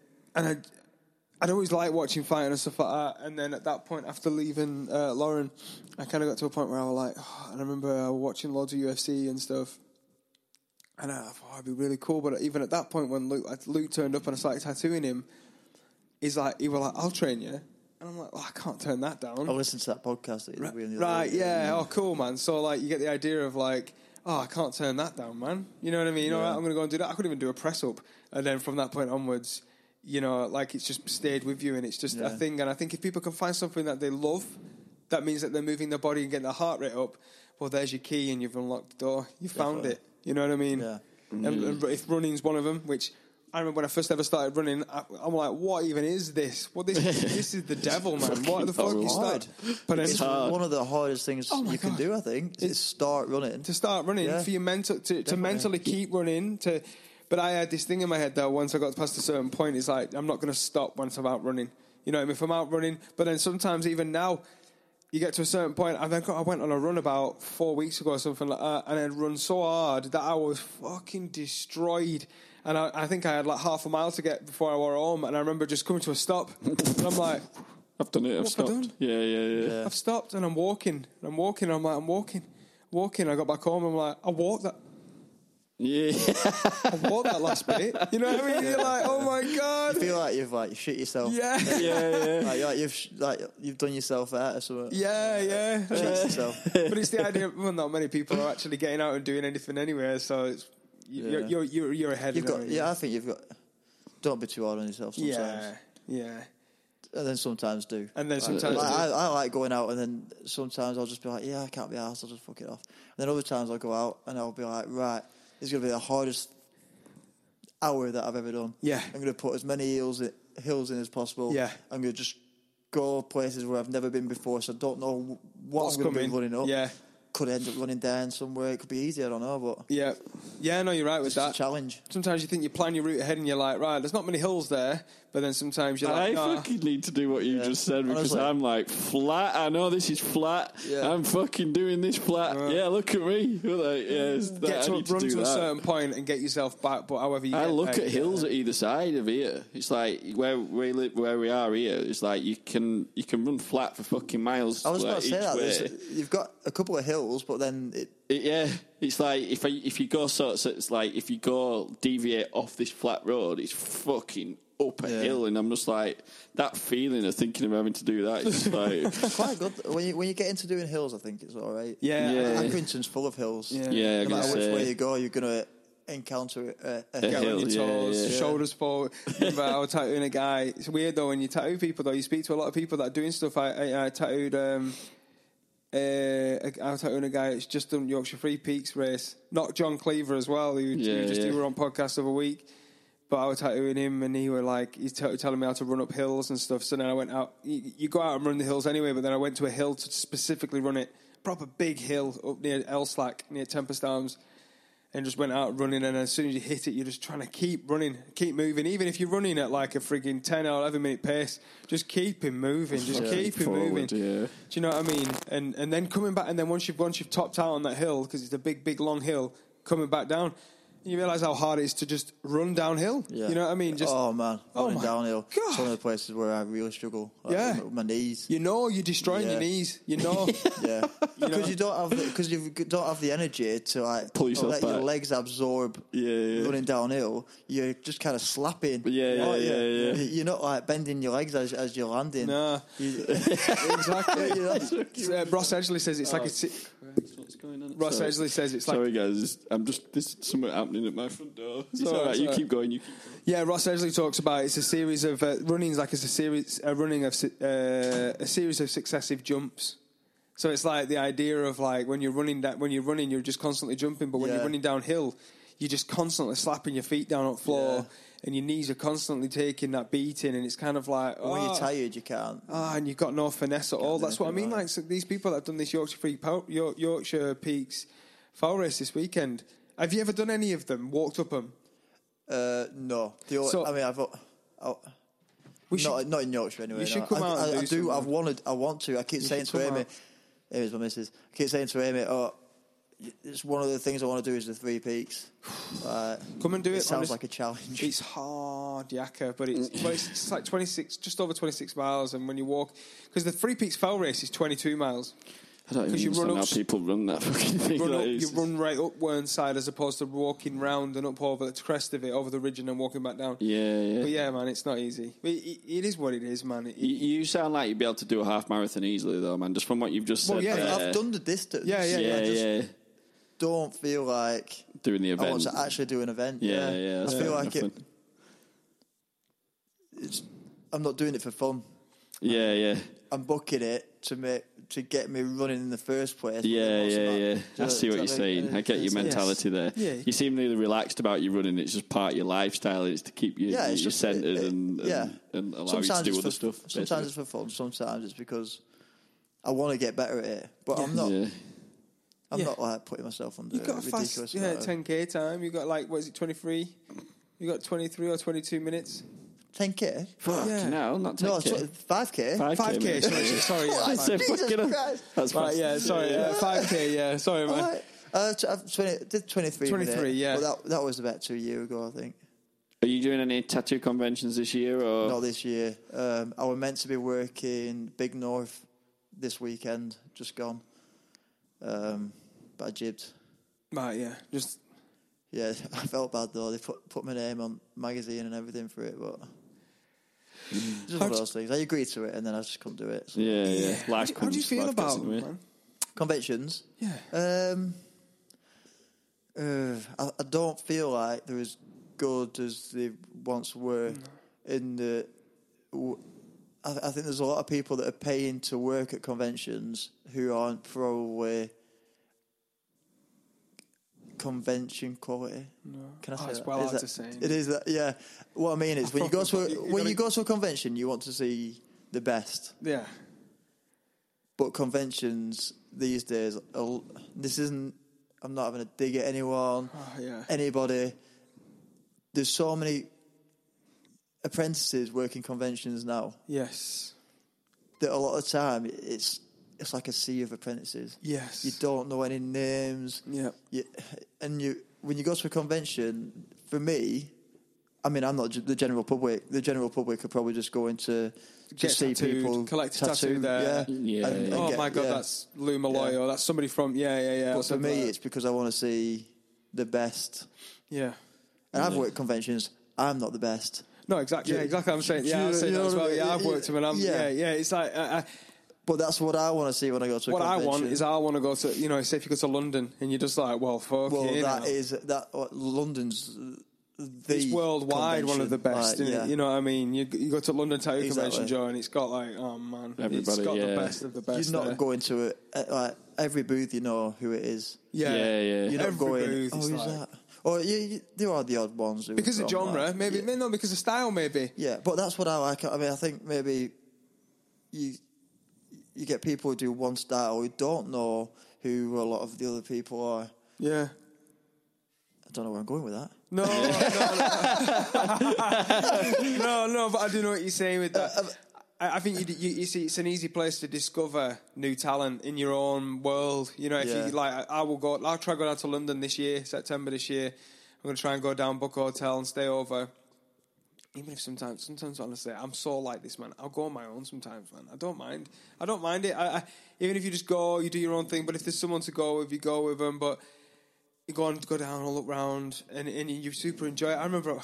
I'd always liked watching fighting and stuff like that. And then at that point, after leaving Lauren, I kind of got to a point where I was like, and I remember watching loads of UFC and stuff. And I thought it'd be really cool. But even at that point, when Luke turned up and I started tattooing him, he was like, I'll train you. And I'm like, I can't turn that down. I'll listen to that podcast that you're doing. Right, yeah. Oh, cool, man. So, like, you get the idea of, like, I can't turn that down, man. You know what I mean? All right, I'm going to go and do that. I couldn't even do a press-up. And then from that point onwards, like, it's just stayed with you, and it's just a thing. And I think if people can find something that they love, that means that they're moving their body and getting their heart rate up, well, there's your key, and you've unlocked the door. You found it. You know what I mean? Yeah. And if running's one of them, which I remember when I first ever started running, I'm like, what even is this? Well, this is the devil, man. What the fuck? You start? But it's one of the hardest things you can do, I think, is start running. To start running, for your to mentally keep running. But I had this thing in my head, though, once I got past a certain point, it's like, I'm not going to stop once I'm out running. You know what I mean? If I'm out running, but then sometimes even now, you get to a certain point. I went on a run about 4 weeks ago or something like that, and I'd run so hard that I was fucking destroyed. And I think I had like half a mile to get before I were home, and I remember just coming to a stop. And I'm like, I've done it. I've stopped. Done? Yeah. I've stopped, and I'm walking. I'm walking. I'm walking. I got back home. I'm like, I walked that. Yeah, I walked that last bit. You know what I mean? You're like, oh my God. You feel like you've shit yourself. Yeah. You've done yourself out or something. Yeah. Shit yourself. But it's the idea. Well, not many people are actually getting out and doing anything anyway. So it's you're ahead. I think you've got. Don't be too hard on yourself sometimes. Yeah. And then sometimes do. And then sometimes I like going out, and then sometimes I'll just be like, I can't be arsed, I'll just fuck it off. And then other times I'll go out and I'll be like, right, this is going to be the hardest hour that I've ever done. Yeah. I'm going to put as many hills in as possible. Yeah. I'm going to just go places where I've never been before, so I don't know what I'm going to be running up. Yeah. Could end up running down somewhere. It could be easy, I don't know, but... Yeah, no, you're right with that. It's a challenge. Sometimes you think you plan your route ahead and you're like, right, there's not many hills there, but then sometimes you're like, I fucking need to do what you just said, because honestly, I'm like, flat, I know this is flat, I'm fucking doing this flat, look at me. Like, get to run to a certain point and get yourself back, but however you I look at hills at either side of here. It's like, where we are here, it's like, you can run flat for fucking miles. I was about to say that, you've got a couple of hills, but then it's like if you go it's like if you go deviate off this flat road, it's fucking up a hill, and I'm just like, that feeling of thinking of having to do that is like it's quite good when you get into doing hills. I think it's all right. Accrington's full of hills. No matter which way you go, you're gonna encounter a get hill. On your toes, shoulders forward. I was tattooing a guy. It's weird though when you tattoo people though. You speak to a lot of people that are doing stuff. I tattooed. I was tattooing a guy that's just done Yorkshire Free Peaks race. Not John Cleaver as well. You were on podcast of a week. but I was tattooing him, and he were like, he's telling me how to run up hills and stuff. So then I went out. You go out and run the hills anyway, but then I went to a hill to specifically run it, proper big hill up near Elslack, near Tempest Arms, and just went out running. And as soon as you hit it, you're just trying to keep running, keep moving. Even if you're running at like a frigging 10 or 11 minute pace, just keep him moving, just keep him moving. Yeah. Do you know what I mean? And then coming back, and then once you've topped out on that hill, because it's a big long hill, coming back down, you realise how hard it is to just run downhill. Yeah. You know what I mean? Just running downhill. God. It's one of the places where I really struggle. Like, Yeah. with my knees. you know you're destroying your knees. You know. Yeah, because you don't have the energy to like Pull yourself let back. your legs absorb running downhill. You're just kind of slapping. Yeah. You're not like bending your legs as you're landing. No. Exactly. Ross Edgley says it's like What's going on? Ross Edgley says it's like. Sorry, guys. There's something happening at my front door. It's all all right, right. it's You all keep going. Yeah, Ross Edgley talks about it's a series of running's like it's a series of successive jumps. So it's like the idea of like when you're running, you're just constantly jumping, but when you're running downhill, you're just constantly slapping your feet down on the floor, and your knees are constantly taking that beating, and it's kind of like When you're tired, you can't. and you've got no finesse at all. That's what I mean. Like so these people that have done this Yorkshire Peaks Foul Race this weekend. Have you ever done any of them? Walked up them? No. Not in Yorkshire anyway. You should come out and do something. I want to. I keep saying to Amy, here's my missus. I keep saying to Amy, it's one of the things I want to do is the Three Peaks. Come and do it. It sounds like a challenge. It's hard, yakka, but it's like 26, just over 26 miles. And when you walk, because the Three Peaks Foul Race is 22 miles. I don't even understand how people run that fucking thing. You run right up one side as opposed to walking round and up over the crest of it, over the ridge, and then walking back down. Yeah. But yeah, man, it's not easy. It is what it is, man. You sound like you'd be able to do a half marathon easily, though, man. Just from what you've just said. I've done the distance. Yeah. Don't feel like Doing the event. I want to actually do an event. Yeah. I feel like I'm not doing it for fun. Yeah. I'm booking it to get me running in the first place. Yeah. I see what you're saying. I get your mentality there. Yeah. You seem really relaxed about your running. It's just part of your lifestyle. It's to keep you centred and allow you to do other stuff. Sometimes it's for fun. Sometimes it's because I want to get better at it. But I'm not. Yeah. I'm not like putting myself under You've got a ridiculous. fast 10k time. You've got like, what is it, 23? You got 23 or 22 minutes. 10k? Fuck, no, not 10k. No, 5k. 5k, sorry. Yeah, I said Jesus fucking Christ. That's right, yeah, sorry. 5k, yeah, sorry, man. Did 23. 23, yeah. But that was about 2 years ago, I think. Are you doing any tattoo conventions this year? Or? Not this year. I was meant to be working Big North this weekend, just gone. But I jibbed. Right, yeah, just... Yeah, I felt bad though. They put my name on magazine and everything for it, but just one of those things. I agreed to it, and then I just couldn't do it. So. Yeah. How do you feel about them, man? Conventions? Yeah. I don't feel like they're as good as they once were. I think there's a lot of people that are paying to work at conventions who aren't probably convention quality. No. Can I say it's that? well hard to say. It is that, yeah. What I mean is when you go to a convention, you want to see the best. Yeah. But conventions these days, this isn't. I'm not having a dig at anyone. Anybody. There's so many apprentices working conventions now. Yes. That a lot of the time it's like a sea of apprentices. Yes. You don't know any names. Yeah. When you go to a convention, for me, I mean, I'm not the general public. The general public could probably just go into Get see tattooed, people collect a tattoo there. Yeah. And oh my God, that's Lou Malloy, or that's somebody from But for me, it's because I want to see the best. Yeah. And I've worked conventions. I'm not the best. No, exactly. Yeah, exactly. I'm saying. Yeah, I say that as well. Yeah, I've worked them, and I'm. Yeah. It's like. But that's what I want to see when I go to a convention. What I want to go to, say if you go to London and you're just like, well, fuck. Well, London's. It's worldwide one of the best. You know what I mean? You go to London Tattoo Convention, Joe, and it's got like, oh man, it's got the best of the best. You're not going to it like every booth. You know who it is. Yeah. You're not every going. Booth, who's that? Or there are the odd ones. Because of genre, like, maybe. Yeah. No, because of style, maybe. Yeah, but that's what I like. I mean, I think maybe you get people who do one style who don't know who a lot of the other people are. Yeah. I don't know where I'm going with that. No, no, but I do know what you're saying with that. I think you see, it's an easy place to discover new talent in your own world. You know, if you like, I'll try to go down to London this year, September this year. I'm going to try and go down, book a hotel, and stay over. Even if sometimes honestly, I'm so like this, man. I'll go on my own sometimes, man. I don't mind it. Even if you just go, you do your own thing. But if there's someone to go with, you go with them. But you go down, and look round, and you super enjoy it. I remember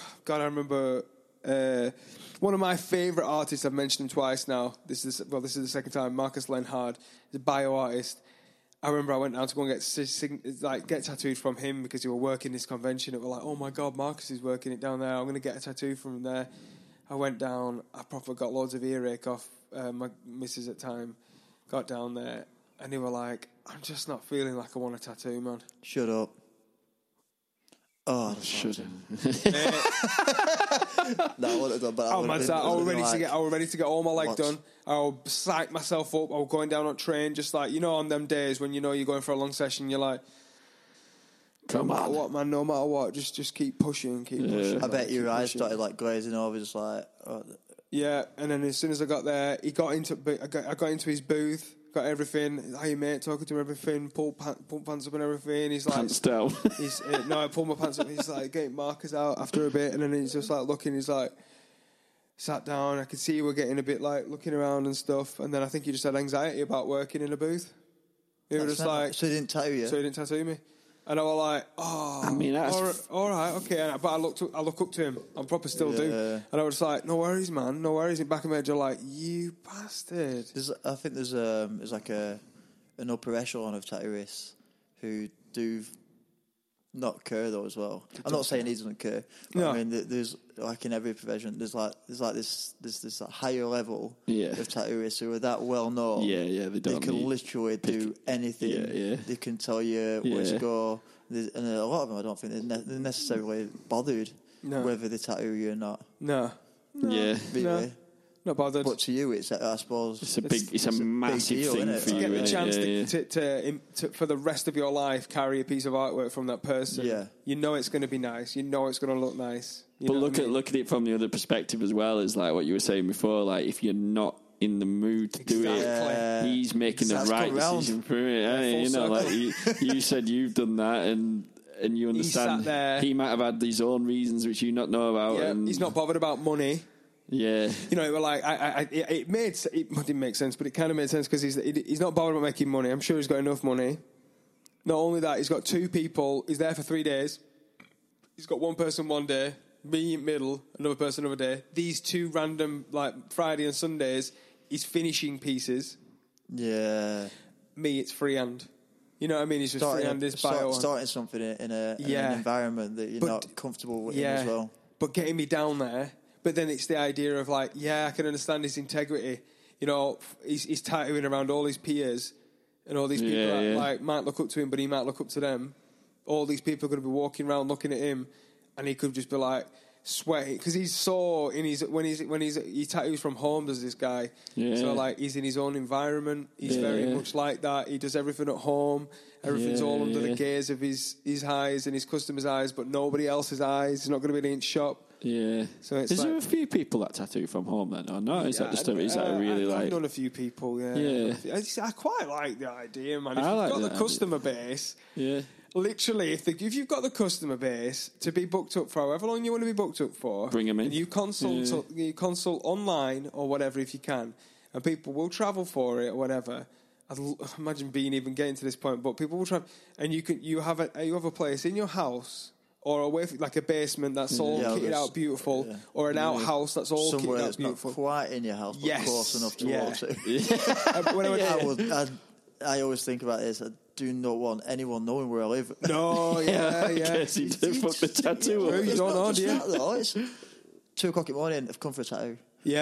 one of my favourite artists. I've mentioned him twice now. This is the second time. Marcus Lenhard, he's a bio artist. I remember I went down to go and get tattooed from him because he was working this convention. It was like, oh my God, Marcus is working it down there. I'm going to get a tattoo from him there. I went down. I probably got loads of earache off my missus at the time. Got down there, and they were like, I'm just not feeling like I want a tattoo, man. Shut up. Oh, Should that would have done. But I was ready to get all my leg done. I was psych myself up. I was going down on train, just like, you know, on them days when you know you're going for a long session, you're like, come on, what, man? No matter what, just keep pushing, pushing. I bet your eyes started like glazing over, just like. Oh. Yeah, and then as soon as I got there, I got into his booth. Got everything. Hey mate, talking to him, everything. Pull pants up and everything. He's like pants down. I pulled my pants up. He's like getting markers out after a bit, and then he's just like looking. He's like sat down. I could see you were getting a bit like looking around and stuff. And then I think he just had anxiety about working in a booth. He was just like, so he didn't tattoo you. So he didn't tattoo me. And I was like, oh, I mean, that's all right, okay. But I look up to him. I probably still do. And I was like, no worries, man, no worries. In back of my head, you're like, you bastard. I think there's like an upper echelon of tattooists who do not care though as well. I'm not saying he doesn't care. But no. I mean, there's like in every profession, there's this higher level of tattooists who are that well known. Yeah, they can literally do anything. Yeah. They can tell you where to go. And a lot of them, I don't think they're necessarily bothered whether they tattoo you or not. No. Yeah. Really. No. Not bothered. But to you, I suppose it's a massive deal, thing for you. Get the chance to for the rest of your life carry a piece of artwork from that person. Yeah, you know it's going to be nice. You know it's going to look nice. But look at it from the other perspective as well. Is like what you were saying before. Like if you're not in the mood to do it, he's making the right decision for it. You know, like you said, you've done that and you understand. He might have had his own reasons which you not know about. Yeah, and he's not bothered about money. Yeah, you know, it was like it didn't make sense, but it kind of made sense because he's not bothered about making money. I'm sure he's got enough money. Not only that, he's got two people. He's there for 3 days. He's got one person one day, me in middle, another person another day. These two random like Friday and Sundays, he's finishing pieces. Yeah, me, it's freehand. You know what I mean? He's just freehand. Starting something in an environment that you're not comfortable with as well. But getting me down there. But then it's the idea of like, I can understand his integrity. You know, he's tattooing around all his peers and all these people that like might look up to him, but he might look up to them. All these people are going to be walking around looking at him, and he could just be like sweating because he's so in his when he tattoos from home. Does this guy? Yeah. So like he's in his own environment. He's very much like that. He does everything at home. Everything's all under the gaze of his eyes and his customer's eyes, but nobody else's eyes. He's not going to be in his shop. Yeah. So is there a few people that tattoo from home then, or no? Is that just I've known a few people. Yeah. I quite like the idea, man. If you've got the customer base, literally, if you've got the customer base to be booked up for however long you want to be booked up for, bring them in. You consult online or whatever if you can, and people will travel for it or whatever. I'd imagine being even getting to this point, but people will travel, and you have a place in your house. Or away from, like a basement that's all kitted out beautiful, or an outhouse that's all somewhere kitted out that's beautiful. Not quite in your house, but close enough to walk to. I always think about this. I do not want anyone knowing where I live. No, yeah. Guess you did fuck the tattoo. You don't know, do you? It's 2:00 in the morning. I've come for a tattoo.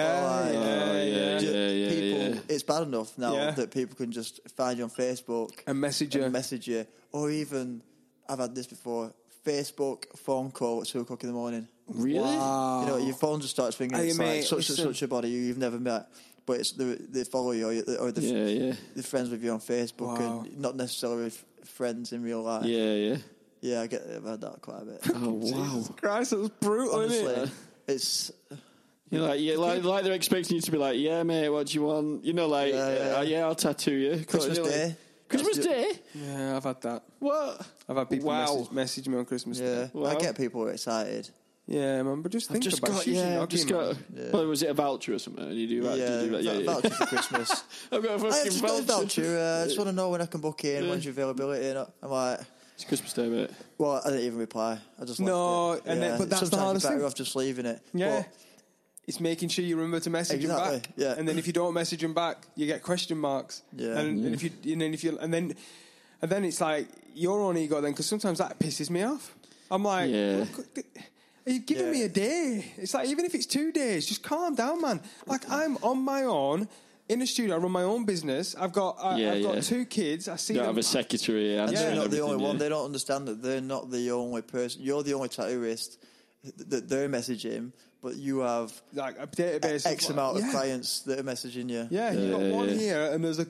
Yeah. People, it's bad enough now that people can just find you on Facebook and message you, or even I've had this before. Facebook phone call at 2 o'clock in the morning. Really? Wow. You know, your phone just starts ringing. Hey, It's mate, like such and listen. such a body you've never met, but it's they follow you or they're friends with you on Facebook Wow. and not necessarily friends in real life. Yeah. Yeah, I've had that quite a bit. Oh wow. Christ, that was brutal, isn't Honestly, it? it's You're like they're expecting you to be like, yeah, mate, what do you want? You know, like, Yeah. I'll tattoo you. Christmas You're like, Day. Christmas Day? Yeah, I've had that. What? I've had people Wow. message me on Christmas Yeah, Day. Wow. I get people excited. Yeah, man, but just think Just about got, it. yeah, I've just got. Yeah. Well, was it a voucher or something? You do that? Yeah, you do that? Yeah. voucher for Christmas. I've got a I fucking just got a voucher. voucher. I just want to know when I can book in. Yeah. When's your availability? And I'm like, It's Christmas Day, mate. well, I didn't even reply. I just No, left it. and then- but that's the Sometimes hardest you're better thing. off just leaving it. Yeah. But It's making sure you remember to message them Exactly, back. yeah. And then if you don't message them back, you get question marks. Yeah. And if you and then it's like your own ego then, because sometimes that pisses me off. I'm like, Yeah. "Look, are you giving Yeah. me a day? It's like, even if it's 2 days, just calm down, man. Like, I'm on my own in a studio. I run my own business. I've got Yeah. 2 kids. I see You don't them. have a secretary. and Yeah. they're not the only everything, one. yeah. They don't understand that they're not the only person. You're the only tattooist that they're messaging, but you have like a database. X amount of yeah. clients that are messaging you. Yeah, you've got one yeah. here, and there's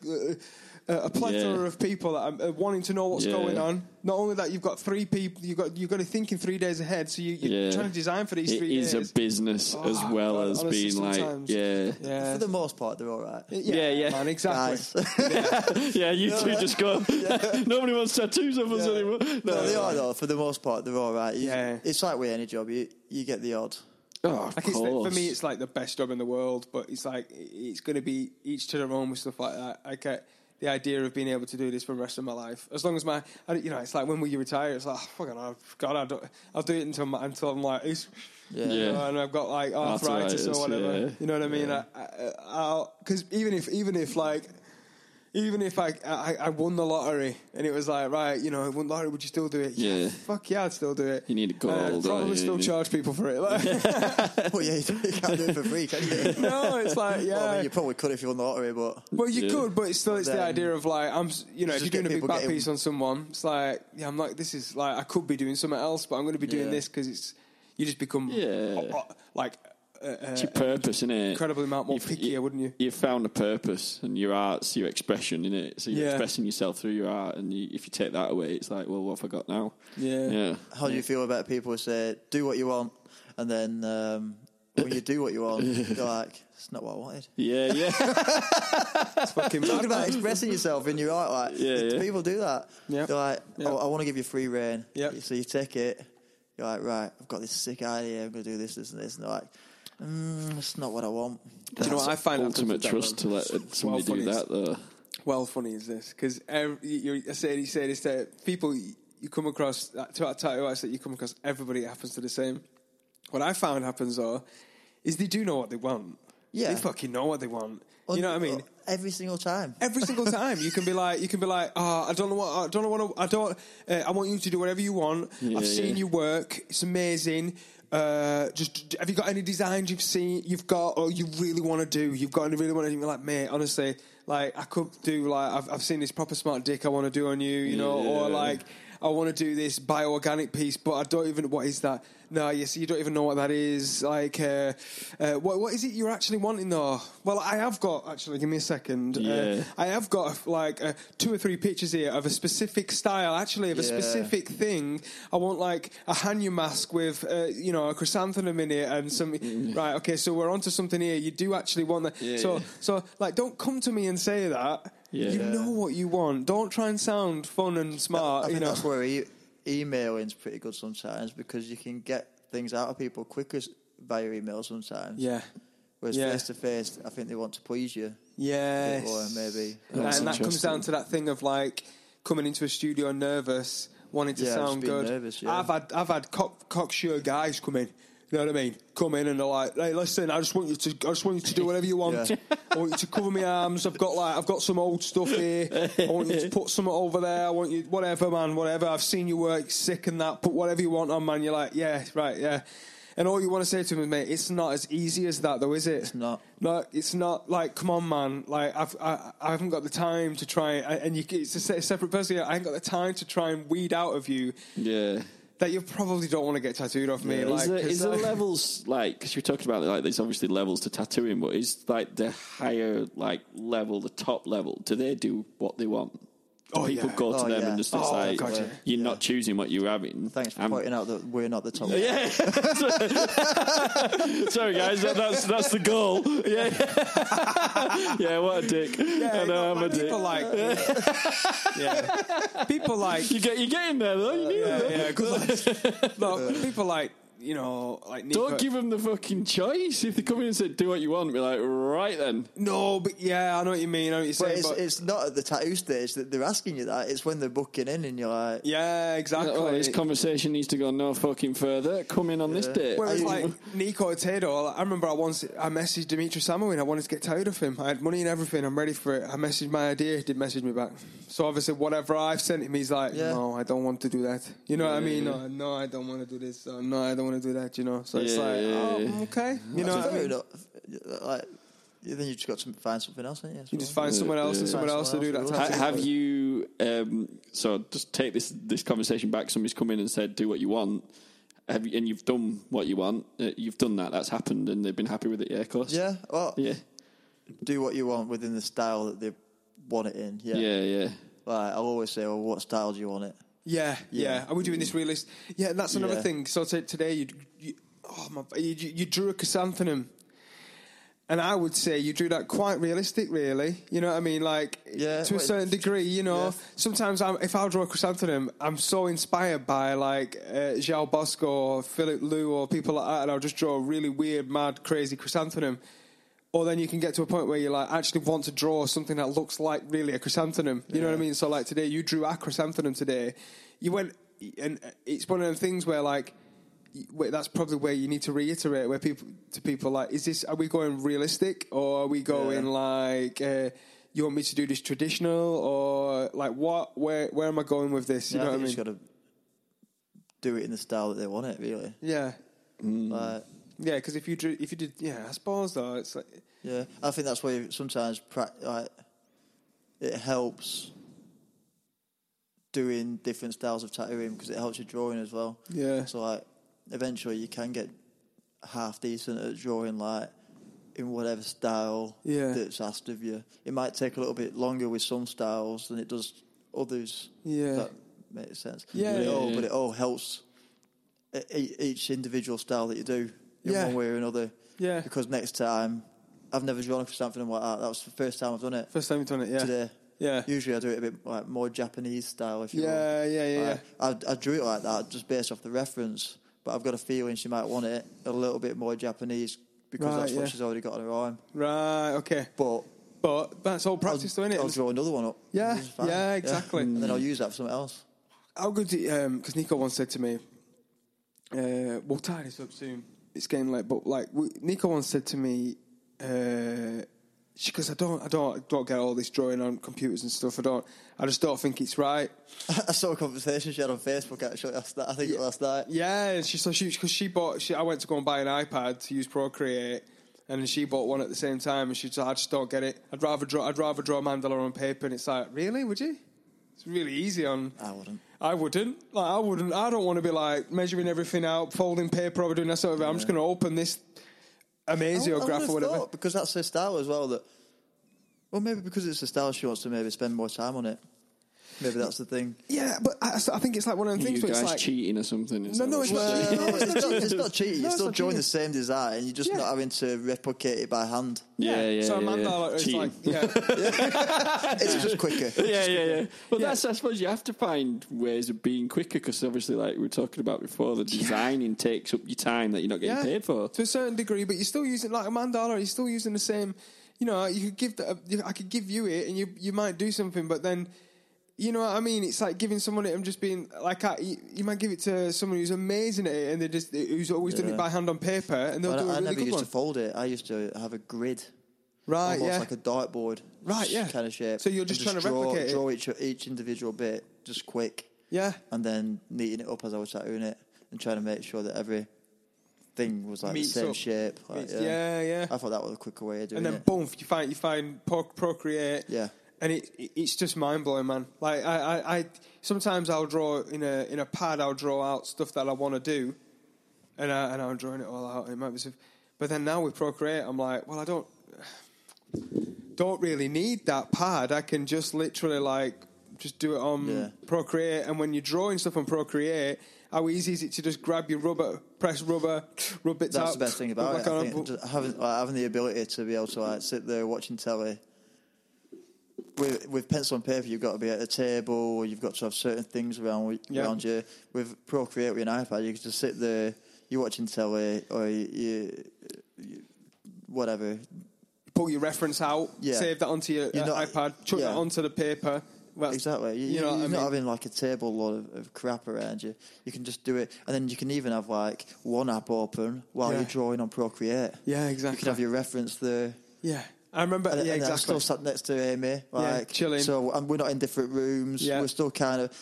a plethora Yeah. of people that are wanting to know what's Yeah. going on. Not only that, you've got 3 people. You've got to think in 3 days ahead. So you're Yeah. trying to design for these It 3 is days. a business as well God, as honestly, being like, sometimes. yeah. Yeah, For the most part, they're all right. Yeah. man, exactly. Guys. Yeah, you two just go. Nobody wants tattoos of us Yeah. anymore. No, they are though. For the most part, they're all right. Yeah. It's like with any job. You get the odd. Oh, of Like, it's like, course. for me, it's like the best job in the world, but it's like it's going to be each to their own with stuff like that. I get the idea of being able to do this for the rest of my life, as long as it's like when will you retire? It's like, oh, fucking hell, God, I'll do it until I'm like this. Yeah. Yeah. You know, and I've got like arthritis or whatever. yeah. You know what I mean? Because even if I won the lottery and it was like, right, you know, I won the lottery, would you still do it? Yeah. Fuck yeah, I'd still do it. You need a gold, I'd probably right? still Yeah. charge people for it. Like, Well, yeah, you can't do it for free, can you? no, it's like, yeah. Well, I mean, you probably could if you won the lottery, but Well, you Yeah. could, but it's the Then idea of like if you're just doing a get big people back getting- piece on someone, it's like, yeah, I'm like, this is like I could be doing something else, but I'm going to be doing Yeah. this because you just become Yeah. like It's your purpose, isn't it? incredibly amount more pickier, wouldn't you? You've found a purpose, and your art's your expression, isn't it? So you're Yeah. expressing yourself through your art, and if you take that away, it's like, well, what have I got now? Yeah. Yeah. how do you feel about people who say, do what you want, and then when you do what you want, you're like, it's not what I wanted. Yeah, yeah. It's fucking mad. Talking about expressing yourself in your art, like, Yeah. people do that. Yeah. They're like, Yeah. I want to give you free reign. Yep. So you take it, you're like, right, I've got this sick idea, I'm going to do this, and this, and they're like, it's not what I want. Do you know what I find happens ultimate with that, trust to man? let somebody funny do is- that, though. Well, funny is this because you say this to people you come across to tattoo artists that you come across. Everybody happens to the same. What I found happens though is they do know what they want. Yeah. They fucking know what they want. You know what I mean? Every single time. Every single time you can be like, oh, I want you to do whatever you want. Yeah, I've seen yeah. your work. It's amazing. Just have you got any designs you've got or you really want to do? You've got any really want to do? You're like, mate, honestly, like I could do like I've seen this proper smart dick I want to do on you, you know, or Yeah. like I want to do this bioorganic piece, but I don't even. What is that? No, you don't even know what that is. Like, what is it you're actually wanting though? Well, I have got actually. Give me a second. Yeah. I have got like 2 or 3 pictures here of a specific style, actually, of a Yeah. specific thing. I want like a Hanyu mask with a chrysanthemum in it and some. Right, okay, so we're onto something here. You do actually want that. Yeah, so yeah. so like, don't come to me and say that. Yeah. You know what you want. Don't try and sound fun and smart. I think you know. that's where emailing's pretty good sometimes because you can get things out of people quicker via email sometimes. Yeah. Whereas Yeah. face to face, I think they want to please you. Yeah. Or maybe. That's And that comes interesting. down to that thing of like coming into a studio nervous, wanting to Yeah, sound just being good. nervous, yeah. I've had cocksure guys come in. You know what I mean? Come in and they're like, "Hey, listen, I just want you to do whatever you want. Yeah. I want you to cover my arms. I've got some old stuff here. I want you to put some over there. I want you, whatever, man, whatever. I've seen your work, sick and that. Put whatever you want on, man." You're like, yeah, right, yeah. And all you want to say to him is, mate, it's not as easy as that, though, is it? It's not. No, it's not. Like, come on, man. Like, I haven't got the time to try, and it's a separate person. I ain't got the time to try and weed out of you Yeah. that you probably don't want to get tattooed off me. Like, is there levels, like, because you're talking about, like, there's obviously levels to tattooing, but is, like, the higher, like, level, the top level, do they do what they want? Do people go to them and just it's like, gotcha. you're not choosing what you're having? Thanks for pointing out that we're not the top. Yeah. Sorry, guys, that's the goal. Yeah. Yeah, what a dick. Yeah, I know, I'm a dick. people like, people like, You get in there, though. You need it. yeah, good. Look, people like, you know, like Nico. Don't give them the fucking choice. If they come in and say, do what you want, be like, right then. No, but yeah, I know what you mean. I know what you're But saying. it's not at the tattoo stage that they're asking you that. It's when they're booking in and you're like... Yeah, exactly. Oh, this conversation needs to go no fucking further. Come in on this date. Whereas like Nico Tato, I remember I messaged Dimitri Samoin. I wanted to get tattooed of him. I had money and everything. I'm ready for it. I messaged my idea. He did message me back. So obviously, whatever I've sent him, he's like, no, I don't want to do that. You know what I mean? No, I don't want to do this. No, I don't want to do that. You know. So it's like, okay. You know what I mean? Like, then you just got to find something else, haven't you? You just find someone else and someone else to do that. Have you? So just take this conversation back. Somebody's come in and said, "Do what you want." Have you, and you've done what you want. You've done that. That's happened, and they've been happy with it. Yeah, of course. Yeah. Well, yeah. Do what you want within the style that they want it in. Yeah. Yeah. Like, I'll always say, well, what style do you want it? Yeah. Are we doing this realist? Yeah, that's another thing. So today you drew a chrysanthemum, and I would say you drew that quite realistic, really. You know what I mean? Like, to a certain degree, you know. Yeah. Sometimes if I draw a chrysanthemum, I'm so inspired by, like, João Bosco or Philip Liu or people like that, and I'll just draw a really weird, mad, crazy chrysanthemum. Or then you can get to a point where you like actually want to draw something that looks like really a chrysanthemum. You know what I mean? So like today, you drew a chrysanthemum today. You went, and it's one of the things where like, that's probably where you need to reiterate where people like, are we going realistic or are we going like, you want me to do this traditional or like what? Where am I going with this? You know what I mean? You just got to do it in the style that they want it, really. Yeah. Yeah, because if you did, I suppose though, it's like... Yeah, I think that's where sometimes it helps doing different styles of tattooing because it helps you drawing as well. Yeah. So, like, eventually you can get half decent at drawing, like, in whatever style that's asked of you. It might take a little bit longer with some styles than it does others. Yeah. If that makes sense. Yeah. But it all helps each individual style that you do. In one way or another. Yeah. Because next time, I've never drawn a chrysanthemum like that. That was the first time I've done it. First time you've done it, Today. Yeah. Usually I do it a bit like more Japanese style. If you will. Yeah. I drew it like that just based off the reference, but I've got a feeling she might want it a little bit more Japanese because that's what she's already got on her arm. Right, okay. But that's all practice, though, isn't it? I'll draw another one up. Yeah, exactly. And then I'll use that for something else. How good do you... Because Nico once said to me, we'll tie this up soon. It's getting late, but like Nico once said to me, because I don't get all this drawing on computers and stuff. I just don't think it's right. I saw a conversation she had on Facebook actually. I think it was last night. Yeah, I went to go and buy an iPad to use Procreate, and then she bought one at the same time, and she said, I just don't get it. I'd rather draw a mandala on paper, and it's like, really? Would you? It's really easy on. I wouldn't. I don't want to be like measuring everything out, folding paper over, doing that sort of thing. I'm just going to open this Amasiograph or whatever. Because that's her style as well. Maybe because it's a style she wants to maybe spend more time on it. Maybe that's the thing. Yeah, but I think it's like one of the things. You guys like cheating or something? No, it's not cheating. It's not cheating. You're still drawing the same design. You're just not having to replicate it by hand. Yeah. So a mandala is like, it's just quicker. Yeah. Well, I suppose you have to find ways of being quicker because obviously, like we were talking about before, the designing takes up your time that you're not getting paid for to a certain degree. But you're still using like a mandala. You're still using the same. You know, you could I could give you it, and you might do something, but then. You know what I mean? It's like giving someone it and just being like, you might give it to someone who's amazing at it and who's always done it by hand on paper, and they'll do a really good one. I never used to fold it. I used to have a grid, right? Almost like a dartboard, right? Yeah, kind of shape. So you're just trying to replicate draw each individual bit just quick, and then neating it up as I was tattooing it and trying to make sure that every thing was like the same shape. Like, yeah. I thought that was a quicker way of doing it. And then boom, you find Procreate. Yeah. and it's just mind blowing, man. Like I sometimes I'll draw in a pad. I'll draw out stuff that I want to do, and I'm drawing it all out. It might be, but then now with Procreate, I'm like, well, I don't really need that pad. I can just literally like just do it on Procreate. And when you're drawing stuff on Procreate, how easy is it to just grab your rubber, press rubber, rub it out? That's the best thing about it. I think just having the ability to be able to like sit there watching telly. With pencil and paper, you've got to be at a table, or you've got to have certain things around you. With Procreate with an iPad, you can just sit there, you're watching telly, or you whatever. Pull your reference out, save that onto your iPad, chuck that onto the paper. Well, exactly. You're not having like a table load of crap around you. You can just do it, and then you can even have like one app open while you're drawing on Procreate. Yeah, exactly. You can have your reference there. Yeah. I remember, exactly. I'm still sat next to Amy, like chilling. So we're not in different rooms. Yeah. We're still kind of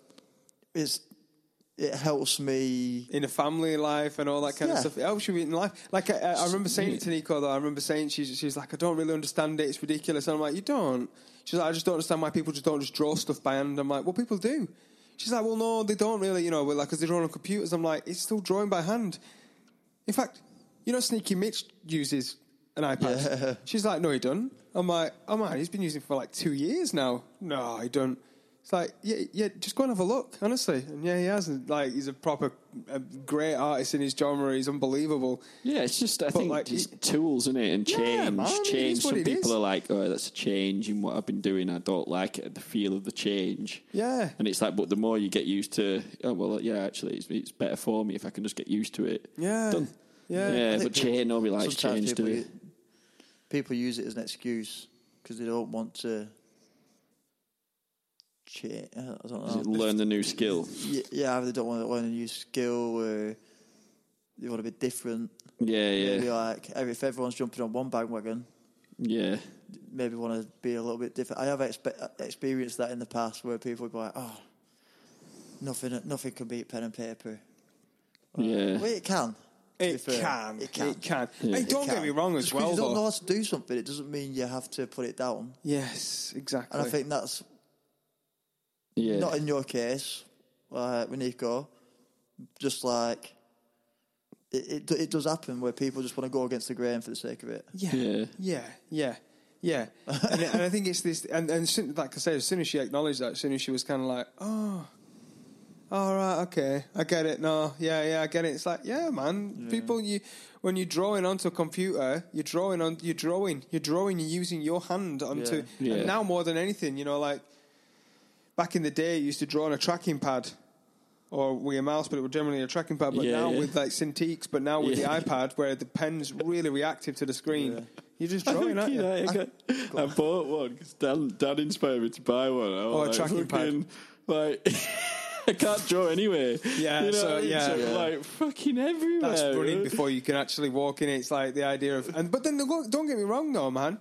it helps me in a family life and all that kind of stuff. It helps you in life. Like I remember saying it to Nico though. I remember saying she's like, I don't really understand it. It's ridiculous. And I'm like, you don't. She's like, I just don't understand why people just don't just draw stuff by hand. I'm like, well, people do. She's like, well, no, they don't really. You know, like because they draw on computers. I'm like, it's still drawing by hand. In fact, Sneaky Mitch uses an iPad. Yeah. She's like, no, he doesn't. I'm like, oh man, he's been using it for like 2 years now. No, he don't. It's like, yeah, just go and have a look, honestly. And he has. Like, he's a great artist in his genre. He's unbelievable. Yeah, it's just, I think, like, it's tools, isn't it? And change. Man, change. Some people are like, oh, that's a change in what I've been doing. I don't like it, the feel of the change. Yeah. And it's like, but the more you get used to, oh, well, yeah, actually, it's better for me if I can just get used to it. Yeah. Done. Yeah, but nobody likes change, do they? People use it as an excuse because they don't want to change. I don't know. Learn the new skill. Yeah, they don't want to learn a new skill, or they want to be different. Yeah. Maybe like if everyone's jumping on one bandwagon. Yeah. Maybe want to be a little bit different. I have experienced that in the past where people would be like, "Oh, nothing can beat pen and paper." Yeah. Well, it can. It can. Yeah. Hey, don't get me wrong as well. If you don't know how to do something, it doesn't mean you have to put it down. Yes, exactly. And I think that's not in your case, with Nico. Just like it does happen where people just want to go against the grain for the sake of it. Yeah. and I think it's this, and like I said, as soon as she acknowledged that, as soon as she was kind of like, oh. All right, okay, I get it. No, I get it. It's like, yeah, man. Yeah. People, when you're drawing onto a computer, you're drawing, you're using your hand onto. Yeah. And now more than anything, like back in the day, you used to draw on a tracking pad or with a mouse, but it was generally a tracking pad. But now with like Cintiqs, but now with the iPad, where the pen's really reactive to the screen. You're just drawing, aren't you? I bought one because Dad inspired me to buy one. A tracking pad. Like. I can't draw anyway. Yeah, so like fucking everywhere. That's running before you can actually walk in it. It's like the idea of, but then don't get me wrong though, man.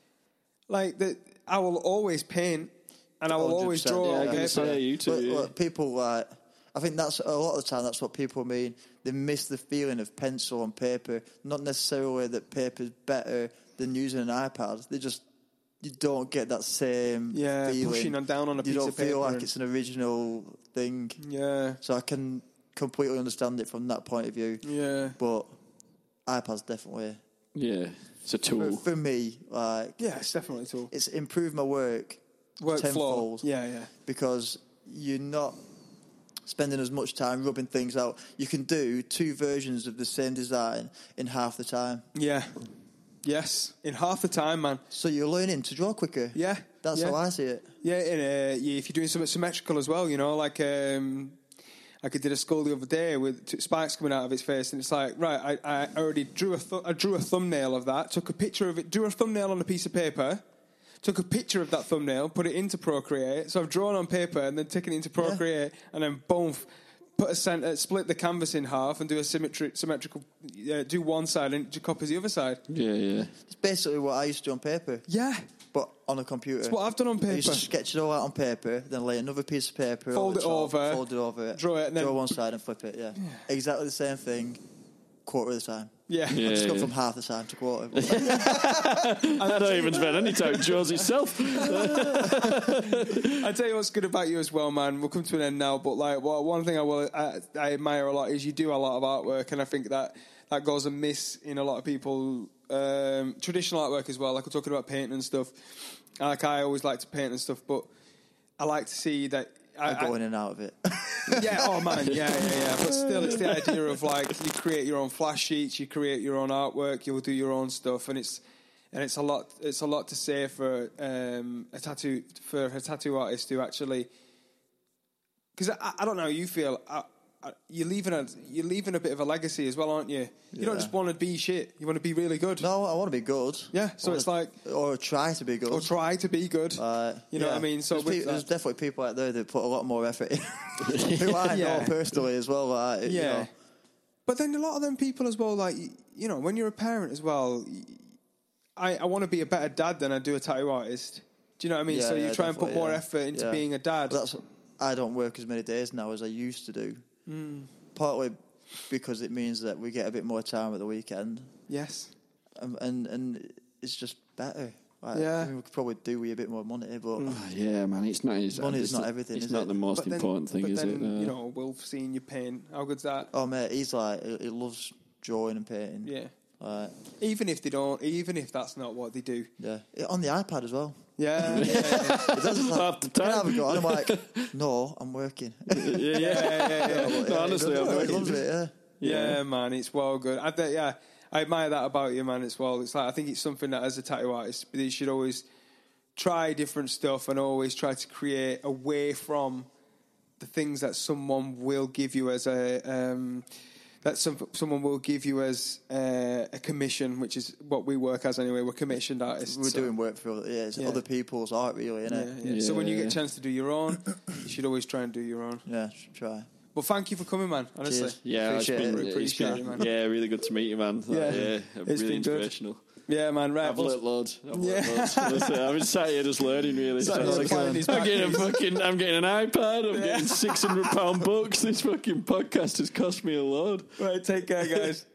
Like I will always paint and I will always draw on paper. Yeah, you too. But people like, I think that's a lot of the time. That's what people mean. They miss the feeling of pencil on paper. Not necessarily that paper's better than using an iPad. You don't get that same feeling. Pushing down on a piece of paper. You don't feel like it's an original thing. Yeah. So I can completely understand it from that point of view. Yeah. But iPad's definitely... Yeah, it's a tool. For me, like... Yeah, it's definitely a tool. It's improved my work tenfold. Yeah. Because you're not spending as much time rubbing things out. You can do 2 versions of the same design in half the time. Yeah. Yes, in half the time, man. So you're learning to draw quicker. Yeah. That's how I see it. Yeah, and if you're doing something symmetrical as well, like I did a skull the other day with spikes coming out of its face, and it's like, right, I already drew a thumbnail of that, took a picture of it, drew a thumbnail on a piece of paper, took a picture of that thumbnail, put it into Procreate, so I've drawn on paper and then taken it into Procreate, and then boom, put a center, split the canvas in half and do a symmetrical, do one side and copy the other side. Yeah. It's basically what I used to do on paper. Yeah. But on a computer. It's what I've done on paper. I used to sketch it all out on paper, then lay another piece of paper fold it over it, draw it, and then draw one side and flip it, yeah. Exactly the same thing, quarter of the time. Yeah. Yeah, I've just gone yeah. from half the time to quarter. I don't even spend any time with Jaws itself. I tell you what's good about you as well, man. We'll come to an end now, but like, one thing I admire a lot is you do a lot of artwork, and I think that goes amiss in a lot of people. Traditional artwork as well. Like we're talking about painting and stuff. Like I always like to paint and stuff, but I like to see that. I'm going in and out of it. Yeah, oh man, yeah. But still, it's the idea of like you create your own flash sheets, you create your own artwork, you'll do your own stuff, and it's a lot. It's a lot to say for a tattoo artist to actually, because I don't know how you feel. You're leaving a bit of a legacy as well, aren't you? You don't just want to be shit. You want to be really good. No, I want to be good. Yeah, so it's like... Or try to be good. Or try to be good. You know what I mean? So there's definitely people out there that put a lot more effort in. Who I know personally as well. Like, you know. But then a lot of them people as well, like, you know, when you're a parent as well, I want to be a better dad than I do a tattoo artist. Do you know what I mean? So you try and put more effort into being a dad. But I don't work as many days now as I used to do. Partly because it means that we get a bit more time at the weekend. Yes. And it's just better. Like, Yeah. I mean, we could probably do with a bit more money, but Yeah, man, it's not. money's not everything. It's is not it? the most important thing, is it? You know, Wolf seeing you paint. How good's that? Oh mate, he's like he loves drawing and painting. Yeah. Even if that's not what they do. Yeah, on the iPad as well. Yeah. It doesn't Half the time. Can I have a go? And I'm like, no, I'm working. Yeah. No, honestly, I'm He working. loves it. Yeah, man, it's well good. I admire that about you, man. As well, it's like I think it's something that as a tattoo artist, you should always try different stuff and always try to create away from the things that someone will give you as someone will give you as a commission, which is what we work as anyway. We're commissioned artists. We're doing work for other people's art, really, isn't it? Yeah. So when you get a chance to do your own, you should always try and do your own. Yeah, should try. Well, thank you for coming, man. Honestly, Cheers. Yeah, Appreciate it, man. Yeah, really good to meet you, man. Yeah. Really been inspirational. good. Yeah, man. Right. I've learnt loads. Listen, I've been sat here just learning, really. So Sat here I'm getting an iPad. I'm getting £600 books. This fucking podcast has cost me a load. Right, take care, guys.